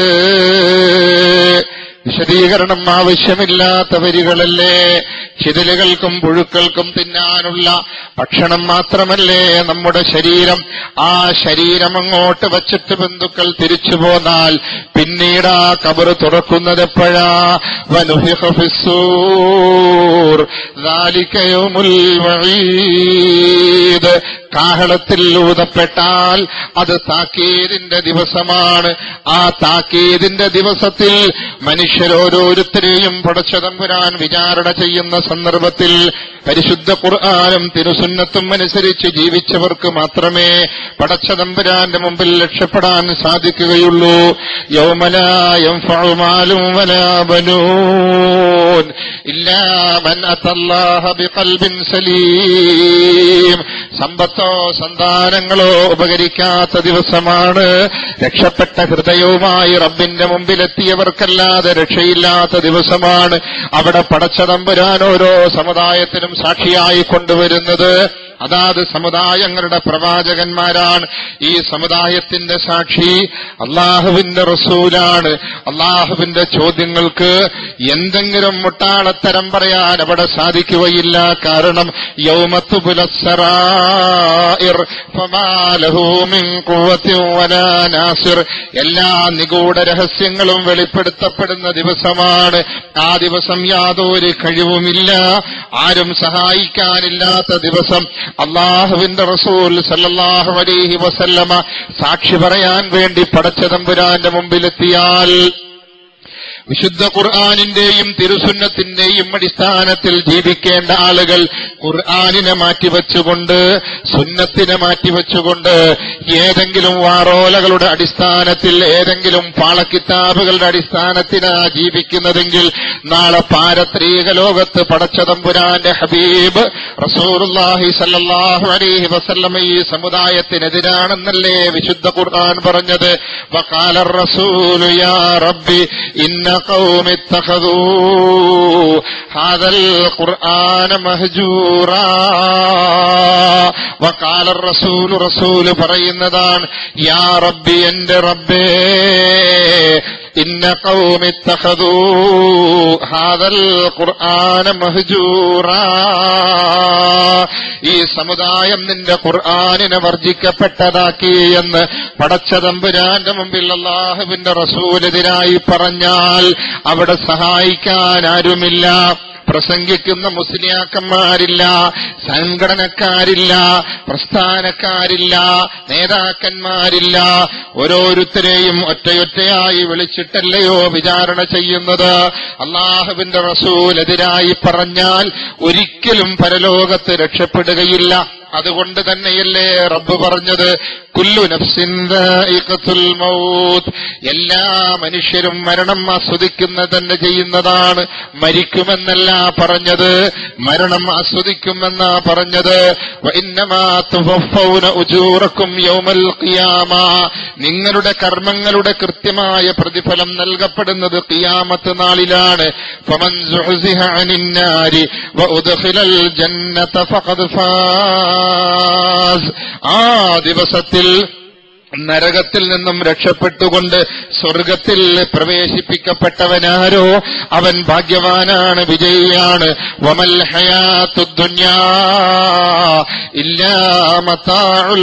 വിശദീകരണം ആവശ്യമില്ലാത്ത വരികളല്ലേ. ചിതലുകൾക്കും പുഴുക്കൾക്കും തിന്നാനുള്ള ഭക്ഷണം മാത്രമല്ലേ നമ്മുടെ ശരീരം. ആ ശരീരം അങ്ങോട്ട് വച്ചിട്ട് ബന്ധുക്കൾ തിരിച്ചു പോന്നാൽ പിന്നീട് ആ കബറ് തുറക്കുന്നത് എപ്പോഴാ? വനുഫിഖ ഫിസ്സൂർ ദാലിക യൗമുൽ വഈദ്. കാഹളത്തിൽ ഊതപ്പെട്ടാൽ അത് താക്കീതിന്റെ ദിവസമാണ്. ആ താക്കീതിന്റെ ദിവസത്തിൽ മനുഷ്യരോരോരുത്തരെയും പടച്ച തമ്പുരാൻ വിചാരണ ചെയ്യുന്ന സന്ദർഭത്തിൽ പരിശുദ്ധ ഖുർആനും തിരുസുന്നത്തും അനുസരിച്ച് ജീവിച്ചവർക്ക് മാത്രമേ പടച്ച തമ്പുരാന്റെ മുമ്പിൽ രക്ഷപ്പെടാൻ സാധിക്കുകയുള്ളൂ. യൗമ ലാ യൻഫഉ മാലും വലാ ബനൂൻ ഇല്ലാ മൻ അത്തല്ലാഹ ബിഖൽബിൻ സലീം. സമ്പത്തോ സന്താനങ്ങളോ ഉപകരിക്കാത്ത ദിവസമാണ്. രക്ഷപ്പെട്ട ഹൃദയവുമായി റബ്ബിന്റെ മുമ്പിലെത്തിയവർക്കല്ലാതെ രക്ഷയില്ലാത്ത ദിവസമാണ്. അവിടെ പടച്ചതമ്പുരാൻ ഓരോ സമുദായത്തിനും സാക്ഷിയായി കൊണ്ടുവരുന്നത് അതാത് സമുദായങ്ങളുടെ പ്രവാചകന്മാരാണ്. ഈ സമുദായത്തിന്റെ സാക്ഷി അള്ളാഹുവിന്റെ റസൂലാണ്. അള്ളാഹുവിന്റെ ചോദ്യങ്ങൾക്ക് എന്തെങ്കിലും മുട്ടാളത്തരം പറയാൻ അവിടെ സാധിക്കുകയില്ല. കാരണം യൗമ തുബ്ല സറായിർ ഫമാ ലഹു മിൻ ഖുവ്വത്തിൻ വലാ നാസിർ. എല്ലാ നിഗൂഢ രഹസ്യങ്ങളും വെളിപ്പെടുത്തപ്പെടുന്ന ദിവസമാണ്. ആ ദിവസം യാതൊരു കഴിവുമില്ല, ആരും സഹായിക്കാനില്ലാത്ത ദിവസം. അള്ളാഹുവിന്റെ റസൂൽ സല്ലല്ലാഹു അലൈഹി വസല്ലമ സാക്ഷി പറയാൻ വേണ്ടി പടച്ചതമ്പുരാന്റെ മുമ്പിലെത്തിയാൽ വിശുദ്ധ ഖുർആനിന്റെയും തിരുസുന്നത്തിന്റെയും അടിസ്ഥാനത്തിൽ ജീവിക്കേണ്ട ആളുകൾ ഖുർആനിനെ മാറ്റിവെച്ചുകൊണ്ട് സുന്നത്തിനെ മാറ്റിവെച്ചുകൊണ്ട് ഏതെങ്കിലും വാറോലകളുടെ അടിസ്ഥാനത്തിൽ ഏതെങ്കിലും പാളക്കിതാബുകളുടെ അടിസ്ഥാനത്തിനാ ജീവിക്കുന്നതെങ്കിൽ നാളെ പാരത്രീക ലോകത്ത് പടച്ചതമ്പുരാന്റെ ഹബീബ് റസൂലുള്ളാഹി സല്ലല്ലാഹു അലൈഹി വസല്ലമ ഈ സമുദായത്തിനെതിരാണെന്നല്ലേ വിശുദ്ധ ഖുർആൻ പറഞ്ഞത്. വഖാല റസൂലു യാ റബ്ബി ഇന്ന قوم اتخذوا هذا القرآن مهجورا وقال الرسول رسول പറയുന്നതാണ് യാ റബ്ബി എന്റെ റബ്ബേ ഇന്ന ഖൗമി ഇത്തഖദൂ ഹാദൽ ഖുർആന മഹ്ജൂറാ. ഈ സമുദായം നിന്റെ ഖുർആനിനെ വർജിക്കപ്പെട്ടതാക്കി എന്ന് പടച്ചതമ്പുരാന്റെ മുമ്പിൽ അല്ലാഹുവിന്റെ റസൂലെതിരായി പറഞ്ഞാൽ അവിടെ സഹായിക്കാൻ ആരുമില്ല. പ്രസംഗിക്കുന്ന മുസ്ലിയാക്കന്മാരില്ല, സംഘടനക്കാരില്ല, പ്രസ്ഥാനക്കാരില്ല, നേതാക്കന്മാരില്ല. ഓരോരുത്തരെയും ഒറ്റയൊറ്റയായി വിളിച്ചിട്ടല്ലയോ വിചാരണ ചെയ്യുന്നത്. അള്ളാഹുവിന്റെ റസൂലെതിരായി പറഞ്ഞാൽ ഒരിക്കലും പരലോകത്ത് രക്ഷപ്പെടുകയില്ല. അതുകൊണ്ട് തന്നെയല്ലേ റബ്ബ് പറഞ്ഞത് കുല്ലു നഫ്സിൻ ദാഇഖത്തുൽ മൗത്ത്. എല്ലാ മനുഷ്യരും മരണം ആസ്വദിക്കുന്ന തന്നെ ചെയ്യുന്നതാണ്. മരിക്കുമെന്നല്ല പറഞ്ഞത്, മരണം ആസ്വദിക്കുമെന്നാ പറഞ്ഞത്. വഇന്നമാ തുവഫൗന ഉജൂറക്കും യൗമൽ ഖിയാമ. നിങ്ങളുടെ കർമ്മങ്ങളുടെ കൃത്യമായ പ്രതിഫലം നൽകപ്പെടുന്നത് ഖിയാമത്ത് നാളിലാണ്. ഫമൻ സുഹ്സിഹ അനിൻ നാരി വഉദ്ഖിലൽ ജന്നത ഫഖദ് ഫാസ്. ആ ദിവസത്തിൽ നരകത്തിൽ നിന്നും രക്ഷപ്പെട്ടുകൊണ്ട് സ്വർഗത്തിൽ പ്രവേശിപ്പിക്കപ്പെട്ടവനാരോ അവൻ ഭാഗ്യവാനാണ്, വിജയിയാണ്. വമൽ ഹയാത്തുദ് ദുനിയാ ഇല്ലാ മതാഉൽ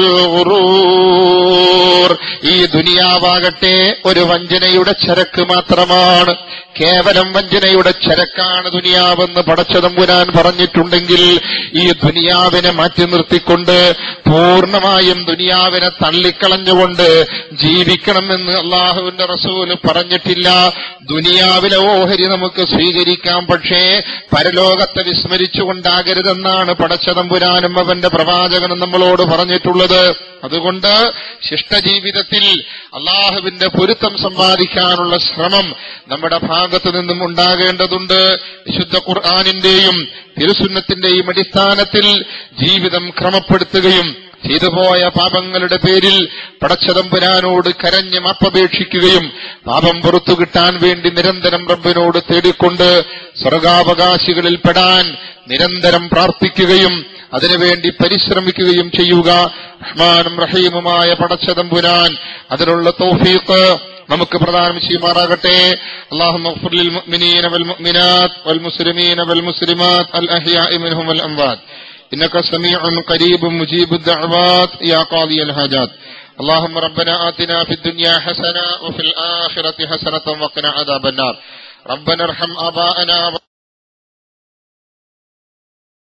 ഗുറൂർ. ഈ ദുനിയാവാകട്ടെ ഒരു വഞ്ചനയുടെ ചരക്ക് മാത്രമാണ്. കേവലം വഞ്ചനയുടെ ചരക്കാണ് ദുനിയാവെന്ന് പടച്ചതമ്പുരാൻ പറഞ്ഞിട്ടുണ്ടെങ്കിൽ ഈ ദുനിയാവിനെ മാറ്റി നിർത്തിക്കൊണ്ട് പൂർണ്ണമായും ദുനിയാവിനെ തള്ളിക്കളഞ്ഞുകൊണ്ട് ജീവിക്കണമെന്ന് അള്ളാഹുവിന്റെ റസൂല് പറഞ്ഞിട്ടില്ല. ദുനിയാവിലെ ഓഹരി നമുക്ക് സ്വീകരിക്കാം, പക്ഷേ പരലോകത്തെ വിസ്മരിച്ചുകൊണ്ടാകരുതെന്നാണ് പടച്ചതമ്പുരാനും അവന്റെ പ്രവാചകനും നമ്മളോട് പറഞ്ഞിട്ടുള്ളത്. അതുകൊണ്ട് ശിഷ്ടജീവിതത്തിൽ അള്ളാഹുവിന്റെ പൊരുത്തം സമ്പാദിക്കാനുള്ള ശ്രമം നമ്മുടെ ഭാഗത്തു നിന്നും ഉണ്ടാകേണ്ടതുണ്ട്. വിശുദ്ധ ഖുർആനിന്റെയും തിരുസുന്നത്തിന്റെയും അടിസ്ഥാനത്തിൽ ജീവിതം ക്രമപ്പെടുത്തുകയും ചെയ്തുപോയ പാപങ്ങളുടെ പേരിൽ പടച്ചതമ്പുരാനോട് കരഞ്ഞ് മാപ്പപേക്ഷിക്കുകയും പാപം പുറത്തു കിട്ടാൻ വേണ്ടി നിരന്തരം റബ്ബിനോട് തേടിക്കൊണ്ട് സ്വർഗാവകാശികളിൽ പെടാൻ നിരന്തരം പ്രാർത്ഥിക്കുകയും അതിനുവേണ്ടി പരിശ്രമിക്കുകയും ചെയ്യുക. റഹ്മാനും റഹീമുമായ പടച്ചതമ്പുരാൻ അതിനുള്ള തൗഫീഖ് നമുക്ക് പ്രദാനം ചെയ്യുമാറാകട്ടെ. അല്ലാഹുമ്മ ഗ്ഫിർ ലിൽ മുഅ്മിനീന വൽ മുഅ്മിനാത്ത് വൽ മുസ്ലിമീന വൽ മുസ്ലിമാത്ത് അൽ അഹ്യാഇ മിൻഹും വൽ അംവാത് ഇന്നക സമീഉൻ ഖരീബുൻ മുജീബുദ് ദഅവാത് യാ ഖാദിയൽ ഹാജാത്. اللهم ربنا آتنا في الدنيا حسنة وفي الآخرة حسنة وقنا عذاب النار. ربنا ارحم آباءنا